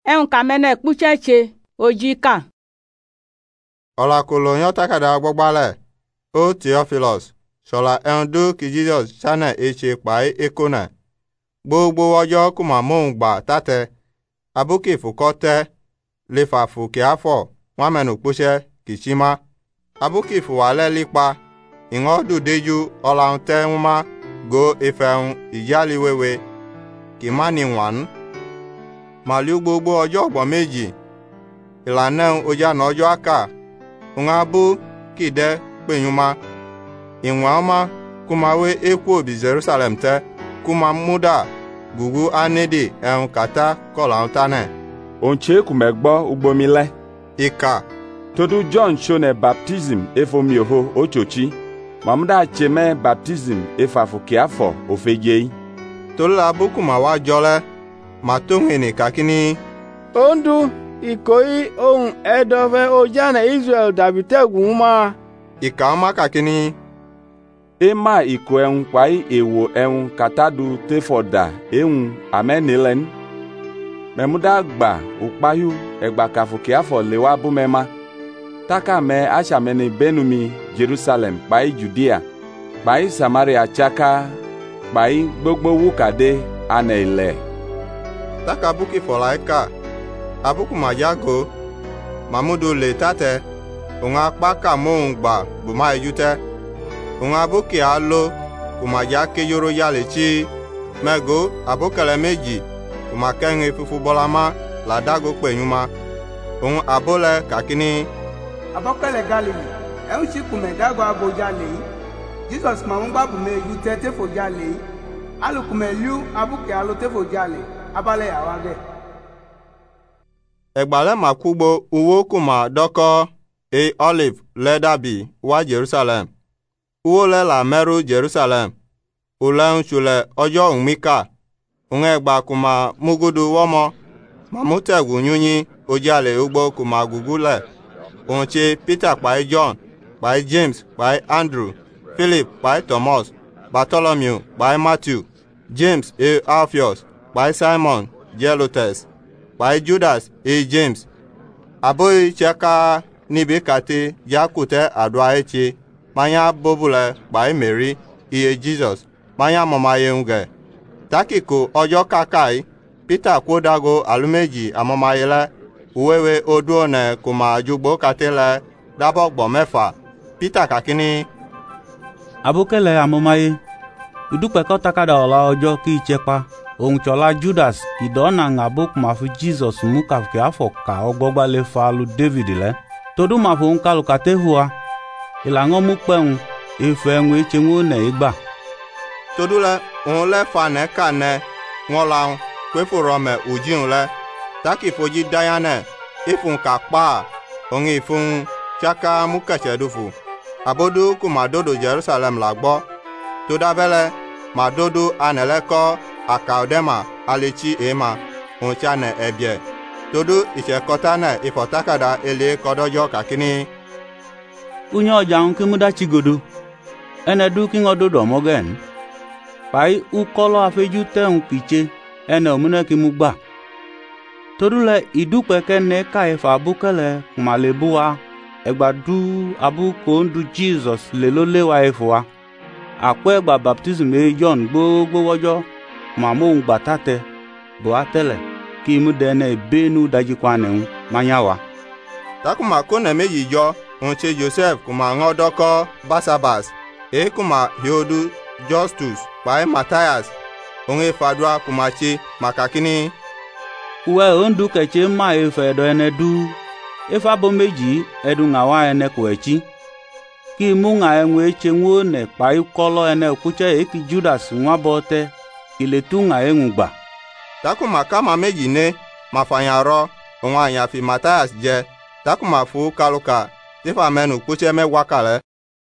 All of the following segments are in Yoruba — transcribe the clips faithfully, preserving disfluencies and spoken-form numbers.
ẹun kàmẹ́nẹ̀ kpúchẹ́che ojika. Ọ̀làkùlù yọ takada gbọ́gbálẹ̀ ó Theophilus ṣọ̀la ẹun dú kí Jesus ṣánẹ̀ èṣe pàí ekónẹ̀ gbogbo ọjọ́ kùmà mọ́hùn gbà tátẹ abúkì fòkọ́ tẹ́ lè fàfù kí á fọ̀ wọ́n mẹ́nu kpúṣẹ́ kìchímá abúkì fòwálẹ́ lípa ìwọ́n dùdéjú ọ̀làhùn tẹ́ ń má go ìfẹ̀hùn ìyáliwéwe kì má ní wàn. Màlúù gbogbo ọjọ́ ọgbọ̀n méjì ìlànà ojáná ọjọ́ àkà ń abú kìdẹ́ pènyúmá ìwọ̀n ọmọ kúmáwé ekú òbí Jerusalem tẹ́ kúmá múdà gùgú ánédè ẹ̀hún kàtá kọ̀làhùn tánẹ̀. Òǹtsé kùmẹ̀gbọ́ ugbomilẹ́. Ìkà. Todu John ṣonẹ̀ baptism efomioho otsotsi. Mamuda tseme baptism efafukiafọ ofedjei. Tola bukuma wa jọlẹ matohini kakini. Ondu ikoyi ohun ẹdọfẹ ojana Israel dàbí tẹgùn ma. Ìkà ọma kakini. Ema iko ẹhun kpai ewo ẹhun katadu tefọda ehun amẹnilẹn. Mẹmuda gba ukpayu ẹgba kafukiafọ lewa bumẹma. Taka mẹ aṣamẹni benumi Jerusalem kpai Judea kpai Samaria tsaka kpai gbogbo wukade anẹ ilẹ̀. Taka buki fọla ẹka abuku majago mamudu le tatẹ òun apá kà mọ́hùn gbà bùmá ejútẹ òun abuki alo kùmàjá kéjoro yálẹ tí mẹgo abukẹlẹ méjì kùmàkẹrin fufu bọlámá làdágo pẹnyúmá òun abolẹ kàkíní. Abọ́kẹ́lẹ̀ Galili ẹ̀hún sì kùmẹ̀ dágọ̀ abojá lèyí Jesus ma ń gbàbù mẹ́ ìlú tẹ́ tẹ́fòjá lèyí alùkùmẹ̀ lú abúkẹ́ alo tẹ́fòjá lè abalẹ̀ àwa gẹ̀. Ẹgbàlẹ́ màkúgbò uwó kùmà dọ́kọ́ e olive lẹ́dàbí wá Jerusalem uwó lẹ́la mẹ́rú Jerusalem òlẹ́hún ṣùlẹ̀ ọjọ́ òmíkà òun ẹgbà kùmà múgúdù wọ́mọ màmútẹ̀gù nyúnyí ojálè ugbó kùmà gùgúlẹ̀ òun ṣe Peter kpai John kpai James kpai Andrew Philip kpai Thomas Bartholomew kpai Matthew James e Alphaeus kpai Simon Jelotes kpai Judas e James aboyi cheka níbi kàtí yakutẹ àdúrà ẹ̀chí manya bóbulẹ̀ kpai Mary iye Jesus manya mọ̀máyéhùngẹ̀ takiko ọjọ́ kàkàí Peter kódago àlùméjì àmọ̀máyélẹ̀ uwewe oduone kuma jugbo katele dabọgbọ mẹ́fà Peter kakini. Abukele amumaye idupẹkọ takada ọla ọjọ́ kí ichepa ohun tsọla Judas idọna ngabo kuma fi Jesus mú kàfùkì afọ ka ọgbọgbalẹ falu David lẹ todu ma fo nkalu katehua ìlànà mú pẹ̀hún efe ẹ̀hún etseŋu nẹ igba. Todu lẹ òun lẹ fa nẹ ka nẹ ŋọlaŋ kwefo rọmẹ òjìun lẹ. Taki foji dayane ifun kakpa ongi ifun chaka mukechedufu abodu kuma dodo Jerusalem lagbo to dabele ma dodo aneleko akaudema alichi ema onchane ebie todo ichekotane ifotakada ele kodojo kakini. Unyo ọjà ki muda chigodo ene du ki ngododo mogen pai ukolo afeju teun kiche ene omune ki mugba todule idupeke ne ka efa abukele kumalebuwa egbadu abu kondu Jesus lelo lewa efuwa akwe egba baptism e John gbogbo wọjọ mamo ngbatate bo atele ki mudene benu dajikwane manyawa takuma kone meji jo onche Joseph kuma ngodoko Basabas e kuma Hiodu Justus pai Matthias onge fadwa kumachi makakini. Uwe ondu keche ma efe edo ene du efa bo meji edu ngawa ene kwechi ki mu nga enwe chenwo ne pai kolo ene kuche eki Judas nwa bote ile tu nga engugba takuma kama meji ne mafanyaro onwa anya fi Matthias je takuma fu kaluka tifa menu kuche me wakale.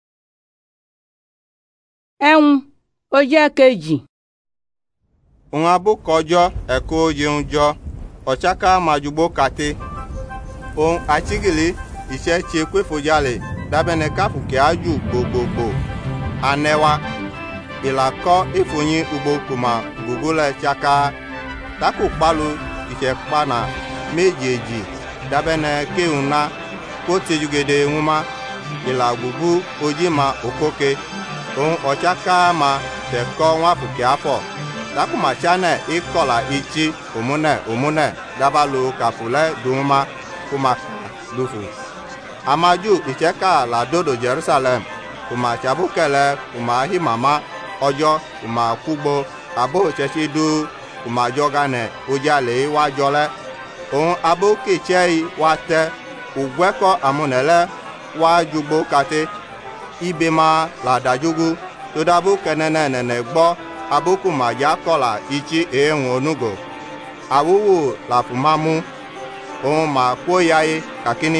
Ẹ̀hún ó jẹ́ kejì. Òun abó kọjọ́ ẹ̀kọ́ yẹun jọ ọ̀chaka majugbo kàtí òun àchígìlì iṣẹ́ ṣe kwéfojálè dábẹ́nẹ káfùkẹ́ ájù gbogbogbò anẹwa ìlàkọ́ ìfòyín ugbo kùmà gùgúlẹ̀ chaka takò palu iṣẹ́ kpana méjèèjì dábẹ́nẹ́ kéhùn ná kó tejúgede ń má ìlà gbùgbù ojí ma òkókè òun ọ̀cháká ma tẹ̀kọ́ wọn àfùkẹ́ àfọ̀ takùmà chánẹ̀ ìkọlà ìtì òmúnẹ̀ òmúnẹ̀ dábàlù kàfùlẹ̀ dùnmá kùmà lùfù. Amaju ìchẹ́ká làdòdò Jerusalem kùmà tsabúkẹ̀lẹ̀ kùmà hímàmá ọjọ́ kùmà kúgbó àbó tsẹ́tsí dú kùmà jọ́gánẹ̀ ojalè wá jọlẹ̀ òun abó kìtsẹ́ wá tẹ́ ògbẹ́kọ̀ àmúnẹ̀lẹ̀ wá jugbo kàté ibè má làdàdzogo tódàbó kẹ́nẹ́nẹ́ nẹ̀nẹ̀ gbọ́ abókù màdza kọ́là ìtsi èéhùn onúgò àwòwò làfùmámú òun mà kó ya yé kàkíní.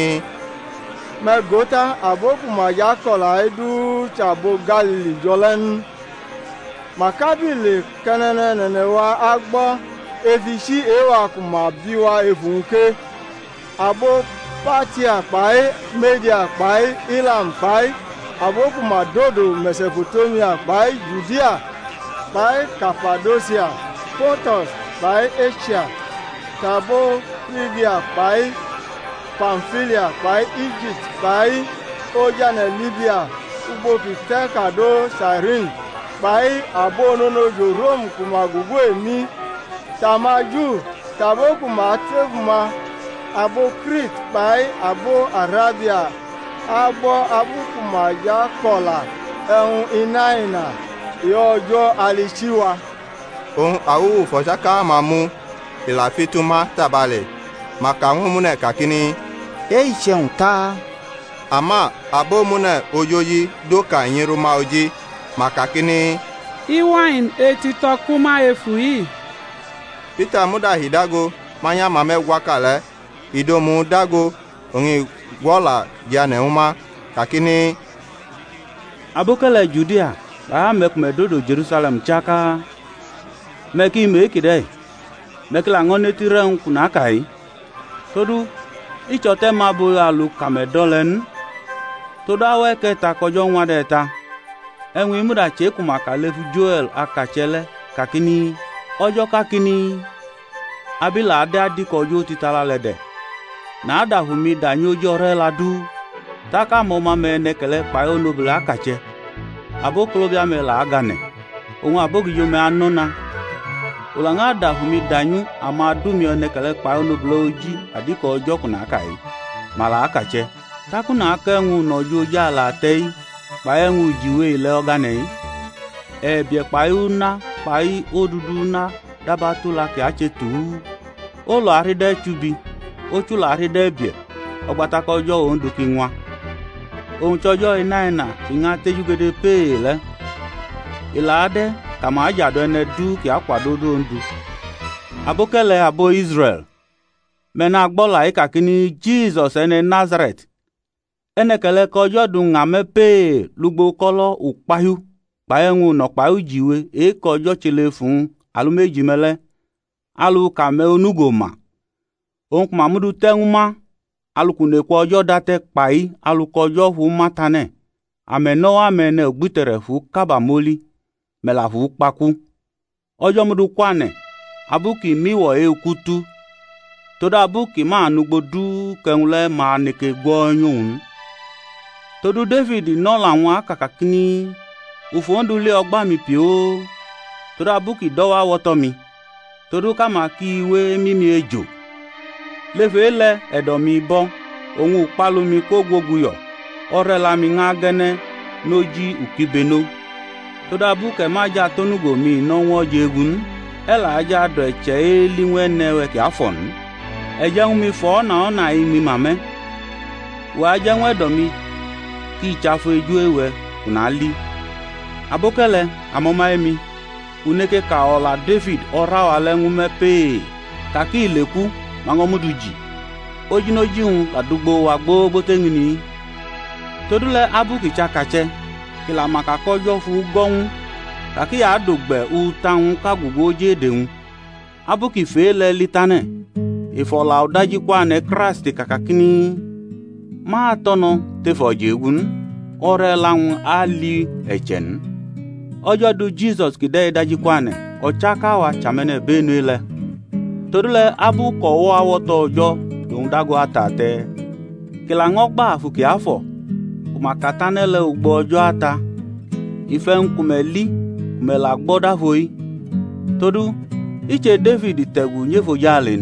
mẹgòtà abókù màdza kọ́là edu tsabo Galili jọlẹ́nu màkàbìlì kẹ́nẹ́nẹ́ nẹ̀nẹ̀ wá agbọ́ efisi ewa kùmà bí wá efùnké abo pati akpai medi akpai ilam akpai abókù mà dòdò Mesopotamia akpai Judea akpai Cappadocia Pontus akpai Asia tabo Phrygia akpai Pamphylia akpai Egypt akpai ojane Libya ugboki tekado Cyrene akpai abononojo Rome kùmà gugu emi tamaju tabókù mà tẹ́kùmà abo Crete akpai abo Arabia agbọ abókù màdza kọlà ẹ̀hún ináìnà ìyọjọ́ alìsíwa. Òun àwòwò fọ̀sáká máa mú ìlàfitúmá tàbalẹ̀ màkà ń múnẹ̀ kàkíní. èyí ṣeun ta. àmà abó múnẹ̀ ojóyí dókà ìyínrúmá ojí màkà kíní. iwain etitọ́ kúmá efu yìí. Peter múdà hìdágo mányá màmẹ́ wákàlẹ́ ìdòmú dágo òun gwọ́là janẹ̀húnmá kàkíní. Abókẹ́lẹ̀ Judea bàá mẹ́kùmẹ́ dòdò Jerusalem tsaka mẹ́kì mẹ́kì dẹ́ mẹ́kì la ŋọ́ neti rẹ̀ ń kùnà kàyí tódú ìtsọ̀tẹ́ máa bo alu kàmẹ́ dọ́lẹ́nu tódú awẹ́ kẹta kọjọ́ ŋua dẹ́ ta ẹ̀wìn múdà tse kùmà kàlẹ́fu Joel akatsẹ́lẹ́ kàkíní ọjọ́ kàkíní abila adé adikọjọ́ titala lẹ́ dẹ́ nàádà hùmí dànyó jọrẹ́ la dú taka mọ́má mẹ́ nẹ́kẹ̀lẹ́ kpayọ́ nobele akatsẹ́ abokolobia mẹ́ la aganẹ̀ òun abogidzo mẹ́ anọ́na òlàŋà dà hùmí dànyú àmà dúmi nẹ́kẹ̀lẹ́ kpayọ́ nobele odzi adikọjọ́ kùnà kàyí màlà akatsẹ́ takùnà akẹ́ŋu nọ́dzo dza la tẹ́yí kpayẹ́ŋu dziwé lẹ́ ọganẹ̀ yí ẹ̀bìẹ̀ kpayọ́ na kpayi odudu na dabatu la kẹ́ atsẹ́ tùú olo aridɛ tsubi otsu la aridɛ bie ɔgbatakɔdzɔ òun do kinwa òun tsɔdzɔ inaina ìŋa tedzugede pee lɛ ìlà aɖe kàmá adzadɔ ene du kì akpaɖoɖo ŋdu abokɛlɛ abo Israel mɛna gbɔ la yi kakini Jesus ene Nazareth ene kɛlɛ kɔdzɔ du ŋame pee lugbo kɔlɔ ukpayu kpayeŋu nɔ kpayu dziwe eye kɔdzɔ tsele fún alumeji mɛlɛ alu kame onugoma òun kùmà múdu tẹ́ŋuma alukune kɔdzɔ datɛ kpayi alukɔdzɔ fu matanɛ amenɔwɔ amene ogbitere fu kabamoli mela fu kpaku ɔdzɔ mudu kwanɛ abuki miwɔ ye kutu todo abuki ma nugbo du kɛŋulɛ ma neke gbɔ nyɔnu todo David nɔla ŋu akakakini ufondu lé ɔgba mi pio todo abuki dɔwɔ awɔtɔ mi todo kama ki iwe mimi edzo lefe lɛ ɛdɔmi bɔ òun ukpalumi kó gboguyɔ ɔrɛ la mi ŋa gɛnɛ n'odzi ukibeno todo abu kɛmadza tonugo mi nɔwɔ dzegun ɛla adza dɔ ɛtsɛ eliŋu ɛnɛwɛ kì afɔnu ɛdzeŋu mi fɔ ɔna ɔna yi mi mamɛ wò adzeŋu ɛdɔmi kì itsafo edzo ewɛ kuna li abokɛlɛ amɔma emi uneke ka ɔla David ɔra wa lɛ ŋu mɛ pee kaki ileku maŋɔmudu dzi ojinodziŋu ladugbo wa gbogbo teŋini todu lɛ abu kitsakatsɛ kìlà màkàkɔdzɔ fu gbɔŋu kàkì yà do gbɛ utaŋu kagugo dze deŋu abu kìfé lɛ litanɛ ìfɔla ɔdadzi kó anɛ Christ kàkàkini máa tɔnɔ tefɔ dzegun ɔrɛ la ŋu ali ɛtsɛnu ɔdzɔ du Jesus kìdɛ ìdadzi kó anɛ ɔtsaka wa tsamɛnɛ benue lɛ todule abu kowo awoto ojo dong dago atate kila ngokba afuki afọ kumakatane le ugbo ojo ata ife nkumeli kumela gboda foi todu iche David tegu nyefo jalen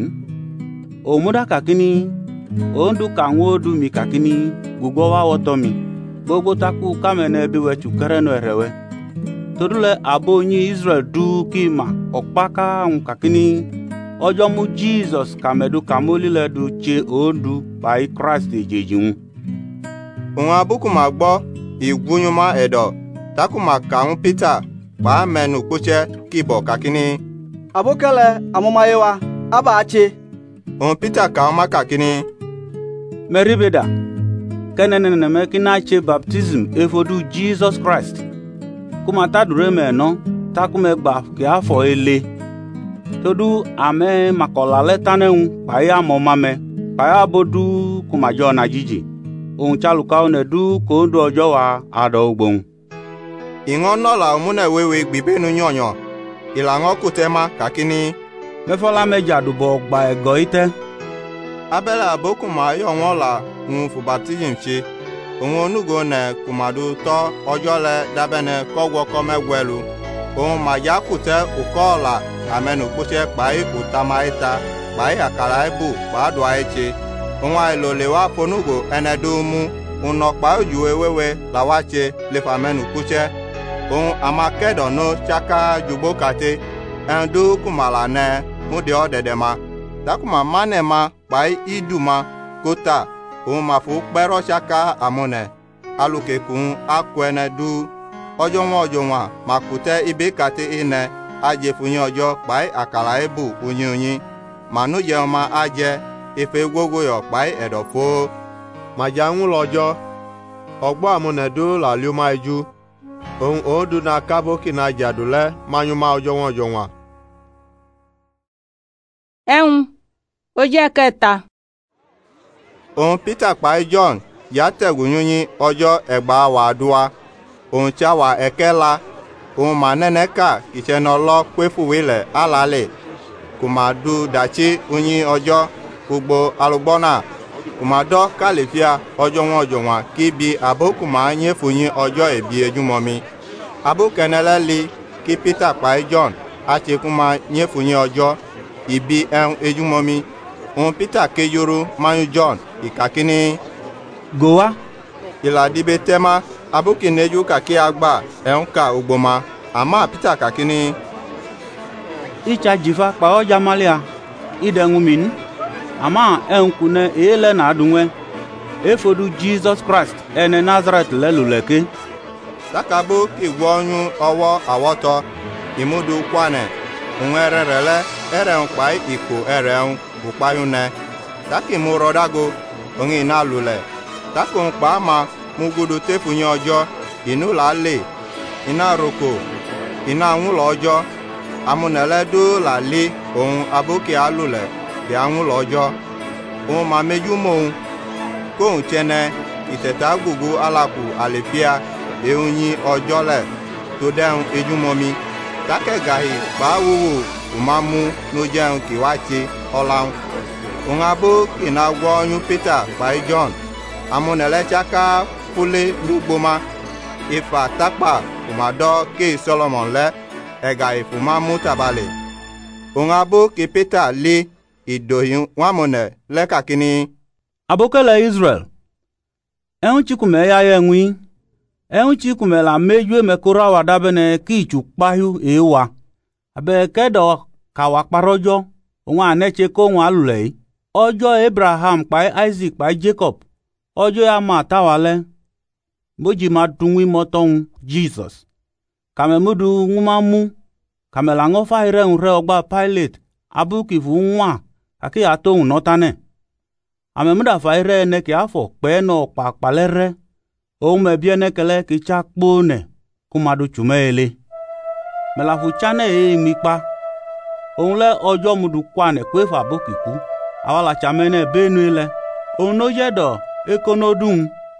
o muda kakini ondu kanwodu mi kakini gugo wa wotomi gbogbo taku kamene biwe chukereno erewe todule abonyi Israel du kima okpaka nkakini ojo mu Jesus kamedu kamoli le du che ondu bai Christ ejejun Unwa buku ma gbo igwunyuma edo taku ma kaun Peter ba menu kuche kibo kakini abokele amumayewa aba ache on Peter kaun ma kakini meribeda kenenene me kinache baptism efodu Jesus Christ kuma tadure me no takume gba ke afọ ele todu ame makola letanun paya momame paya bodu kuma jona jiji on chaluka onedu ko ndo ojo wa ado ogbon Ingo nola omune wewe gbibenu nyonyo ilango kutema kakini mefola meja dubo gba ego ite abela aboku ma yo won la un fu baptism chi ohun onugo ne kumadu to ojo le dabene kogwo ko megwelu ohun ma ya kute ukola amenu kuche pai utamaita pai akara ibu padu aichi ohun ailo lewa ponugo enedumu uno pa ojuwe wewe lawache le famenu kuche ohun amakedo no chaka jubokate endu kumala ne mudi odedema dakuma manema pai iduma kota ohun mafu pero chaka amune aluke kun akwene du ojo won ojo won makute ibekate ine aje funyin ojo pai akara ebu unyunyin manu je ma aje ife gogo yo pai edofo majanwu lojo ogbo amune du la liuma iju ohun odu na kabo kina jadule manyuma ojo won ojo won ehun oje kẹta ohun Peter pai John ya tegunyunyin ojo egba wa adua ohun chawa ekela ohun maneneka isenolo pefuwile alale kumadu dachi unyin ojo gbogbo alugbona kumado kalifia ojo won ojo won kibi abokuma nyefunyin ojo ebi ejumomi abokenele li ki Peter pai John ati kuma nyefunyin ojo ibi en ejumomi on Peter kejuru manu John ikakini gowa ila dibe tema abokineju kaki agba enka ogboma ama Peter kakini icha jifa pa oja malia idengumin ama enkune ele na adunwe efodu Jesus Christ ene Nazareth leluleke takabo kigwonyu owo awoto imudu kwane unwererele eren pai iko eren upayune taki murodago ongi na lule takon pa ma mugudu tefunye ojo inu la le ina roko ina nwulo ojo amunele do la le ohun aboke alule bi anwulo ojo ohun ma mejumo kohun chene iteta gugu alaku alefia eunyin ojo le to den ejumomi take gahi ba wuwu umamu no jeun kiwachi olaun ohun abo kina gwo oyun Peter pai John amunele chaka pule lugboma ifa tapa umado ke Solomon le ega ifuma mutabale ohun abo ke Peter le idoyin wamone le kakini abokele Israel ehun chikume ya yenwi ehun chikume la meju mekora wadabene kichu pahu ewa abe kedo kawa parojo ohun aneche ko won alule ojo Abraham pai Isaac pai Jacob ojo ya ma tawale boji ma tunwi moton Jesus kamemudu ngumamu kamelango fa ire unre ogba Pilate abuki fu nwa aki aton notane amemuda fa ire ne ki afọ pe no papalere ohun me bi ene kele ki chakpo ne kumadu chumele melafu chane e mipa ohun le ojo mudu kwane kwe fa bokiku awala chamene benu ile ohun no yedo ekonodun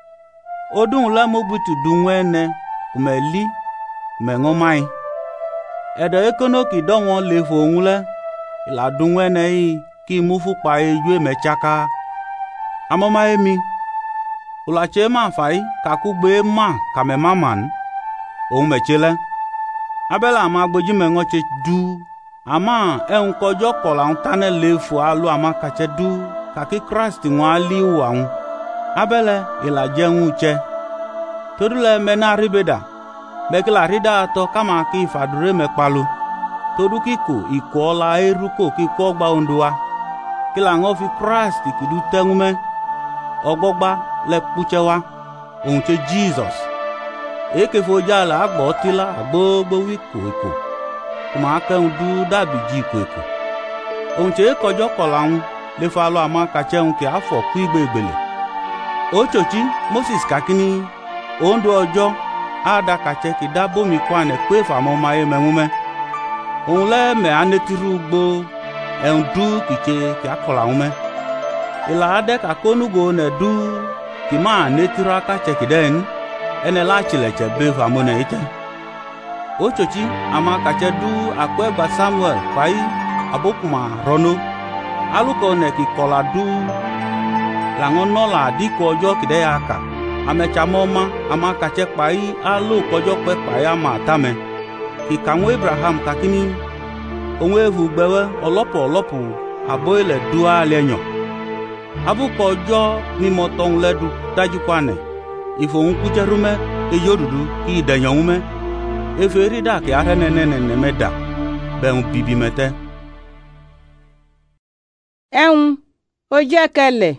odun le mobutu dunwene kumeli kumengomai edo ekonoki don won le fo ohun le ila dungwene yi ki mufu pa eju mechaka amoma emi ula chema fai kakugbe ma kamemaman ohun mechele abela ma gboji mengoche du ama en kojo kola untane lefu alu ama kache du kaki Christ nwa liwa un abele ila jenwu che todule mena ribeda bekila rida to kama ki fadure mekpalu todu kiko ikola eruko kiko gba ondua kila ngofi Christ kidu tengume ogbogba le puchewa onche Jesus eke fojala agbotila agbogbo wiko iko kuma aka ndu dabi ji iko iko onche kojo kola le falo ama kache unke afọ ku igbe igbele ochochi Moses kakini ondo ojo ada kache ki dabo mi kwane kwe fa mo ma ememume on le me anetiru gbo endu kiche ki akola ume ila ade ka konugo ne du ki ma netira kache ki den ene la chileche be fa mo ne ite ochochi ama kache du akwe gba Samuel pai abokuma rono aluko ne ki kola du langono la diko ojo kide yaka amecha moma ama kache pai alu kojo pe pai ama tame ki kanwe Abraham kakini onwe evu gbewe olopo olopo aboile dua lenyo abuko ojo ni moton ledu daju kwane ifo unkucherume eyodudu ki denyume eferi da ki arenenene meda ben bibi mete ẹ̀hún ó jẹ́ kẹlẹ̀.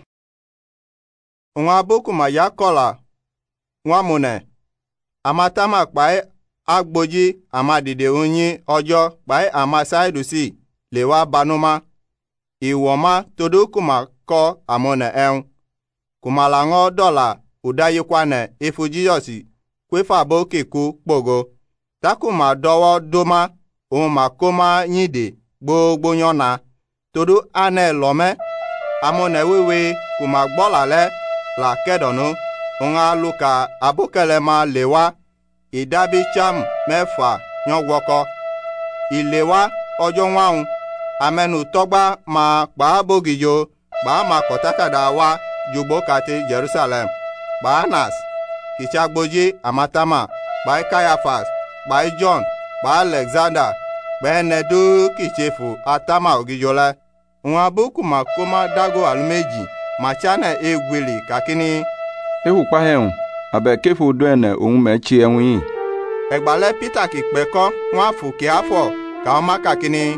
Nwa boku ma ya kola nwa mune amatama kpai agboji amadide unyi ojo kpai amasaidusi lewa banuma iwoma todo kuma ko amone en kuma lango dola udayikwane ifu jiyosi kwefa boke ku kpogo takuma dowo doma uma koma nyide gbogbo nyona todo ane lome amone wewe kuma gbola le la kedonu unga luka abukele ma lewa idabi cham mefa nyogwoko ilewa ojo nwaun amenu togba ma gba bogijo gba ma kotakada wa jugbo kati Jerusalem gba Anas kichagboji amatama gba Caiaphas gba John gba Alexander gba enedu kichefu atama ogijole nwa boku ma koma dago alumeji machane egwili kakini ehu paheun abe kefu doene ohun mechi enwi egbale Peter ki peko nwa fu ki afọ ka o ma kakini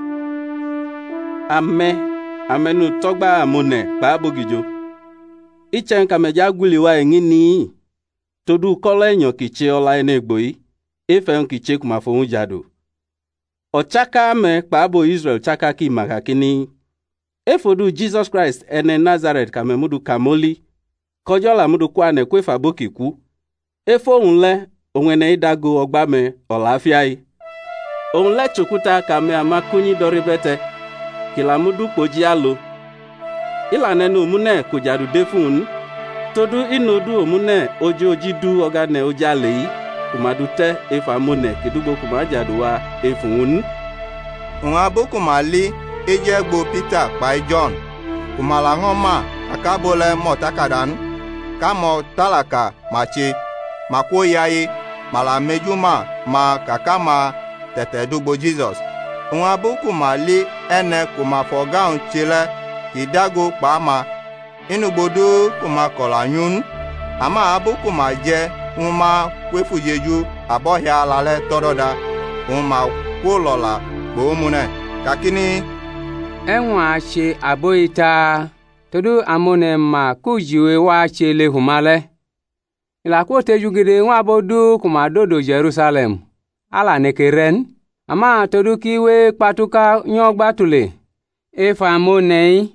ame amenu togba amone ba bogijo ichen kameja gwili wa engini todu kola enyo kiche ola enegboi efen kiche kuma fo jado ochaka ame pa bo Israel chaka ki makakini efodu Jesus Christ ene Nazareth kamemudu kamoli kojola mudu kwane kwefa bokiku efo unle onwene idago ogbame olafiai onle chukuta kame amakunyi doribete kila mudu poji alo ila nenu omune kujadu defun todu inodu omune ojo ojidu ogane ojalei kumadute efa mone kidugo kumajadu wa efun nwa boku mali eje gbo Peter kpai John kumala ngoma akabole motakadan kamo talaka machi makwo yayi mala mejuma ma kakama tete dugbo Jesus nwa boku mali ene kuma fogaun chile kidago kpama inugbodo kuma kola nyun ama aboku ma je uma kwefujeju abohia alale toroda uma kwolola gbomune kakini enwa che aboita todo amone ma kujiwe wa chele humale ila kote jugide nwa bodu kuma dodo Jerusalem ala nekeren ama todo kiwe patuka nyogbatule efa amone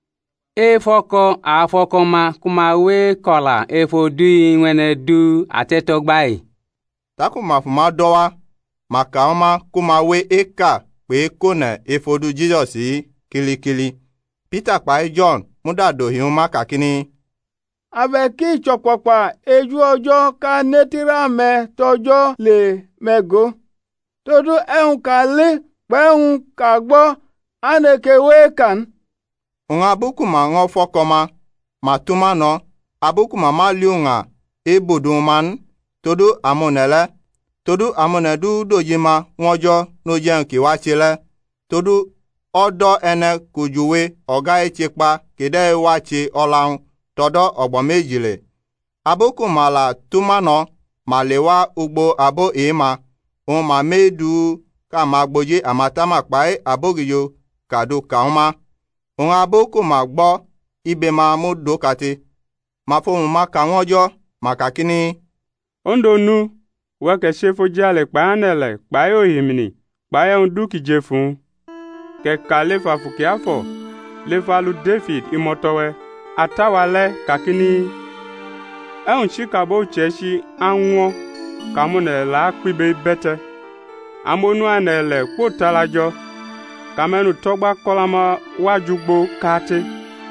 efoko afoko ma kuma we kola efodu nwene du atetogbai takuma fuma dowa maka oma kuma we eka pe kone efodu Jesus kilikili Peter kpai John mudado hiuma kakini abe ki chokpokpa eju ojo ka netira me tojo le mego todo ehun ka le pe ehun ka gbo aneke we kan unga buku ma ngo fokoma matuma no abuku ma maliunga ibuduman todo amonele todo amonedu dojima ngojo no jen ki wachile todo odo ene kujuwe oga echekpa kide wachi olaun todo ogbo mejile abuku mala tumano malewa ugbo abo ima o ma medu ka magboje amatama pai abogiyo kado kauma on abuku magbo ibe ma mudo kati ma fo ma ka ngojo makakini ondonu weke shefo jale kpanele kpayo himni kpayo nduki jefun ke kalefa fukiafo lefalu David imotowe atawale kakini ehun chikabo cheshi anwo kamune la kpibe bete amonu anele kwotalajo kamenu togba kolama wajugbo kate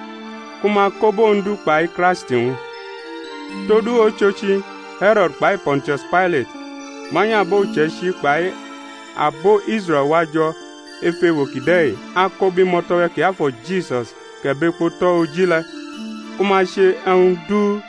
kuma kobo ndu kpai Christian todu ochochi Herod kpai Pontius Pilate manya bo cheshi kpai abo Israel wajo efe wokidei akobi motowe ki afọ Jesus kebe kpoto ojile kuma she en du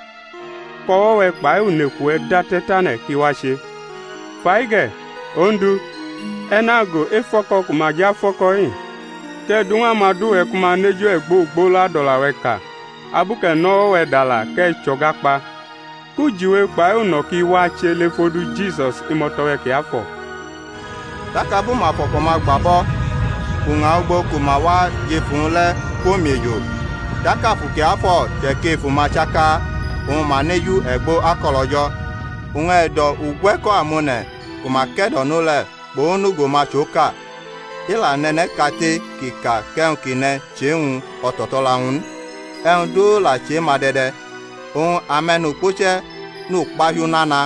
kowe kpai unekwe datetane ki washe faige ondu enago efoko kuma ja foko yin ke dunwa madu e kuma nejo egbo gbo la dola weka abuke no we dala ke chogapa kujiwe kpai uno ki wache le fodu Jesus imotowe ki afọ takabu ma foko ma gbabo kunga ugbo kuma wa jefun le komiejo daka fuki afọ teke fuma chaka un maneju egbo akolojo un edo ugweko amune kuma kedo nule bonu go ma choka ila nene kate kika kenkine cheun ototola un en do la che madede un amenu poche nu pahu nana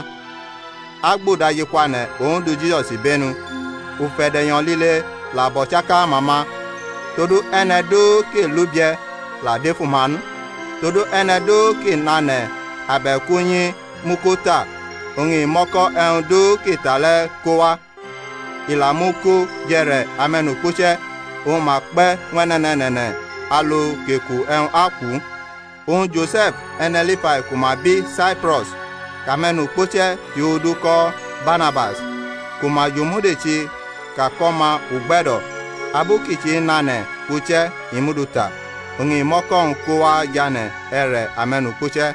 agboda yekwane un do Jesus benu u fede yan lile la bochaka mama todo ene do ke lubie la defuman todo ene do ke nane abekunyi mukota ongi moko en do ke tale kowa ilamuko jere amenu kuche o ma pe wenenenene alo keku en aku on Joseph enelifa kumabi Cyprus kamenu kuche yoduko Barnabas kuma jomudechi kakoma ugbedo abukichi nane kuche imuduta ongi moko nkowa jane ere amenu kuche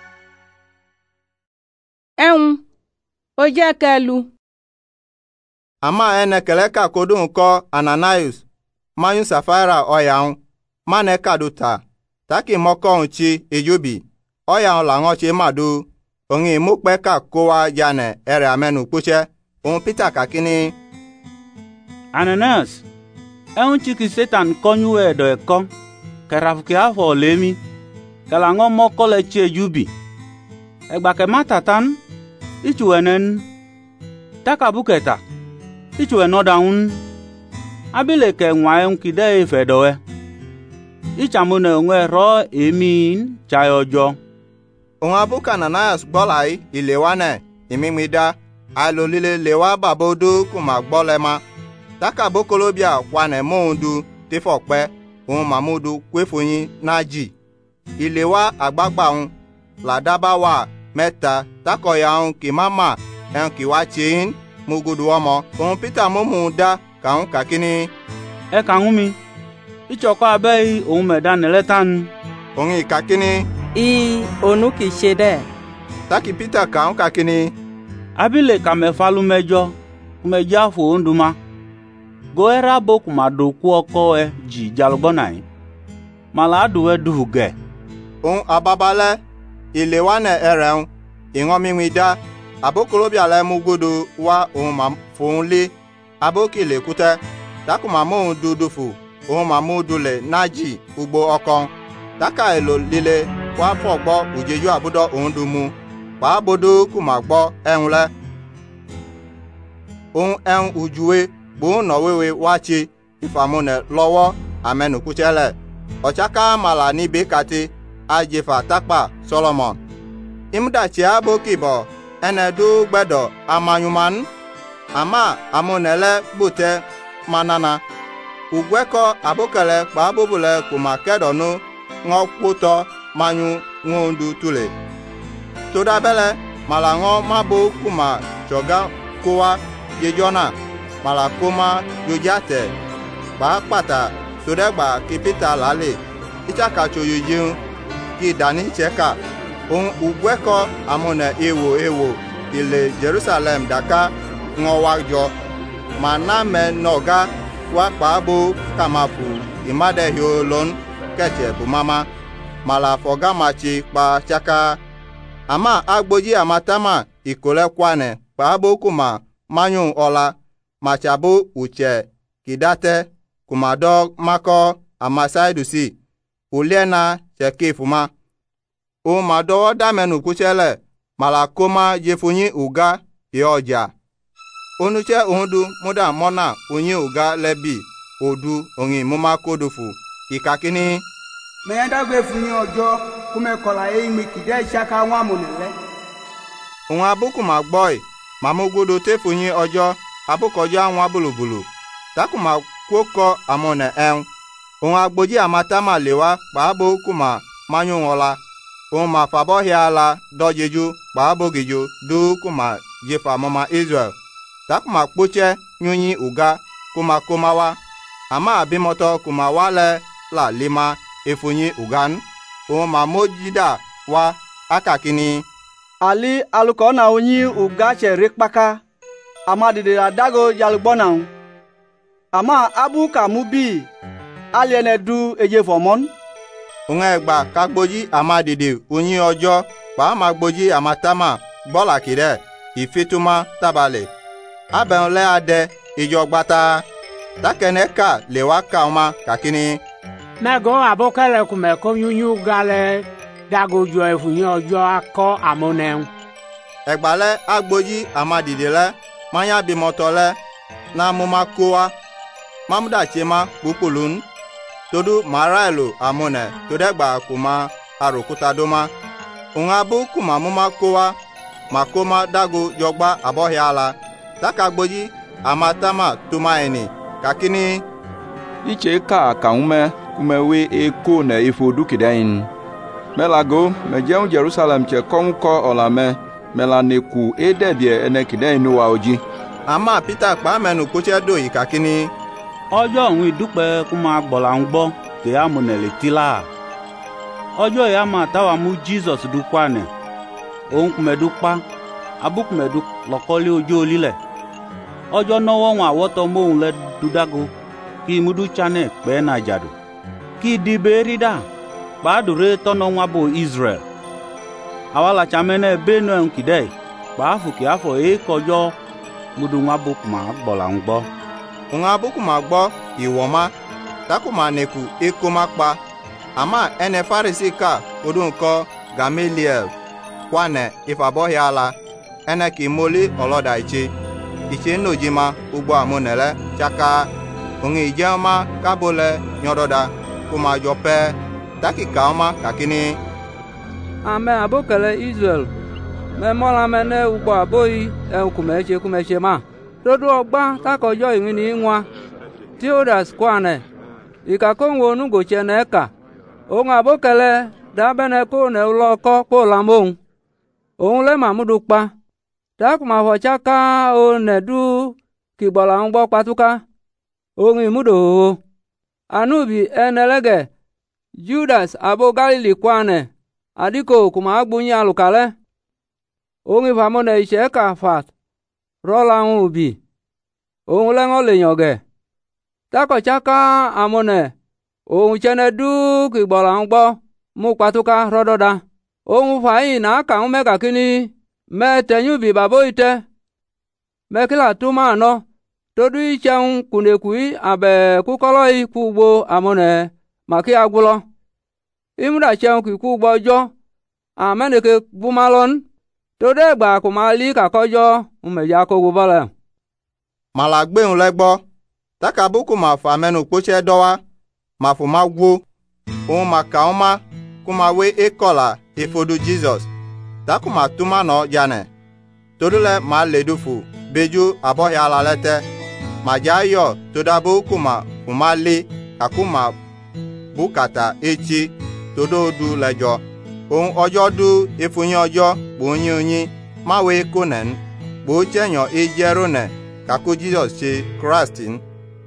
Ehun oje kelu ama ene keleka kodu nko Ananias mayun Safira oyaun mane kaduta taki moko nchi ejobi oyaun la ngochi madu ongi mukpe ka kowa jane ere amenu kuche on Peter kakini Ananias ehun chiki Satan konyu edo eko kerafuki afọ lemi kalango moko le chi ejubi egba ke matatan ichuenen takabuketa ichwe nodaun abile ke nwae nkide ifedowe ichamune onwe ro emin chayojo onwabuka Ananias gbolai ilewane imimida alolile lewa babodu kuma gbolema takabokolobia kwane mondu tifokpe on mamudu kwefoyin naji ilewa agbagbaun ladaba wa meta takoyaun kimama en kiwachin mugudu omo on Peter momu da kaun kakini e kaunmi ichoko abei ohun medan letan on kakini i onu ki shede taki Peter kaun kakini abile kamefalu mejo kumeja fo onduma goera boku madoku oko e ji jalgonai maladu eduge on ababale ilewane eren ingomimida abokolobia le mugodo wa on ma fonle abokile kute takuma mo dudufu on ma module naji ugbo okon taka elo lile wa fogbo ujeju abudo on dumu pa bodo kuma gbo enle on en ujuwe bo no wewe wachi ifamone lowo amenu kuchele ochaka mala ni bekati ajefa takpa Solomon imdachi abokibo enedu gbedo amanyuman ama amonele bute manana ugweko abokele kpa bobule kuma kedonu ngo kpoto manyu ngondu tule todabele malango mabo kuma joga kowa yejona malakoma yojate ba pata todegba kipita lale ichaka choyojun ki dani cheka on ugweko amone ewo ewo ile Jerusalem daka ngowajo maname noga wa kpabo kamafu imade hiolon keche bu mama mala foga machi pa chaka ama agboji amatama ikole kwane kpabo kuma manyu ola machabu uche kidate kumado mako amasaidusi uliena chekifuma o madowo damenu kuchele malakoma jefunyi uga yoja onuche ondu muda mona onye uga lebi odu ongi muma kodofu ikakini meyanda gbe funyi ojo kume kola eimi kide shaka nwa monele onwa abuku magboy mamugodo te funyi ojo abukojo anwa bulubulu takuma kwoko amone en onwa agboji amatama lewa paabo kuma manyu ngola on ma fabohia la dojeju paabo gijo du kuma jefa mama Israel takuma kpoche nyunyi uga kuma komawa ama abimoto kuma wale la lima efunyi ugan o ma mojida wa akakini ali aluko na onyi uga che rikpaka ama dide adago yalugbona ama abu ka mubi aliene du eje fomon unga egba kagboji ama dide onyi ojo pa ma gboji amatama bola kire ifituma tabale aben le ade ijogbata takeneka lewa kauma kakini mego abokele kume konyunyu gale dagojo efunyi ojo akọ amonen egbale agboji amadidele manya bimotole na muma kowa mamuda chema pupulun todu marailo amone todegba kuma arokuta doma ungabu kuma muma kowa makoma dago jogba abohiala takagboji amatama tumaini kakini iche ka kaume kumewe eko na ifodu kidain melago mejeun Jerusalem che konko olame melaneku edebie ene kidain wa oji ama Peter pa menu koche do ikakini ọjọ́ òun ìdúpẹ́ kó máa gbọ̀là ń gbọ́ kì á mú nẹ̀lẹ̀ tílà ọjọ́ ìyá máa táwa mú Jesus dúpá nẹ̀ òun kùmẹ̀dúpá abúkùmẹ̀dú lọ́kọ́lé ojú olílẹ̀ ọjọ́ náwó wọn àwọ́tọ́ móhun lẹ́ dúdágo kí imúdú chanẹ̀ pẹ́ náà jàdù kí dìbè rídà pàádùrẹ́ tọ́nà wọn bò Israel àwa làchàmẹ́nẹ́ bẹ́ẹ̀nù ẹ̀hún kìdẹ́ pàáfù kì á fọ̀ èékọjọ́ múdú wọn bò kùmà gbọ̀là ń gbọ́ unga buku magbo iwoma takuma neku ekoma kpa ama ene farisi ka odunko Gamaliel kwane ifabohiala ene ki moli oloda ichi ichi nojima ugbo amonele chaka ungi ijema kabole nyododa kuma jope takika oma kakini ame abokele Israel me mola mene ugbo aboyi e kumeche kumeche ma dodo ọgba takọjọ ìrìn ní nwa Theodas kwane ìkàkóhùn onúgòchẹ nẹ́ẹ̀ka òun àbókẹlẹ dábẹ́nẹ kó nẹ́ lọ́kọ́ kó lamóhun òun lẹ́ màmúdu pa dákùmàfọ̀chá òun nẹ̀dú kìgbọ̀là ń gbọ́ patúká òun ìmúdòhòhò ànúbì ẹnẹlẹ́gẹ̀ Judas abo Galili kwane àdíkò kùmàgbúnyí alùkàlẹ́ òun ìfàmọ́nẹ̀ ìṣẹ́ka fat rọ́la ń ubi òun lẹ́ngọ́ lè yàngẹ̀ takọ̀chaka amọ̀nẹ̀ òun chẹ́nẹ́ dúkì gbọ̀là ń gbọ́ mú patúká rọ́dọ́dá òun fàáyìn náà kà ń mẹ́kà kíní mẹ́tẹ̀yún bàbó ìtẹ́ mẹ́kílà tó máa nọ́ tódú ìṣẹ́un kùnèkù àbẹ̀ kúkọ́lọ́ ikú gbo amọ̀nẹ̀ màkí agbúlọ́ ìmúdà ṣẹ́un kìkú gbọ́jọ́ àmẹ́nìkè búmálọ́n tode gba ko ma li kakọjọ umeja kogo bala mala gbeun legbo takabuku ma fa menu poche dowa ma fu ma gwo ohun ma ka oma kuma we ekola ifodu Jesus takuma tuma no jane todule ma ledufu beju abohia la lete majayo todabu kuma umale akuma bukata echi todo du lejo ohun ọjọ́ du ifunyin ọjọ́ bonyin oyin mawe konen bo chenyo ejerone kako Jesus ṣe Christin.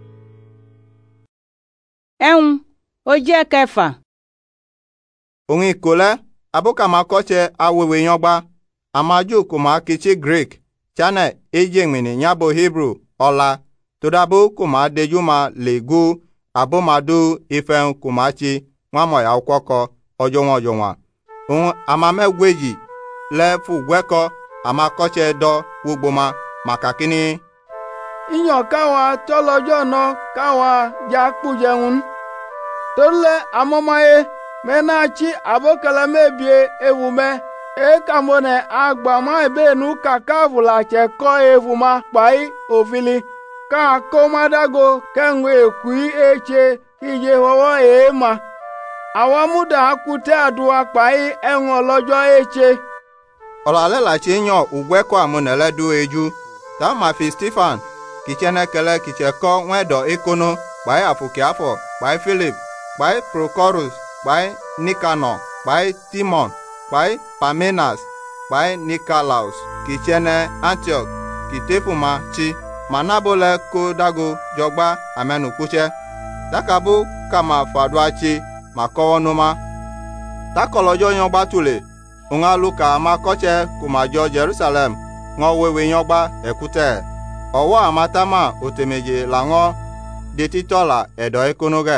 Ẹ̀hún ó jẹ́ kẹfà. Ohun ìkólẹ́ abúkà máa kọ́ṣẹ́ awewe yangba amaju kò máa kichi Greek chane eje ìwìnì yabo Hebrew ọ̀la tòdàbó kò máa dejú máa lè gú abómadú ifẹ̀hún kò máa ṣe wọ́n mọ̀ yà kọ́kọ́ ọjọ́ wọn ọjọ́ wọn. Ohun amamẹ́gbèjì lẹ́fù wẹ́kọ́ amakọ́ṣẹ́ dọ́ gbogbo ma màkàkíní. Ìyàn káwa tọ́lọ́jọ́ náà káwa já kpújẹun. Torílẹ̀ amọ́máyé mẹ́nàchí àbókẹ́lẹ́ mẹ́bìé ewu mẹ́. Ekamone agbama ebenu kakavulache kọ́ ewu ma kpai òfìlì. Ká kọ́mádàgò kẹ́hùn èkúí eche kíje wọ́wọ́ èémà. Àwọn múdà akutẹ́ àdúrà kpai ẹ̀hùn ọlọ́jọ́ eche. Ọ̀làlẹ́ làṣẹ yàn ògbẹ́kọ̀ àmúnẹ̀lẹ́dú ejú. Tá máa fi Stephen kìchẹ́nẹ́kẹ́lẹ́ kìchẹ́kọ́ wẹ́dọ̀ ekono kpai àfòkìáfọ̀ kpai Philip kpai Prochorus kpai Nicanor kpai Timon kpai Parmenas kpai Nicolaus kìchẹ́nẹ́ Antioch kìtẹ́fùmá chi manabole ko dago jọgba amenukwuche dakabu kama faduachi makọwọnuma takọlọjọ yọgba tule ungaluka makọche kumajo Jerusalem ṅọ wewe yọgba ekute ọwọ amatama otemeje laṅọ detitọla ẹdọ ekonoge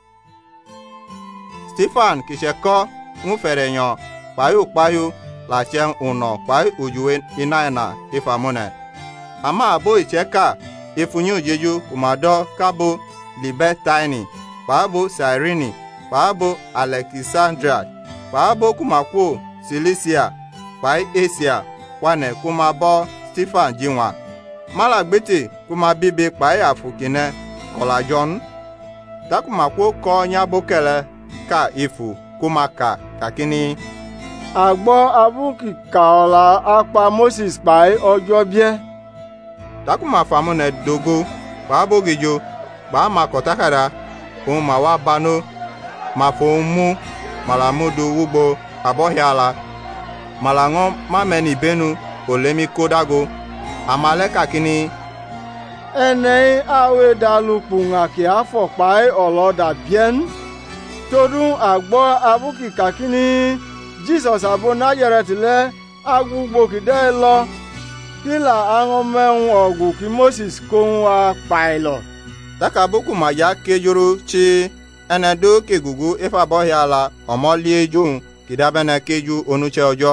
Stephen kìsẹkọ ŋuferenyọ kpayo kpayo làṣẹ unọ kpai ojuwe inaina ifamune ama abo icheka ifunyu jeju kumado kabo Libertini kpabo Cyrene kpabo Alexandria kpabo kumakwo Cilicia kpai Asia kwane kumabo Stephen jinwa malagbete kumabibe kpai afukine kolajon takumakwo ko nyabokele ka ifu kumaka kakini agbo abuki kaola apa Moses kpai ọjọ́ bie takuma famu ne dogo ba bogijo ba ma kotakara o ma wa bano ma fo mu malamudu ugbo abohiala malango mameni benu olemi kodago amaleka kini ene awe dalupu ngaki afọ kpai oloda bien todun agbo abuki kakini Jesus abo Nazareth le agbugbo kide lọ kila àwọn mẹ́rin ọ̀gùn kí Moses kó ń wá pàìlọ̀. Takabuku ma ya kejoro chi ẹnẹdó kegugu ifabọ́hìala ọmọlie johun kìdábẹ́nẹ keju onúche ọjọ́.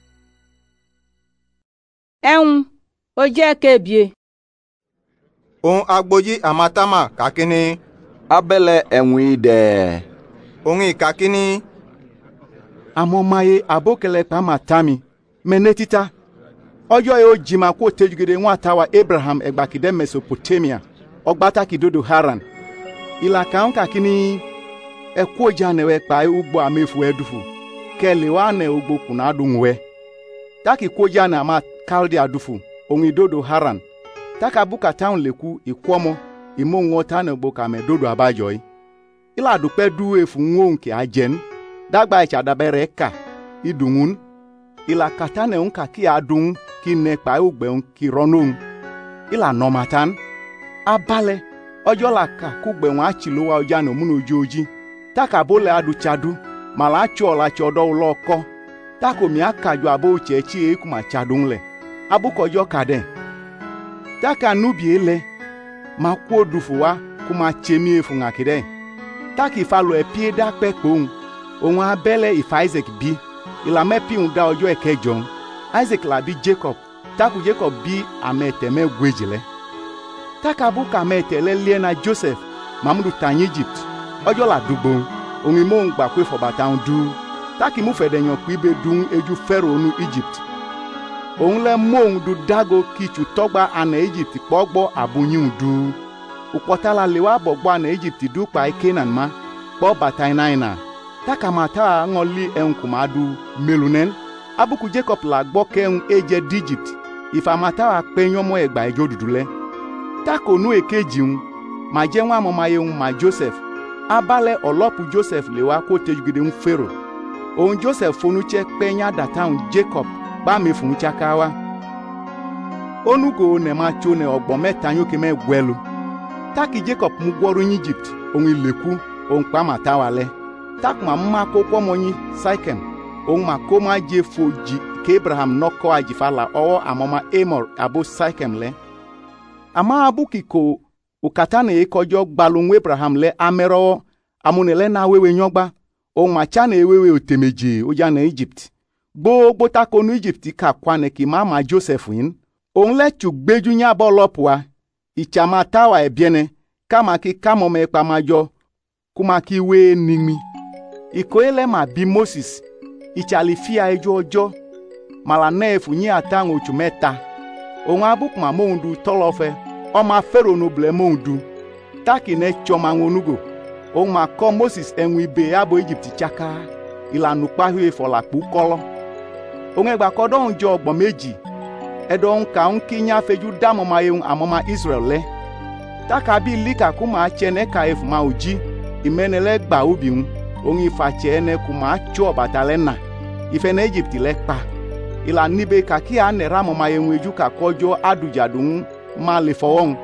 Ẹ̀hún ó jẹ́ kébìé. Ohun agbójí àmàtàmà kàkíní. Abẹ́lẹ̀ ẹ̀wùn idẹ̀. Ohun ìkàkíní. Amọ́máyé abókẹlẹ̀ pàmà tàmí mẹ́nẹ́ títà. Ọjọ́ yóò jìmà kó tejugede wọn àtàwà Abraham ẹgbàkidẹ́ Mesopotamia ọgbátàkì dodo Haran. Ìlà kàún kàkíní ẹkú ọjà nẹ̀wẹ̀ pa ugbo àmẹ́fù ẹdùfù kẹlẹ̀ wà nẹ̀ ugbo kùnà àdùnwẹ̀. Tákì kó ọjà nẹ̀ àmà káldì àdùfù òun ìdodo Haran. Tákà bùkà táwọn lẹ́kú ìkọ́mọ ìmọ̀ wọn tánà ugbo kàmẹ́ dodo àbájọ́ yìí. Ìlà àdùpẹ́ dú efu wọn kì á jẹun dàgbà ìtsàdàbẹ̀rẹ̀ kà ìdùnún. Ìlà kàtánẹ̀ ń kà kí àdùn kí nẹ kpa ògbẹ̀hún kí rọ́nùn. Ìlà nọ́màtán abalẹ̀ ọjọ́ la kà kó gbẹ̀hún àtsìlówà ọjà nà múnà ojú ojì. Tákà bólẹ̀ adùtsadu màlà atsọ ọ̀làtsọ ọ̀dọ́ lọ́kọ́. Tákò mi àkàjọ àbó tsẹ̀tsì ekuma tsadùn lẹ̀. Abúkọ̀jọ́ kàdẹ̀. Tákà nubie lẹ̀ ma kó dùfù wa kó ma tsemi efu ŋàkìdẹ̀. Tákì falọ̀ ẹ̀pie dàkpẹ́ kpóhùn. Òun abẹ́lẹ̀ ìfà Isaac bí. Ìlà mẹ́pìhùn dá ọjọ́ ẹ̀kẹjọ. Isaac la bí Jacob. Tákù Jacob bí amẹ́tẹ̀mẹ́ gbèjìlẹ̀. Tákàbù kàmẹ́tẹ̀lẹ́ liẹ́na Joseph mamudu tàn Egypt. Ọjọ́ la dùgbò. Òun ìmọ̀ ń gbà pé fọ̀bàtà ń dú. Tákì mú fẹ̀dẹ̀yàn pé ibẹ̀ dùn ejú Pharaoh nu Egypt. Òun lẹ́ mú òun du dágo kìtù tọ́gba àná Egypt kpọ́gbọ́ àbúyún du. Òpọ̀tàlà lè wá bọ̀gbọ́ àná Egypt dúpà Canaan ma kpọ́ bàtà ináyìnà. Tákàmàtà ńọ̀lì ẹ̀ńkùmàdù mélòó abuku Jacob la gbọ́ kẹ́hún ẹ̀jẹ̀ d'Egypt ìfàmàtà àpẹ́yọ́mọ́ ẹ̀gbà ẹjọ́ dúdú lẹ́. takonu èkejì ń mà jẹ́ wọn àmọ́máyé ń mà Joseph abalẹ̀ ọlọ́pù Joseph lè wá kó tejugede ń Fero òun Joseph fonútsẹ́ pẹ́yà dàtàun Jacob bá mi fún tsaka wa onugo ne ma tso ne ọgbọ̀n mẹ́ta yóò kí mẹ́ gbẹ́lu taki Jacob mú gbọ́rú ní Egypt òun ìlẹ̀kú òun pa mà tá wa lẹ́ tak ma mma kó pọ́mọ yín Sychem òun ma kó ma jẹ fojì kí Abraham nọkọ́ àjìfà la ọwọ́ àmọ́má Amor abo Sychem lẹ́ àmọ́ abúkìkò òkàtà ne kọjọ́ gbalóhùn Abraham lẹ́ amẹ́rọ́wọ́ amúnilẹ́ náà wéwé nyọ́gbá òun ma tsá ne wéwé òtèméjì ó já ne Egypt gbogbo tako nu Egypt ká kwane kì má ma Joseph yín òun lẹ́ tù gbẹ́jú nyá bọ́ lọ́pùá ìtsàmà táwa ẹ̀bíẹ́nẹ káma kí kámọ́ mẹ́ kpamadzɔ kuma kí wé nimi ìkóyè lẹ́ ma bí Moses ìtsàlì fíà ẹjọ́ ọjọ́ màlà nẹ́ẹ̀fù yín àtàwọn oṣù mẹ́ta òun abúkùmá mòun du tọ́lọ́fẹ́ ọmọ Fẹ́rò noblẹ̀ mòun du táàkì nẹ́ tsọ́mà wọn onugo òun ma kọ́ Moses ẹ̀hún ibè abo Egypt tsaka ìlànà kpáhùn ìfọ̀làkpù kọ́lọ́ òun ẹgbà kọ́dọ̀ ń jọ ọgbọ̀n méjì ẹ̀dọ̀ ń kà ń kí nyá fẹ́jú dámọ́má yẹn àmọ́má Israel lẹ́ táàkà bí líkà kó máa tsẹ́ nẹ́ ka ẹ̀fùmá òjì ìmẹ́nẹ́lẹ́ gbà óbì ń òun ìfàtsẹ́ ẹnẹ́ kó máa tsọ́ ọ̀bàtà lẹ́ nà ìfẹ́ nẹ́ Egypt lẹ́ kpa ìlànà níbẹ̀ kàkí ànẹ́rẹ́ àmọ́má yẹn wẹ́jú kàkọ́jọ́ adùjàdùn má lè fọwọ́ ń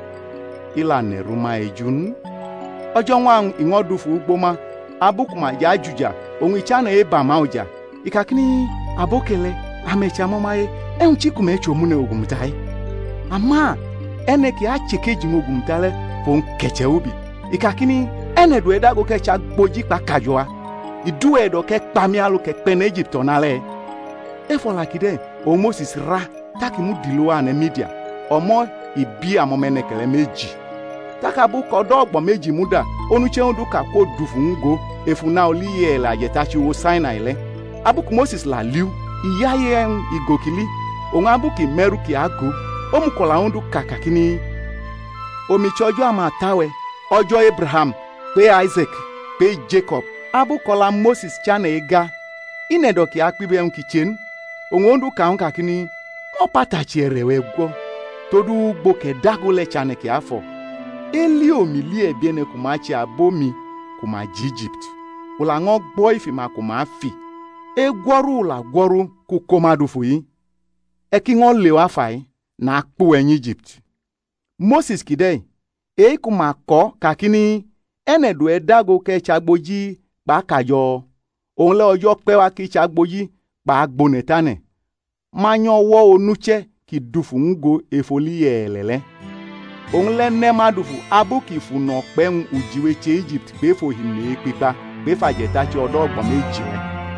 ìlànà ẹ̀rù má ẹ̀jú ń ọjọ́ wọn ìwọ́dùfù gbọ́mà abúkùmá yá jùjà òun ìtsánà ẹ̀ bà má ọjà ìkàkíní abókèlè amẹ̀tsẹ̀ àmọ́má yẹ ẹ̀hún tí kùmẹ̀ ẹ̀tsọ̀ múnẹ̀ ògùnmùtà yẹ àmà ẹnẹ kì á tsèkéjì ń ògùnmùtà lẹ fún kẹ̀tsẹ̀ òbí ìkàkíní ẹnẹ dùn ẹ̀dá kó kẹ̀tsẹ̀ agbójì kpa kàjọ́a ìdú ẹ̀dọ̀ kẹ́ kpami alo kẹ́ pẹ́ ní Egypt ọ̀nàlẹ̀ ẹ̀fọ̀làkì dẹ̀ òun Moses ra táàkì mú dìlò ànẹ mídíà ọmọ ìbí àmọ́mẹ́nẹkẹlẹ méjì takabu kọdọ ọgbọ̀n méjì múdà onutsẹ́hún dùn kàkó dùfún go efuna olíyẹ ẹ̀ làjẹ̀tàtsi wo Sinai lẹ́ abuku Moses là liu ìyá yẹn ìgòkìlì òun abuki mẹ́rù kì á go omukọ̀là ń dùn kàkàkíní omitsẹ́ ọjọ́ àmà táwẹ̀ ọjọ́ Abraham pé Isaac pé Jacob abukọ̀là Moses tsánà ega ìnẹ̀dọ̀ kì á kpíbẹ̀ ń kìtsẹ́nu òun ń dùn kàún kàkíní ọ pàtàkì ẹ̀rẹ̀ wẹ̀ gbọ́ todu gbókè dágó lẹ́ tsánà kì á fọ̀ eli omili ebiene kuma tsi abomi kuma dzi Egypt wòle aŋɔ gbɔ ifima kuma fi egwɔru wòle agwɔru kó komaɖufu yi eki ŋɔ le wa fa yi na kpó ɛnyi Egypt Moses kidɛ eyi kuma kɔ kakini ɛnɛ do ɛdago kɛ tsagbodzi kpa kadzɔ òun lɛ ɔdzɔ kpɛ wa ki tsagbodzi kpa gbonetane manyɔ wɔ onutsɛ ki dufu ŋgo efoli yɛ lɛlɛ òun lẹ́ nẹ́ má dùfù abúkì fùnà pẹ́hùn òjìwé tse Egypt gbé fòhìm lè pípa gbé fàjẹ̀tà tse ọ̀dọ́ ọgbọ̀n méjì rẹ̀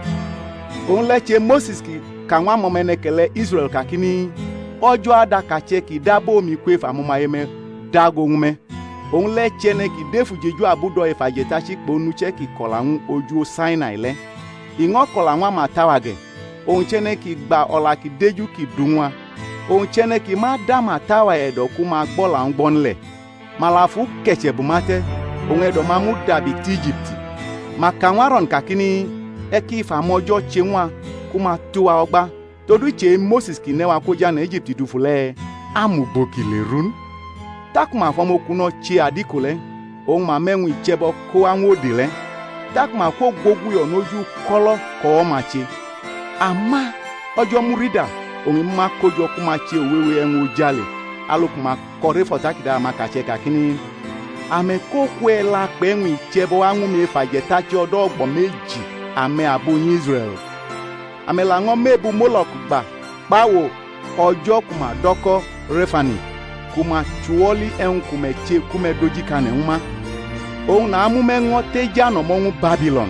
òun lẹ́ tse Moses kì kàwọn amọ̀mẹ́nẹkẹlẹ́ Israel kàkíní ọjọ́ adakatsẹ kì dábò mi kó efàmọ́mayẹmẹ́ dágo ŋumẹ́ òun lẹ́ tse nẹ kì défù dzedzo abúdọ̀ efàjẹ̀tà tsi kponutsẹ kì kọ̀là ŋu ojú Sinai lẹ́ ìŋọ́ kọ̀là ŋu amatawagẹ̀ òun tse nẹ kì gba ọ̀là kì dédzu kì dùnua òun tsẹ́nẹ́ kì má dàmà táwa ẹ̀dọ̀ kó máa gbọ́ là ń gbọ́ ńlẹ̀ màlàfù kẹ̀tsẹ̀ bùmátẹ́ òun ẹ̀dọ̀ máa mú dàbí ti Egypt màkà wọn arọ̀n kàkíní ẹ kí ìfàmọ́jọ́ tse wọn kó máa tó wa ọgbà todu tse Moses kì nẹ́ wa kó já ní Egypt dùfù lẹ́ amúbòkì lè rún takùmà fọmọkùnà tse àdìkò lẹ́ òun mà mẹ́wùn ìtsẹ́bọ kó àwọn òdì lẹ́ takùmà kó gbogbo yọ̀ nójú kọ́lọ́ kọ́ ọ́ mà tse àmà ọjọ́ múrídà òun ma kójọ kó ma tse òwewe ẹ̀hún ojàlè alùpùpù ma kọrí fọ̀tàkìdá ma kàtsẹ kàkíní àmẹ kókó ẹ̀ la pẹ́ ẹ̀hún ìtsẹ́bọ̀ ahùnmi fàjẹ̀tà tse ọdọ́ ọgbọ̀n méjì àmẹ àbóyin Israel àmẹ làwọn mẹ́bu Moloch gbà kpáwò ọjọ́ kò ma dọ́kọ́ Refani kò ma tsuwọ́lì ẹ̀hún kò mẹ tse kò mẹ dodzi kanẹ̀ ń ma òun nà amúmẹ́ŋọ́ tẹ́jà nọ̀mọ́ŋu Babylon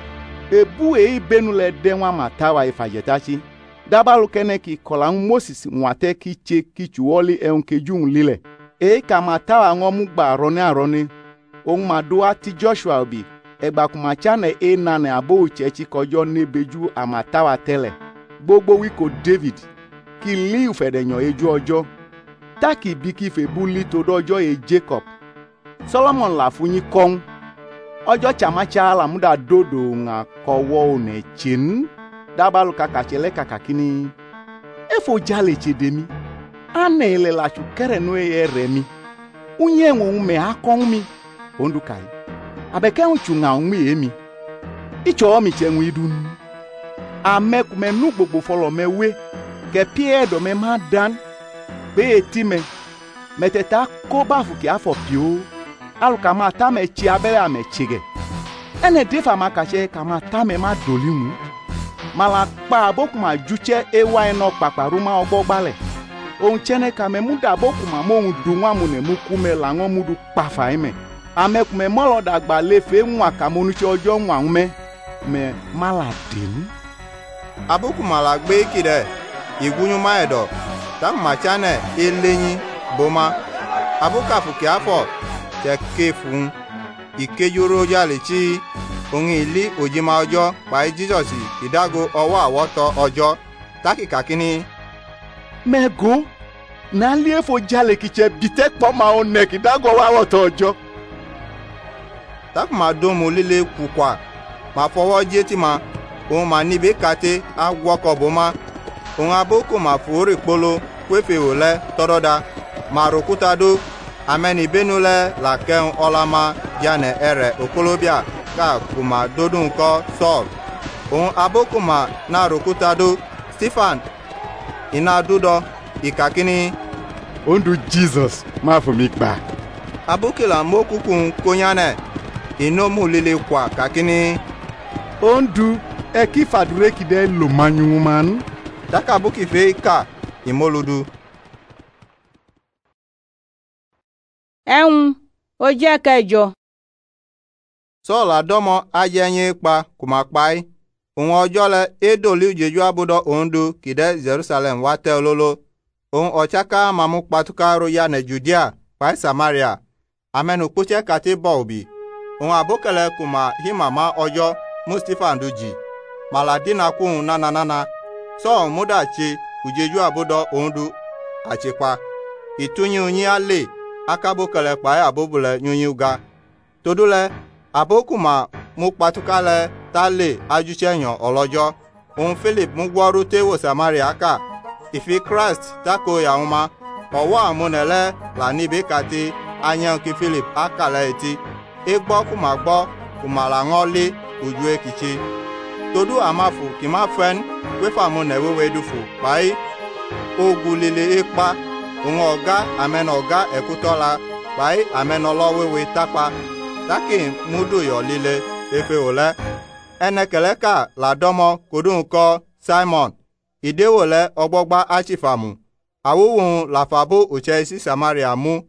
ebu èyí bẹ́nu lẹ dẹ́ wọn ma táwa ìfàjẹ̀tà tsi dabalu kene ki kɔla ŋu Moses ŋuatɛ ki tse ki tsuwɔli ɛŋu keju ŋu li lɛ eye kama tawa ŋɔ mu gba arɔne arɔne òun ma do ati Joshua bi ɛgba kuma tsa ne e nane abo tsɛtsi kɔjɔ ne beju ama tawa tɛ lɛ gbogbo wi ko David ki li fɛdɛnyɔ eju ɔjɔ taki bi ki febu li to do ɔjɔ ye Jacob Solomon la funyi kɔŋ ɔjɔ tsamatsa la mu da dodo ŋa kɔwɔ one tsen dabalu kaka tsele kaka kini efo jale tse demi ane le la chukere no e remi unye nwu me akon mi ondu kai abeke unchunga unmi emi icho mi chenwu idun ame kume nu gbogbo folo me we ke pie do me ma dan be etime meteta ko bafu ki afọ pio aluka ma ta me chi abere ame chige ene defa makache kama ta me ma dolimu mala pa boku ma juche ewa eno paparu ma ogbogbale ohun chene kame muda boku ma mo ohun du nwa mu ne mu kume la won mudu pafa ime ame kume molo dagba le fe nwa kamonu che ojo nwa nme me mala dem aboku mala gbe kide igunyu ma edo ta ma chane eleyin boma abuka fuki afọ te kefun ikejuro jalechi ohun ili ojima ọjọ́ pa Jesus idago ọwọ́ àwọ̀tọ̀ ọjọ́ takika kini mego na liefo jale kiche bite po ma onek idago wa àwọ̀tọ̀ ọjọ́ tak ma domo lile kukwa ma fọwọ́ jeti ma ohun ma nibe kate agwọkọ boma ohun aboko ma fori polo kwefe ole toroda ma rokuta do ameni benule la ken olama jane ere okolobia ka kuma dodun ko Saul ohun aboko ma na rokuta do Stephen ina dudo ikakini ondu Jesus ma fo mi gba abokela mokukun konyane inomu lele kwa kakini ondu ekifadure kide lo manyuman daka buki fe ka imoludu ẹ̀hún ó jẹ́ kẹjọ. Saul adomo ajenye pa kuma pai ohun ọjọ́ le edoli jeju abudo ondu kide Jerusalem wate ololo ohun ochaka mamu patuka roya ne Judea pa Samaria amenu poche kati bobi ohun abokele kuma himama ọjọ́ Mustafa nduji maladina kun nana nana Saul mudachi ujeju abudo ondu achipa itunyi onyi ale akabokele pa abobule nyunyuga todule abokuma mu patukale tale ajuchenyo olojo ohun Philip mu gworu tewo Samaria aka ifi Christ tako ya uma owo amunele la nibe kati anyan ki Philip akala eti egbo kuma gbo kuma la ngoli uju ekichi todu amafu kima fen wefa mu ne wewe dufu pai ogulile epa ohun ọ̀gá amen ọ̀gá ekutola pai amen olowewe tapa taki mudu yo lile efe ole enekeleka la domo kodun ko Simon idewole ogbogba achifamu awuwun la fabo uche isi Samaria mu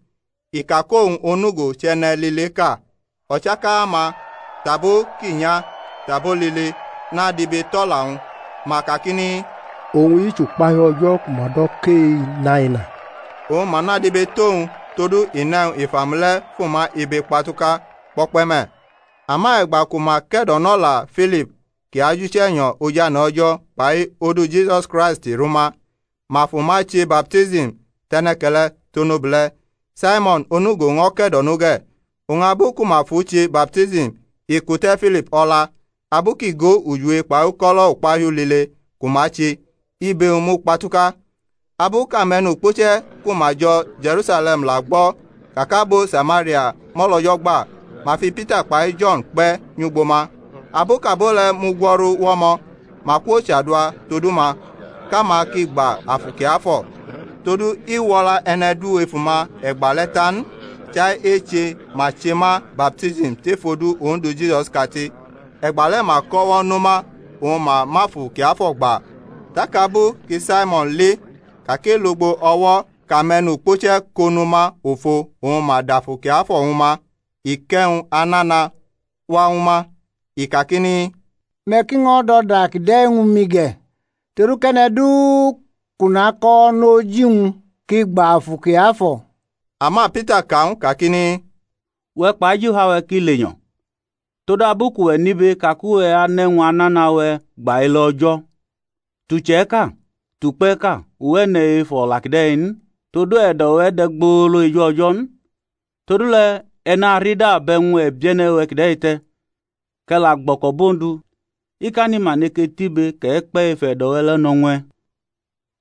ikako onugo chene lile ka ochaka ama tabo kinya tabo lile na dibe tola makakini ohun ichupa ọjọ́ kumodo ke naina o mana dibe tohun todu ina ifamle fuma ibe patuka popeme ama egba kuma kedonola Philip ki ajuche yan oja na ojo pai odu Jesus Christ Roma mafuma chi baptism tenekele tonoble Simon onugo ngo kedonuge ungabuku mafuchi baptism ikute Philip ola abuki go ujue pa ukolo upayu lile kumachi ibe umu patuka abuka menu poche kumajo Jerusalem la gbo kakabo Samaria molojogba ma fi Peter pa John pe nyugboma abuka bole mugworu womo ma poche adwa toduma kama kigba afuke afọ todu iwola enedu efuma egbaletan chai eche ma chema baptism tefodu ondu Jesus kati egbale ma kowo numa o ma mafu ke afọ gba takabu ki Simon le kake logbo ọwọ́ kamenu poche konuma ofo ohun ma dafu ke afọ huma ikẹun anana wa huma ikakini mekin odo dak den mige terukene du kuna ko no jiun ki gba afu ke afọ ama Peter kaun kakini we paju hawe kileyan todo abuku e nibe kaku e anenwu anana we gba ile ọjọ́ tucheka tupeka uene for lakden todo edo we de gbolo ijo ojon todo le ena rida benwe ebiene we kdeite kala gboko bondu ikani maneke tibe ke pe fedo ele nonwe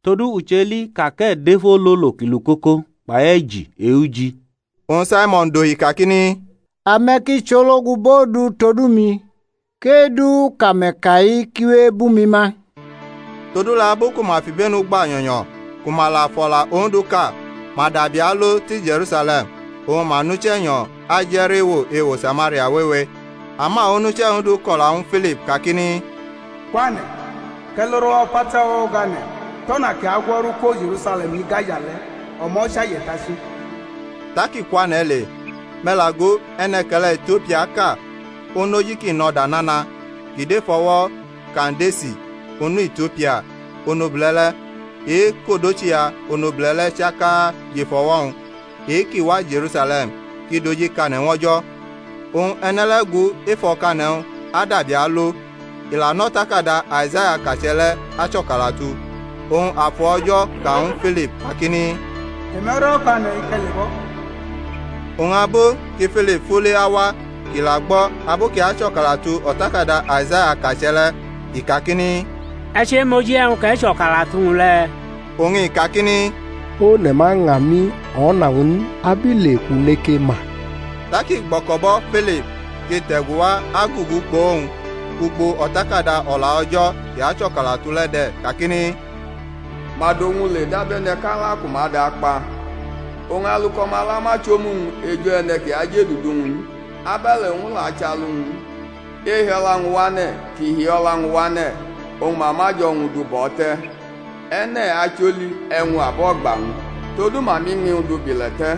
Todu ucheli kake defo lolo kilukoko paeji euji. On Simon do ikakini. Ameki chologu bodu todu mi. Kedu kamekai kiwe bumima. Todu la bo kuma fi benu gba yanyan. Kuma la fola onduka. Madabi alo ti Jerusalem. O manuche yan ajerewo ewo Samaria wewe. Ama onuche ondu kola un Philip kakini. Kwane. Keloro pata o gane. Tona ke agworu ko Jerusalem ni gajale. Omo sha yetashi. Taki kwane le. Melago enekele Ethiopia ka. Ono yiki no danana. Kide fowo Kandesi. Onu Ethiopia. Ono blele. E kodochia ono blele chaka ye fowo. E kiwa Jerusalem. Kidoji kane wojo. On enelegu ifo kane adabi alo. Ìlànà takada Isaiah kachele achokalatu. On afojo kaun Philip akini. Emero kane ikelebo. On abo ki Philip fule awa kilagbo abo ki achokalatu otakada Isaiah kachele ikakini. Eche moji en ka achokalatu le. On ikakini. O ne mangami ona un abile kuneke ma. Taki gbokobo Philip ki teguwa agugu gbohun. Gbogbo ọ̀tákàdá ọ̀la ọjọ́ kì á ṣọ̀kàlà tó lẹ́dẹ̀ kàkíní. Màdòhun lè dábẹ́ ní kálá kò má dáa pa. Òun alukọ máa lá má tsomu ejò ẹnẹ kì á jẹ́ dùdú ń. Abẹ́lẹ̀ ń là tsa lu ń. Ehe ọ̀la ń wá nẹ̀ kì í hi ọ̀la ń wá nẹ̀. Òun màmá jọ ń dùbọ̀ tẹ́. Ẹnẹ́ atsoli ẹ̀hún àbọ̀ gbà ń. Todú màmí ń ń dùbì lẹ̀ tẹ́.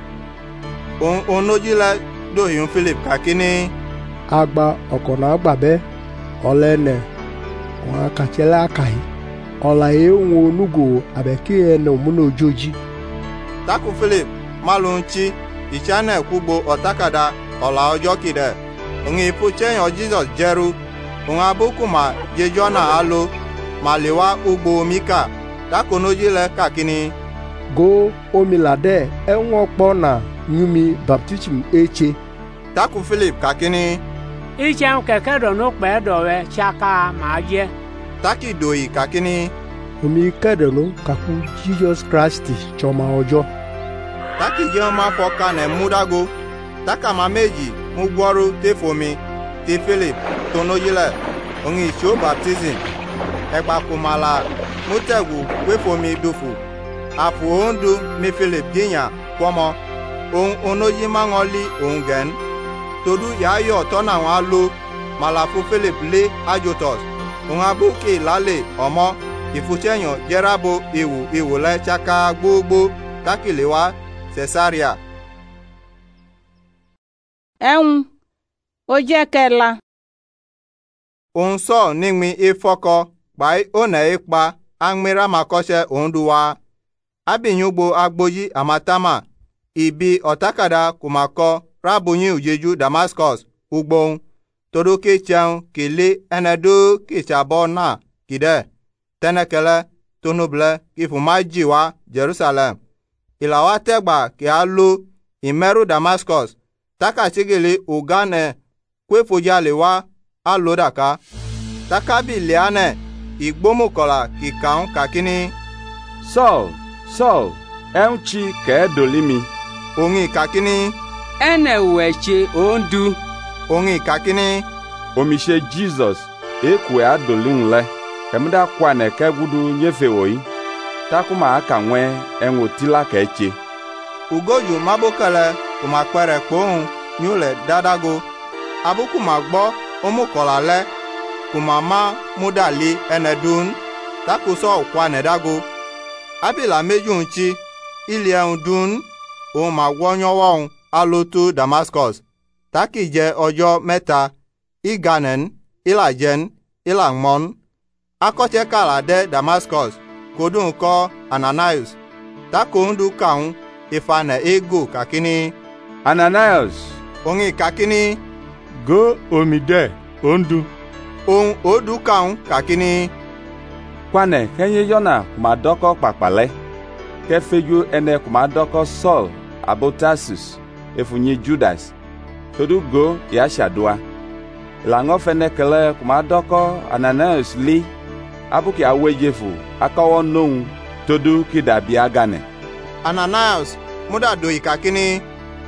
Òun onójú lẹ dòyún Philip kàkíní. Agba ọkọ̀nà àgbàbẹ́ ọlẹ́nẹ̀ wọn akàtsẹ́lẹ́ àkàyí ọ̀là ehun onúgò àbẹ̀kí ẹnẹ òmùnà ojójì. Taku Philip malunchi ìtsánẹ̀ kúgbo ọ̀tákàdá ọ̀là ọjọ́ kìdẹ̀ òun ìfú tsẹ́yàn Jesus jẹ́rú òun abókùmá jẹjọ́nà alo màlẹ́wà ugbo mika takonójì lẹ kàkíní. Go omiladẹ́ ẹ̀wọ̀n ọ̀pọ̀ nà nyumi baptism eche. Taku Philip kàkíní. Ichen keke do no pe do we chaka ma je. Taki doi kakini. Omi kede no kaku Jesus Christ choma ojo. Taki je ma foka ne mudago. Taka ma meji mugworu te fomi te Philip tono yile. Ongi show baptism. Egba kumala mutegu we fomi dufu. Afu ondu mi Philip ginya kwomo. On onoyi mangoli ongen. Todu yayo tona wọn lo malafu Philip le ajotos òun abókè lálẹ́ ọmọ ìfúnṣẹ́yàn jẹ́rábò ewu ìwòlẹ́ ṣaka gbogbo kákìlẹ́wà Cesaria. Ẹ̀hún ó jẹ́ kẹ́la. Òun sọ nígbìn ìfọkọ pàì ònà ipa agbéramakọ́ṣẹ́ òun duwa. Abìyúgbo agboyí àmàtàmà ìbí ọ̀tákàdá kùmàkọ́ rabunyi ujeju Damascus ugbon todo ke chan kele enedo ke chabo na kide tenekele tonoble ki fumaji wa Jerusalem ilawa tegba ke alo imeru Damascus taka chigele ugane kwe fojale wa alo daka taka bi leane igbomokola ki kaun kakini. Saul Saul enchi ke dolimi ongi kakini. Ene weche ondu. Ongi kakini. Omishe Jesus ekwe adolunle. Kemda kwane kegudu nyefe woi. Takuma aka nwe enwotila keche. Ugoju mabokele kumakpere kpohun nyule dadago. Abuku magbo omukola le. Kumama mudali enedun. Takuso kwane dago. Abila mejunchi ili endun. O magwonyo won. Alotu Damascus. Taki jẹ ọjọ́ mẹ́ta. Iganen, Ilajen, Ilangmon. Akọ́ṣẹ́ kàlà dé Damascus. Kodun kọ́ Ananias. Tako ndu kaun ifane ego kakini. Ananias. Ongi kakini. Go omide ondu. Ohun odu kaun kakini. Kwane kenye yona kumadoko kpakpale. Kefeju ene kumadoko Saul abotasus. Efunye Judas todu go ya shadua lango fenekele kumadoko Ananias li abuki awejefu akawo non todo kida bia gane. Ananias muda do ikakini.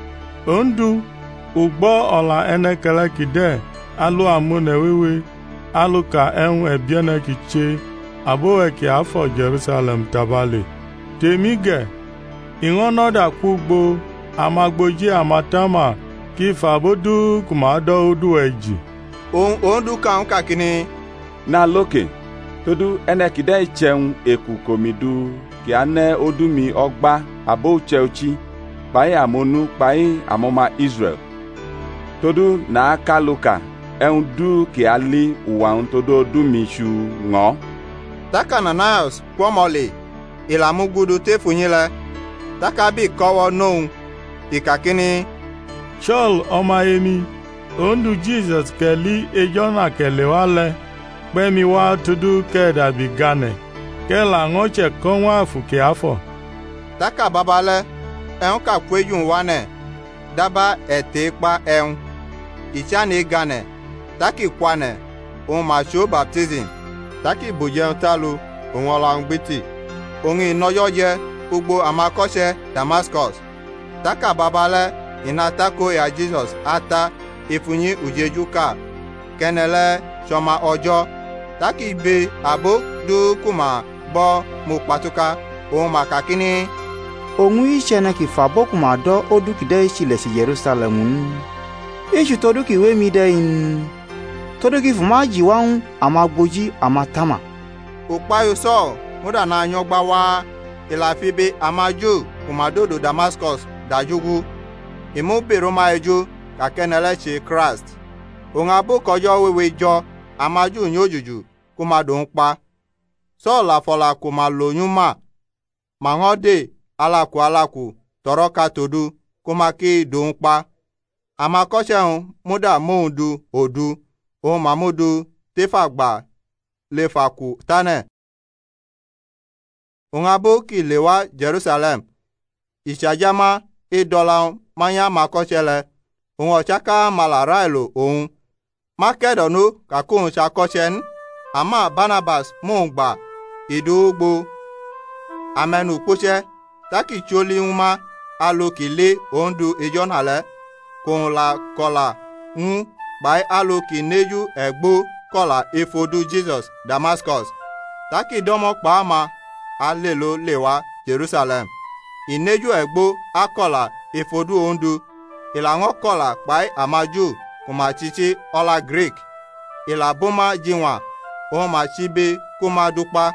Ondu ugbo ola enekele kide alu amune wewe alu ka en ebiene kiche abo eki afọ Jerusalem tabale. Temige ingono da kugbo amagboji amatama ki fabodu kumado odu eji. On ondu kan kakini na loke todo enekide icheun eku komidu ki ane odumi ogba abo cheuchi pai amonu pai amoma Israel. Todo na kaluka en du ki ali uwan todo odumi shu ngo. Taka Ananias kwomole ilamugudu tefunyile. Taka bi kowo nou ikakini Chol omayemi ondu Jesus keli ejona kele wale pemi wa tudu keda bigane kela ngoche konwa fuke afọ. Taka babale en ka kwejun wane daba etekpa en ichane gane taki kwane on ma show baptism taki boje talu on ola ngbiti on inoyoje ugbo amakose Damascus. Taka babale inatako ya Jesus ata ifunyi ujejuka kenele shoma ojo taki be abo du kuma bo mu patuka o makakini onwu ishene ki fabo kuma do odukide chile si Jerusalem ishu toduki we mi de in toduki fuma jiwan amagboji amatama upayo so muda na anyogba wa ilafibe amaju kuma dodo Damascus dajugu imu beroma ejo ka kenele chi Christ onga bo kojo wewe jo amaju nyojuju kuma don pa so la fola kuma lonyuma mangode alaku alaku toroka todu kuma ki don pa amakose hun muda mondu odu o mamudu tefagba lefaku tane onga bo ki lewa Jerusalem ishajama idola manya makosele on chaka malarailo on makedonu kakun chakochen ama Barnabas mungba idugbo amenu poche taki choli uma alokile ondu ejonale kon la kola un bai aloki neju egbo kola efodu Jesus Damascus taki domo pa alelo lewa Jerusalem ineju egbo akola efodu ondu ilango kola pai amaju kuma chichi ola Greek ila boma jinwa o ma chibe kuma dupa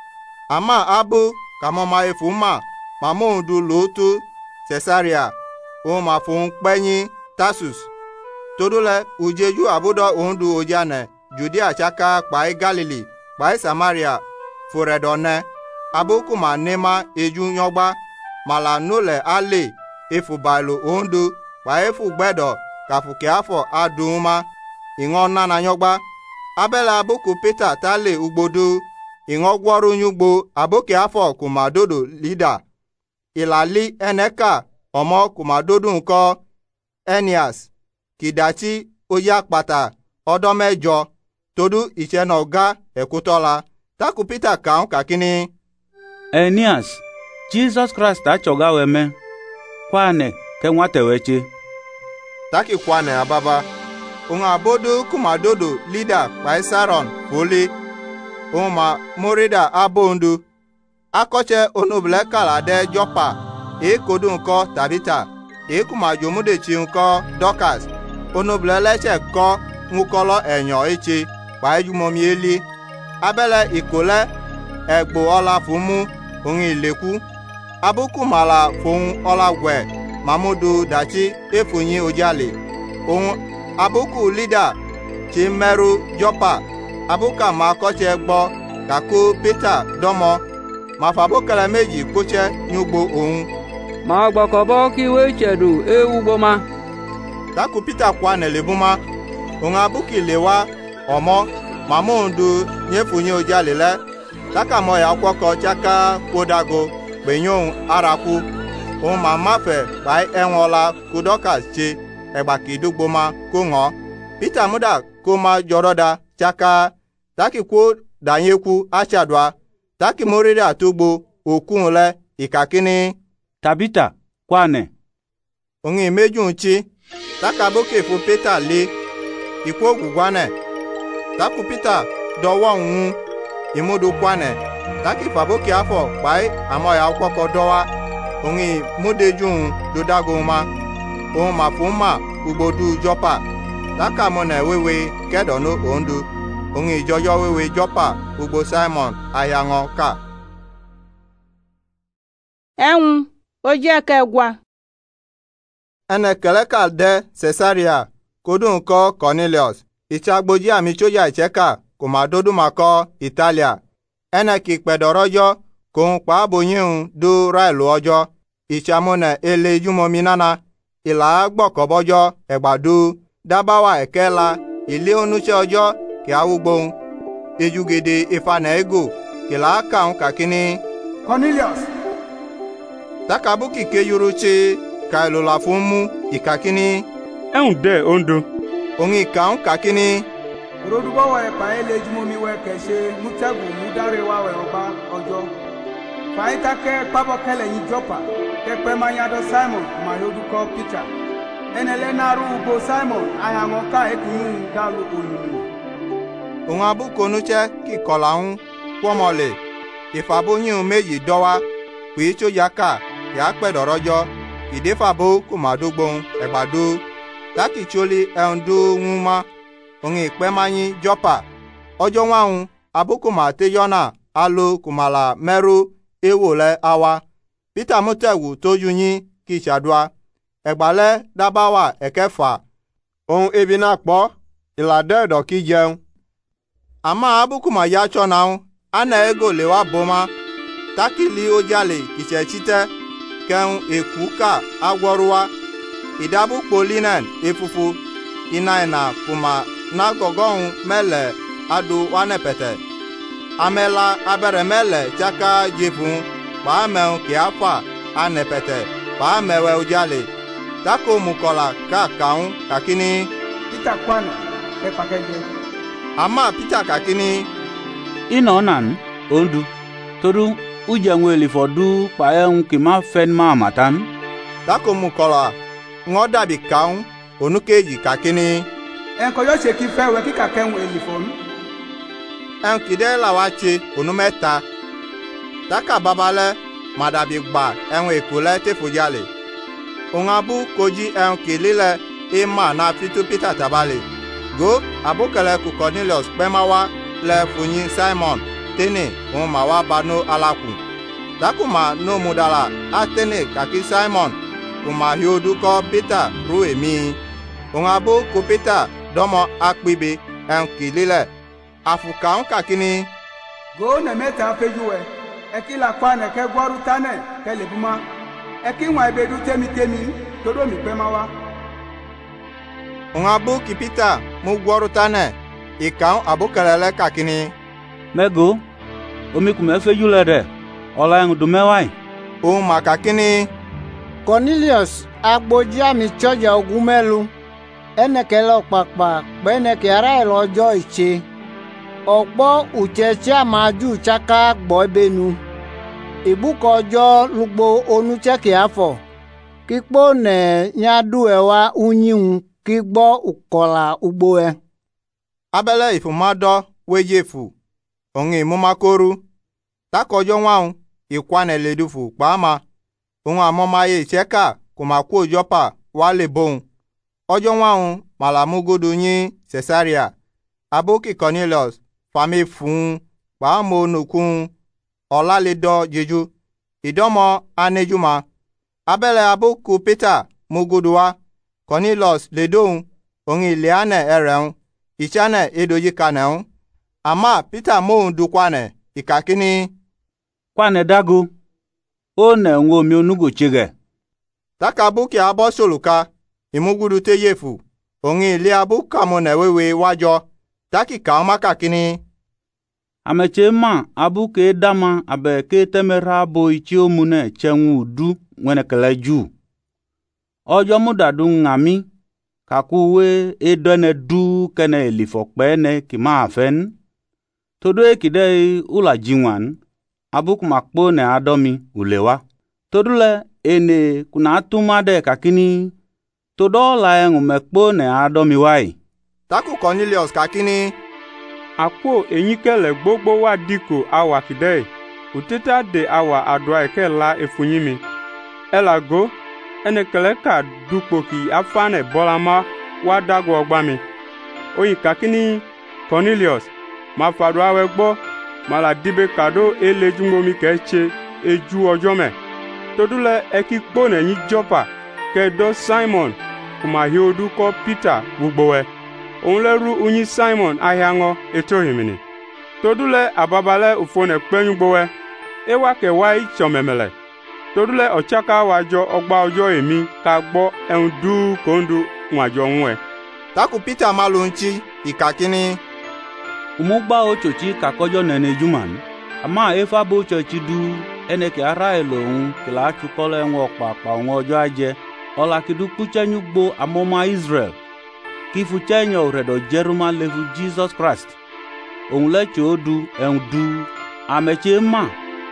ama abu kamoma efuma mamondu lotu Caesarea o ma fun penyi Tarsus todule ujeju abudo ondu ojane Judea chaka pai Galilee pai Samaria foredone abu kuma nema eju nyogba mala nole ale efu balo ondu pa efu gbedo kafuke afọ aduma ingo nana nyogba abela abuku Peter tale ugbodu ingo gworu nyugbo abuke afọ kumadodo lida ilali eneka omo kumadodo nko Enias kidachi oya pata odo mejo todu ise na oga ekutola taku Peter kan kakini Enias Jesus Christ achoga weme kwane ke nwate weche taki kwane ababa unga abodu kumadodo leader by Saron foli uma morida abondu akoche onobele kala de Joppa e kodu nko Tabita e kuma jomude chi nko Dorcas onobele leche ko nkolo enyo echi by jumomieli abele ikole egbo ola fumu ongi leku abuku mala fun ola gwe mamudu dachi efunyi ojale on abuku leader chi meru Joppa abuka ma koche gbo kako Peter domo ma fabokala meji koche nyugbo ohun ma gbakobo ki we chedu ewu gboma tako Peter kwa ne lebuma on abuki lewa omo mamundu nyefunyi ojale le taka mo ya kwoko chaka kodago gbenyon araku o ma mafe bai enwola kudoka che egbakidugboma kongo Peter muda koma joroda chaka taki kwo danyekwu achadwa taki moriri atugbo okun le ikakini Tabita kwane. Ongi mejun chi taka boke fu Peter le ikwo gugwane taku Peter dowo nwu imudu kwane taki faboke afọ pai amoya kwoko dowa ongi mudejun dodagoma o mafuma ugbodu Jopa taka mona wewe kedono ondu ongi jojo wewe Jopa ugbo Simon ayango ka Ẹ̀hún ó jẹ́ kẹgwa. Ene keleka de Caesarea kodun ko Cornelius ichagboji ami choja icheka kuma dodu mako Italia ene ki pedorojo kun pa boyin du railu ojo ichamone ele jumomi nana ila gbokobojo egbadu dabawa ekela ile onuse ojo ki awugbon ejugede ifana ego kila ka un kakini Cornelius takabuki ke yuruchi kailo la fumu ikakini ehun de ondo ongi kaun kakini rodubo wa pa ele jumomi we kese mutagu mudare wa we oba ojo faita ke pabo kele yin Jopa ke pe manyado Simon ma yoduko Peter enele naru ugo Simon ayango ka ekunu dalu onu onga bu konuche ki kolaun kwomole ifaboyin meji dowa kwicho yaka ya pedorojo idefabo kumadogbon egbado taki choli endu nwuma ongi pemanyi Jopa ojo nwaun abukuma teyona alo kumala meru ewole awa Peter mutewu toyunyi kishadwa egbale dabawa ekefa ohun ebi na po ilade edo ki jeun ama abukuma ya chonaun ana ego lewa boma takili ojale kichechite keun ekuka agworuwa idabu polinen efufu inaina kuma na gogon mele adu wanepete amela abere mele chaka jefun pa meun kiafa anepete pa mewe ojale tako mukola ka kaun kakini Peter kwana e pakeje ama Peter kakini Inonan ondu todu uje nweli fodu paen kima fen ma matan tako mukola ngodabi kaun onukeji kakini enko yo se ki fe we ki ka ken elifon en kide la wache onu meta taka babale madabi gba en ekule te fujale ongabu koji en kilile ima na fitu Peter tabale go abukele ku Cornelius pemawa le funyi Simon tene on mawa bano alaku dakuma no mudala atene kaki Simon kuma hiodu ko Peter ruemi ongabu ku Peter domo akpibe en kilile afuka on kakini go na meta fejuwe ekila kwa na ke gwaru tane ke lebuma ekinwa ibedu temi temi todo mi pemawa ongabu ki Peter mu gwaru tane ikan abukelele kakini mego omi kume fejule de ola en dumewai o makakini Cornelius agboji ami choja ogumelu enekele okpakpa gbeneke ara elojo iche ogbo ucheche amaju chaka gbo ebenu ibuko ojo lugbo onucheke afọ kikpo ne nyadu ewa unyihun kigbo ukola ugbo e abele ifumado wejefu ongi mumakoru takojo nwaun ikwane ledufu pama ohun amomaye cheka kumaku Jopa wale bon ojo nwaun malamugodo yin Caesarea aboki Cornelius fami fun pamo nokun olaledo jeju idomo anejuma abele aboku Peter mugodowa Cornelius ledon ongi leane ereun ichane edoji kaneun ama Peter mo ndukwane ikakini kwane dago o na enwe omi onugo chige takabuki abo soluka imugudu teyefu ongi ile abuka mo na wewe wajo taki ka makakini ameche ma abuke dama abe ke temera bo ichi omune chenwu du nwene kele ju ojo mudadu ngami kakuwe edone du kene elifokpe ne kima afen todo ekide ula jinwan abu kuma kpo ne adomi ulewa. Todule ene kuna atuma de kakini todo la engu mekpo ne adomi wai. Taku Cornelius kakini akwo enyikele gbogbo wa diko awa kide uteta de awa adwa eke la efunyimi elago enekele ka dukpoki afane bolama wa dago ogbami oyin kakini Cornelius ma fado awe gbo mala dibe kado elejungomi keche eju ojo me todule eki kpo ne yin Joppa ke do Simon kuma hiodu ko Peter gbogbowe òun lẹ́rú unyi Simon ahiaŋɔ eto himini todule ababale ufone kpenyugbowe ewa kewa ichomemele todule ọchaka wajọ ọgba ọjọ emi ka gbọ ẹun du kondu nwajọ nwe. Taku Peter malu nchi ikakini umugba ochochi kakọjọ nene juman ama efa bo ochochi du eneke ara elo òun kìlá chukọlọ ẹwọn ọ̀pàpà òun ọjọ́ ajẹ ọlakidu kpuchenyugbo amọma Israel kifu chenyo redo jeruma levu Jesus Christ òun lẹ́tí ó du ẹ̀hún du àmẹ́tí ma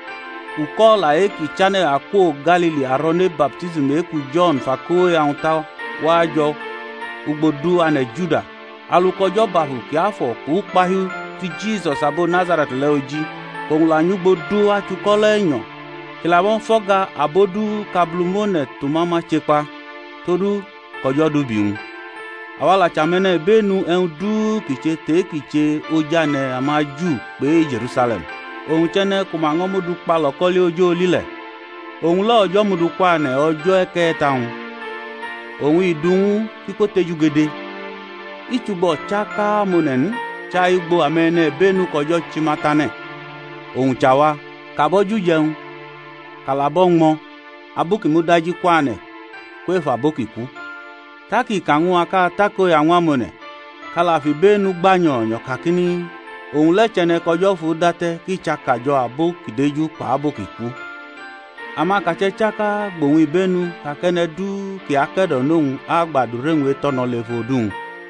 ukola eki chane akwo Galili arone baptism eku John fako ẹ̀hún ta wájọ ugbodu ane Juda alukọjọ bahu kí afọ kú pahu ti Jesus abo Nazareth lẹ́ ojí òun la nyugbodu atukọ́lẹ̀ ẹ̀yàn kìlàbọ̀n fọ́ga abodu kablumone tumama chepa todu kọjọ du biun awala chamene benu en du kiche te kiche ojane amaju pe Jerusalem ohun chene kuma ngomudu pa lokole ojo lile ohun lo ojo mudu pa ne ojo eketa hun ohun idun kiko tejugede ichubo chaka munen cha igbo amene benu kojo chimatane ohun chawa kaboju jeun kalabon mo abuki mudaji kwane kwefa bokiku taki kangu aka tako ya nwamone kala fi benu gbanyo nyo kakini ohun lechene kojo fu date ki chakajo abo kideju pa abo kiku ama kache chaka gbohun ibenu kakene du ki akedo nohun agbadurenwe tono levodun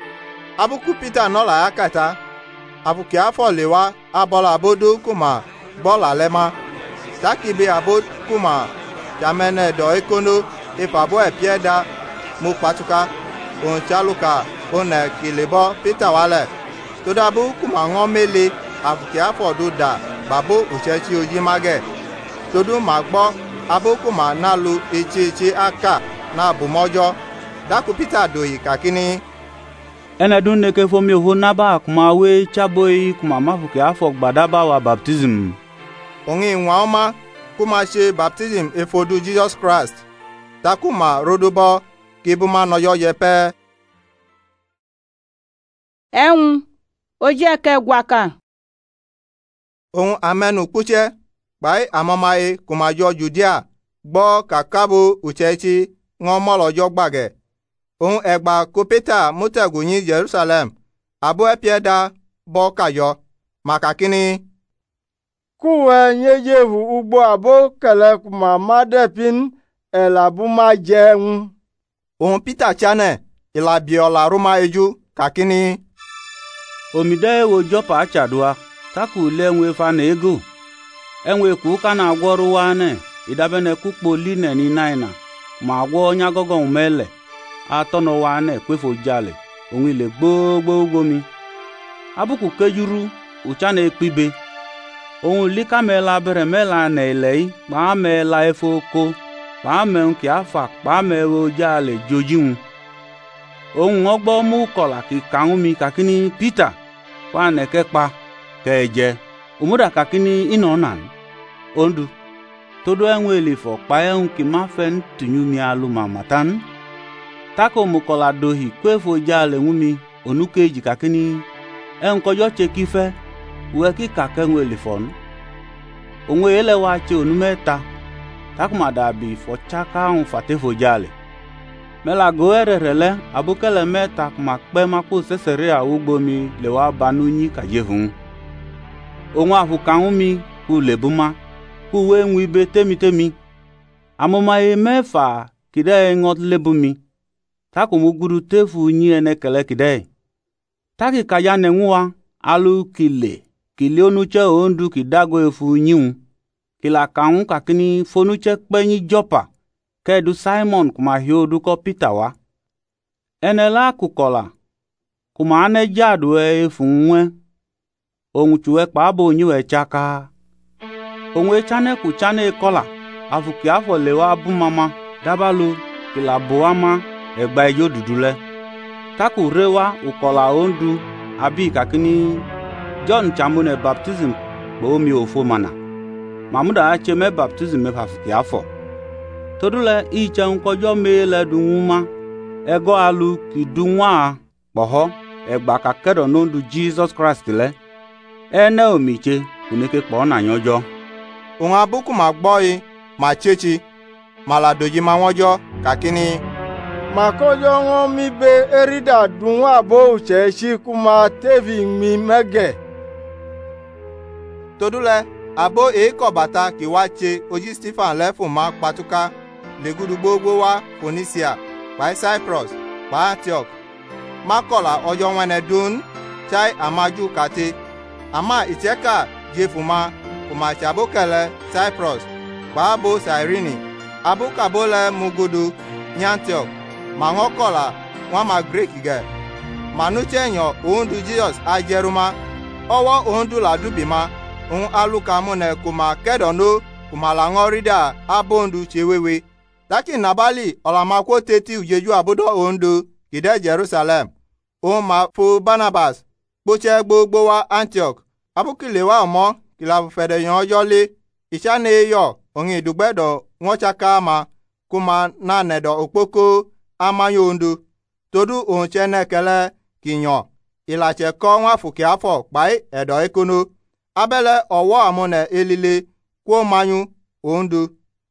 abuku Peter nola akata abuki afọ lewa abola abodo kuma bola lema taki be abod kuma jamene do ekono ifabo epieda mo patuka on chaluka on kilebo Peter wale to dabu kuma ngon mele afuki afodu da babo uchechi oji mage todu magbo abo kuma nalu echeche aka na abumojo daku Peter doyi kakini ene dun neke fomi ho naba kuma we chaboyi kuma mafuki afọ gbadaba wa baptism ongi nwa oma kuma she baptism efodu Jesus Christ takuma rodobo kibuma no yo yepe ẹ̀hún ojú ẹ̀kẹ́ gwaka ohun amenu kuche pai amomae kumajo Judea gbo kakabo uchechi ngomolojo gbage ohun egba ko Peter mutagunyi Jerusalem abo epieda bo kayo makakini kuwe nyejevu ugbo abo kele kuma madepin elabuma jeun ohun Peter chane ilabiola Roma eju kakini omide wo Joppa achadua taku lenwe fana ego enwe ku kana agworu wane idabene kukpo line ni naina ma agwo nya gogo umele atono wane kwefo jale ohun ile gbogbo gomi abuku kejuru uchana ekpibe ohun lika mela bere mela na ilei ma mela efoko pa me nki afa pa me wo jale jojun ohun ogbo mu kola ki kan mi kakini Peter wa neke pa keje umuda kakini inonan ondu todo enwe lifo pa en ki ma fen tunu mi alu mamatan tako mu kola dohi kwefo jale ngumi onukeji kakini en kojo chekife we ki kakenwe lifon onwe ele wa che onumeta takuma dabi fo chaka un fatefo jale mela goere rele abukele meta kuma kpe maku Caesarea ugbomi le wa banunyi kajehun onwa afukan mi ku lebuma ku we nwi be temi temi amoma e mefa kide ngot lebumi takumu guru tefu nyi ene kele kide taki kaya ne nwa alu kile kile onuche ondu kidago efu nyiun kila kaun kakini fonuche kpenyi Jopa ke du Simon kuma hio du ko Peter wa. Enela kukola kuma ane jadu e funwe. Ongu chue kpabo nyiwe chaka. Ongu echane kuchane kola afuki afo lewa abu mama dabalu kila boama egba ejo dudule. Taku rewa ukola ondu abi kakini John chamune baptism bo mi ofo mana. Mamuda ache me baptism me afuki afo. Todule iche nkojo mele dunuma ego alu ki dunwa boho egba kakedo nondu Jesus Christ le. Ene omiche kuneke kpo na nyojo. Unga abuku ma gboyi ma chechi mala doji ma wonjo kakini makojo ngo mi be erida dunwa bo uchechi kuma tevi mi mege. Todule abo e ko bata ki wa che oji Stephen le fun ma patuka le gudu gbogbo wa Phoenicia pa Cyprus pa Antioch makola ojo wene dun chai amaju kate ama iteka jefuma kuma chabokele Cyprus babo Cyrene abuka bole mugudu Antioch mangokola wa ma Greek ge manuchenyo ondu Jesus ajeruma owo ondu la dubima un aluka mune kuma kedono kuma la ngorida abondu chewewe taki nabali olamako teti ujeju abudo ondu kide Jerusalem o ma fo Barnabas boche gbogbo wa Antioch abukile wa omo kila fede yan ojo le isane yo ongi dugbedo won chaka ma kuma na nedo opoko amayondu todu on chene kele kinyo ilache ko won afuki afo pai edo ekono abele owo amone elile kwo manyu ondu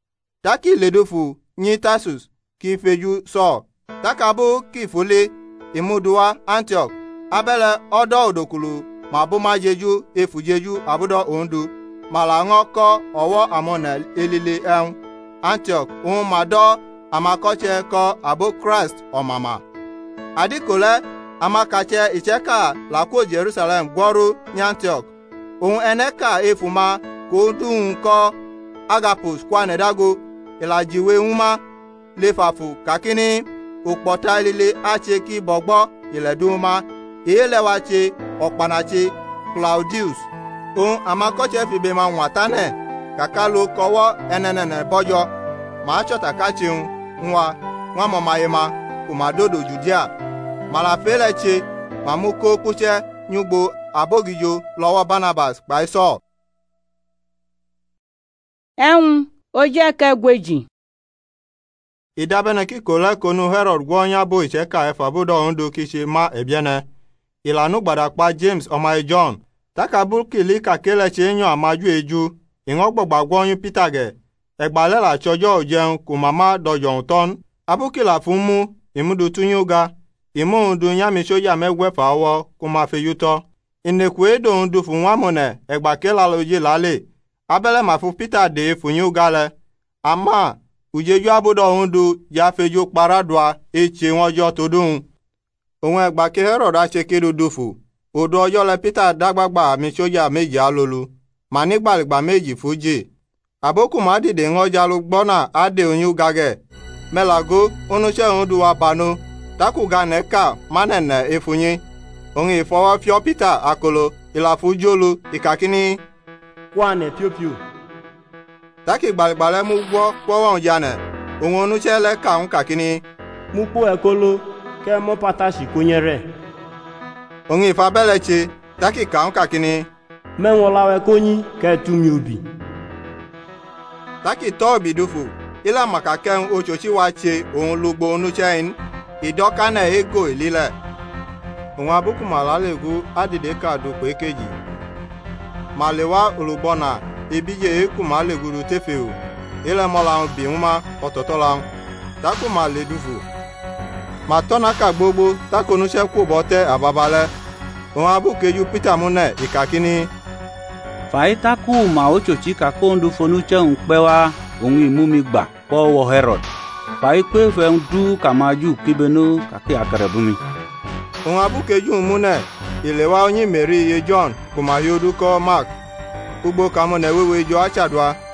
taki ledofu nyi Tarsus ki feju so takabu ki fole imuduwa Antioch abele odo odokulu mabuma jeju efujeju abudo ondu malango ko owo amone elile en Antioch un mado amakoche ko abo Christ omama adikole amakache icheka la ko Jerusalem gboru ni Antioch un eneka efuma ko dun ko Agapus kwa nedago ilajiwe uma lefafu kakini ukpota ilile acheki bogbo ileduma ielewache okpanache Claudius un amakoche fibe ma nwatane kakalo kowo enenene bojo ma chota kachiun nwa nwa mamayema kumadodo Judea malafeleche mamuko kuche nyugbo abogijo lowo Barnabas by Saul. Ehun oje ke gweji idabene kikole konu Herod gwonya bo icheka efa bodo ondo kiche ma ebiene ilanu gbadapa James omaye John takabu kili kakele chenyo amaju eju ingogbogba gwoyun Peter ge egbalela chojo ojeun ku mama dojo ton abukila funmu imudu tunyuga imundu nyami soja megwefa owo kuma feyuto inekwe do ndu funwamone egbakela loje lale abele mafu Peter de funyuga le ama ujeju abudo hundu ya feju paradwa eche wonjo todun ohun egbake Herod achekedo dufu odo ojo le Peter dagbagba mi soja meji alolu manigbaligba meji fuji aboku ma dide ngoja lu gbona ade onyuga ge melago onuse hundu wa banu takuga neka manene efunyi ohun ifowo fio Peter akolo ilafujolu ikakini kwane piopio taki gbaligbale mu gbo powo jane ohun onuse le ka un kakini mu po ekolo ke mo patashi kunyere ohun ifabeleche taki ka un kakini menwon lawe konyi ke tumi obi taki to bidufu ila makaken ochochi wache ohun lugbo onuchein idokana ego ilile ohun abuku malalegu adide ka do pe keji malewa olugbona ebije eku maleguru tefeu ile mola bi nma ototola taku maledufu matona ka gbogbo taku nuse ku bote ababale ohun abukeju Peter mune ikakini faitaku ma ochochi ka kondu fonuche unpewa ohun imumi gba powo Herod faipe fe ndu kamaju kibeno kake akarebumi ohun abukeju mune ilewa onyi Mary ye John kuma yodu ko Mark ugbo kamone wewe jo achadwa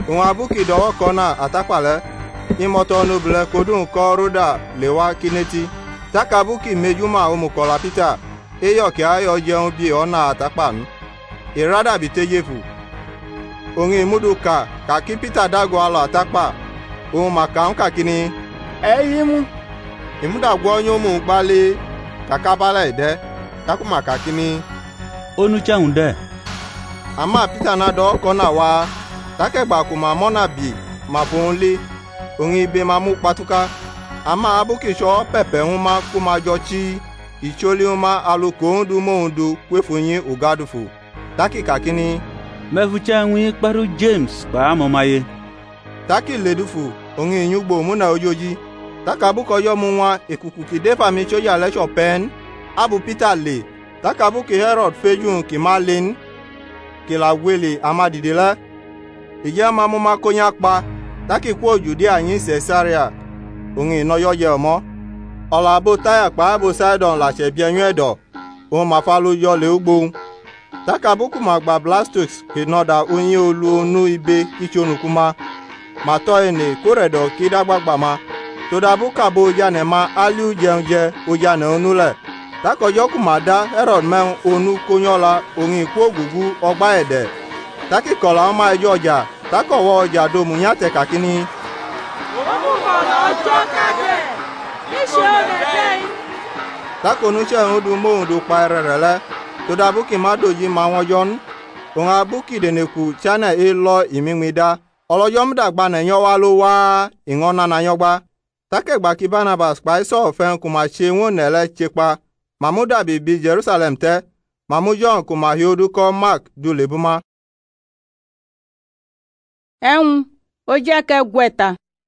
òun abúkì dọwọ́ kọ́ náà àtàpàlẹ́ ìmọ̀tọ́ nobilẹ̀ kodún kọ́ ródà lè wá kínẹ́tì táka abúkì méjúmọ́ òmùkọ́lá peter eyọ̀ kí ayọ̀ jẹun bí ọ̀nà àtàpànú ìrádàbí téjèfù òun ìmúdù kà kàkí peter dágọ́ alọ̀ àtàpà òun màkà ń kàkíní ẹ̀yìn mú ìmúdàgbọ́ yóò mú gbálẹ̀ kàkábálẹ̀ ìdẹ́ kákùmà kàkíní onuchahun dẹ. àmà peter náà dọ́ kọ́ náà wá tákẹ́gbà kò máa mọ́nà bì máa fòun lé òun ibè máa mú patuka àmà abúkìsọ́ pẹ̀pẹ̀ ń má kó máa jọ tí ìtsólé ń má alùkò ń dún mọ́ ń dún wéfòyín ògádùfò tákì kàkíní. mẹfùtsẹ́wìn pẹ̀lú james pàmòmáyé. tákì lẹ́dùfò òun ìyúgbò múnà ojójí tákàbùkọ yọ mú wọn èkùkù kì défàmì sójà lẹ́sọ̀ pẹ́ẹ́n abu peter lè tákàbùkì herod fejún kì má lẹ́n kì là wélé amadìdè lẹ́ ìjẹ́ máa mú má kóyá pa tákì kú òjùdí àyín sẹ̀sáríà òun ìnáyọ́ yẹ ọmọ ọ̀là abo táyà pa abo sidon làṣẹ bí ẹyún ẹ̀dọ̀ òun máa fa ló yọ lé gbóhùn tákàbùkù máa gba blastus kìnọ́dà oyin olú onú ibè kítsonùkú má máa tọ́ ẹnì kórẹ̀dọ̀ kí dágbàgbà má tòdàbù kàbó ojanẹ má aliu jẹun jẹ ojanẹ onú lẹ̀ tákọjọ́ kù má dá herod mẹ́rin onú kóyọ́la òun ìkú ògùgú ọgbà ẹ̀dẹ̀ tákì kọ̀là ọmọ ẹjọ́ ọjà tákọ̀wọ́ ọjà domu yàtẹ̀ kàkíní. òmùkọ̀lọ̀ ọjọ́ kàdé níṣẹ́ ọ̀nà dẹ́yìn. tákònúṣẹ́ ń dun móhùn do pa ẹrẹ rẹ̀ lẹ́ tòdàbù kì má dòjì má wọn jọ nù òun abúkì dènèkù tíánà é lọ ìmímí dá ọlọ́jọ́ múdàgbà nẹ̀yọ́ wá ló wá ìwọ̀n nánà yọ́gbá tákẹ́gbà kí barnabas pàìsọ̀ ọ̀fẹ́ kò máa ṣe wọn nẹ̀lẹ́ tsepa màmú dàbí bí jerusalem tẹ́ màmú john kò máa hi odúkọ mark dùlẹ̀ bùmá. ẹ̀hún ó jẹ́ kẹ́ gbẹ̀ta.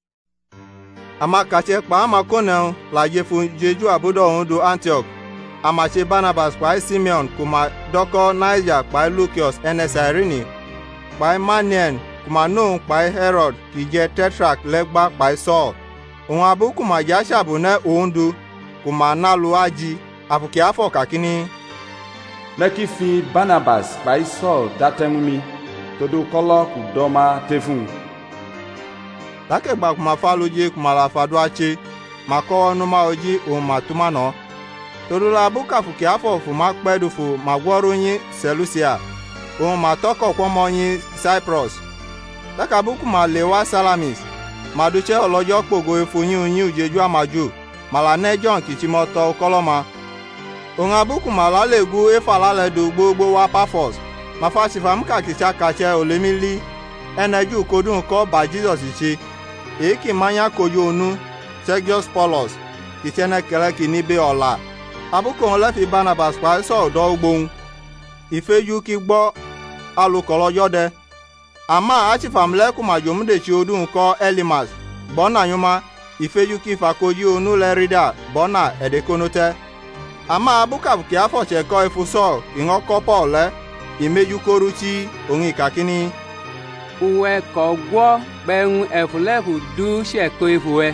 àmà kàtsẹ́ pa àmà kónẹ̀ làjẹ fún jeju àbúdọ̀ ọ̀hún do antioch àmà ṣe barnabas pàì simeon kò máa dọ́kọ́ niger pàì lucius ẹnẹsàírínì pàì manien kò máa nóhùn pàì herod kì í jẹ́ tetrarch lẹ́gbà pàì sọ́ọ̀ òun abúkù máa já ṣàbò náà òun du kò máa ná lu ájí àfùkì àfọ̀ kàkíní. mẹ́kì fi barnabas pàì sọ́ọ̀ dátẹ́mú mi todo kọ́lọ́ kù dọ́mà tẹ́fún. tákẹ́gbà kò máa fálójé kò máa la fàdó àtsé máa kọ́ ọ́nú máa ojí òun máa túmọ̀ nọ́ todo la abúkù àfùkì àfọ̀ fò máa pẹ́ dùfò máa gbọ́rọ̀ yín seleucia òun máa tọ́kọ̀ pọ́nmọ́ yín cyprus tákàbùkù máa lè wá salamis màdùchẹ́ ọlọ́jọ́ pògo efoyín oyin òjèjú àmàjò màlánẹ́ john kìtìmọ́tọ́ kọ́lọ́mà òun abúkù màlá lè gu éfà lálẹ́dò gbogbo wá pafos màfàṣìfàmùkà kìtsá kàtsẹ́ òlémílí ẹnẹ́jú kodún kọ́ bá jesus ṣe èyí kì máa yá kojú onú sergius paulus kìtsẹ́nẹ́ kẹlẹ́kì níbẹ̀ ọ̀la abúkù wọn lẹ́fi barnabas pa sọ̀dọ̀ gbóhùn ìfẹ́jú kí gbọ́ alùkọ̀lọ́jọ́ dẹ àmà àtìfàmùlẹ́kù màjòmúdètsí odún kọ́ elimas bọ́nà yúnmá ìfẹ́jú kí fàkójú onú lẹ́rídà bọ́nà ẹ̀dẹ́kónútẹ́ àmà abúkàbùkì àfọ̀tsẹ̀kọ́ efusọ̀ ìwọ́n kọ́ paul lẹ́ ìméjú kóru tí òun ìkàkíní. uwe kọ gwọ kpẹ̀hún ẹ̀fúlẹ́fù dú ṣẹ̀kọ́ efuwẹ́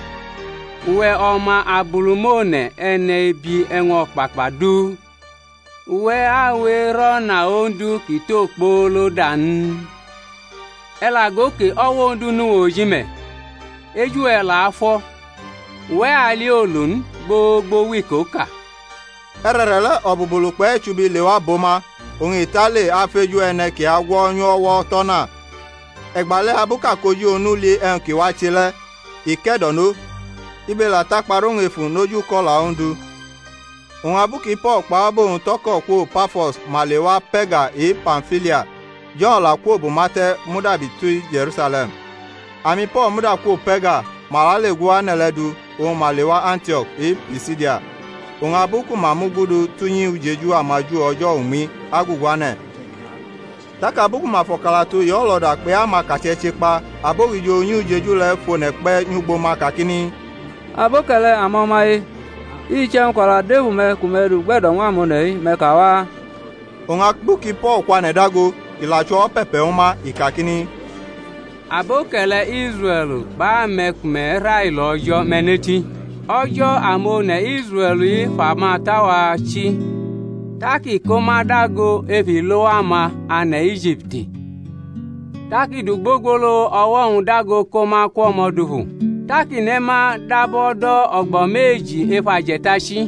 uwe ọma abulumone ẹnẹ bi ẹ̀wọ̀n pàpà dú uwe awe rọ́nà ondu kìtó kpolo dànù ẹlàgòkè ọwọ́ ondu nù òjìmẹ̀ ejú ẹ̀ làáfọ́ uwe àlẹ́ òlùn gbogbo wíkòókà. ẹrẹ̀rẹ̀ lẹ́ ọ̀bùbùlù pẹ́ tsubi lè wá boma òun ìtàlẹ̀ àfẹ́jú ẹnẹ kì á wọ́ nyọ́wọ́ tọ́nà ẹgbàlẹ́ abúkà kojú onú lé ẹn kì wá tsilẹ̀ ìkẹ́dọ̀nó ibẹ̀ là takparún efun lójú kọlà ọ̀húndú òun abúkì paul pàábòhùn tọkọ̀ kó paphos màlẹ́wà pẹ́gà èé pamphylia john là kó bòmátẹ́ múdàbí tú jerusalem àmì paul múdà kó pẹ́gà màlálẹ́gùn anẹlẹ́dù òun màlẹ́wà antioch èé pisidia òun abúkù màmúgudu túyín ujéjú àmàjú ọjọ́ òmí agùgbánẹ̀ taka abúkù màfọ̀kàlàtò yọ ọlọ́dà pé a máa kàtsẹ́ tse pa abóhìjọ oyún ujéjú lẹ́ fonẹ̀ pẹ́ nyúgbó ma kàkíní. abókẹlẹ àmọ́máyé ìtsẹ́ ńkọ̀lá déhùn mẹ kùmẹ́rù gbẹ́dọ̀ wọn àmúnẹ̀ yìí mẹ kà wá. òun abúkì paul kwanẹ̀ dágo ìlàtsọ́ pẹ̀pẹ̀ wọn ma ìkàkíní. abókẹlẹ israẹl bá mẹkùmẹ́ ráì lọ́jọ́ mẹ́nẹ́tì ọjọ́ àmọ́nẹ̀ israẹl yìí fàmà táwa tsi táàkì kọ́mádágo efi lówàmà ànẹ̀ íjíbítì taki du gbogbolo ọwọ́ òun dágo kó máa kó ọmọ dùhù taki ní máa dábọ́ dọ́ ọgbọ̀n méjì efàjẹtaṣí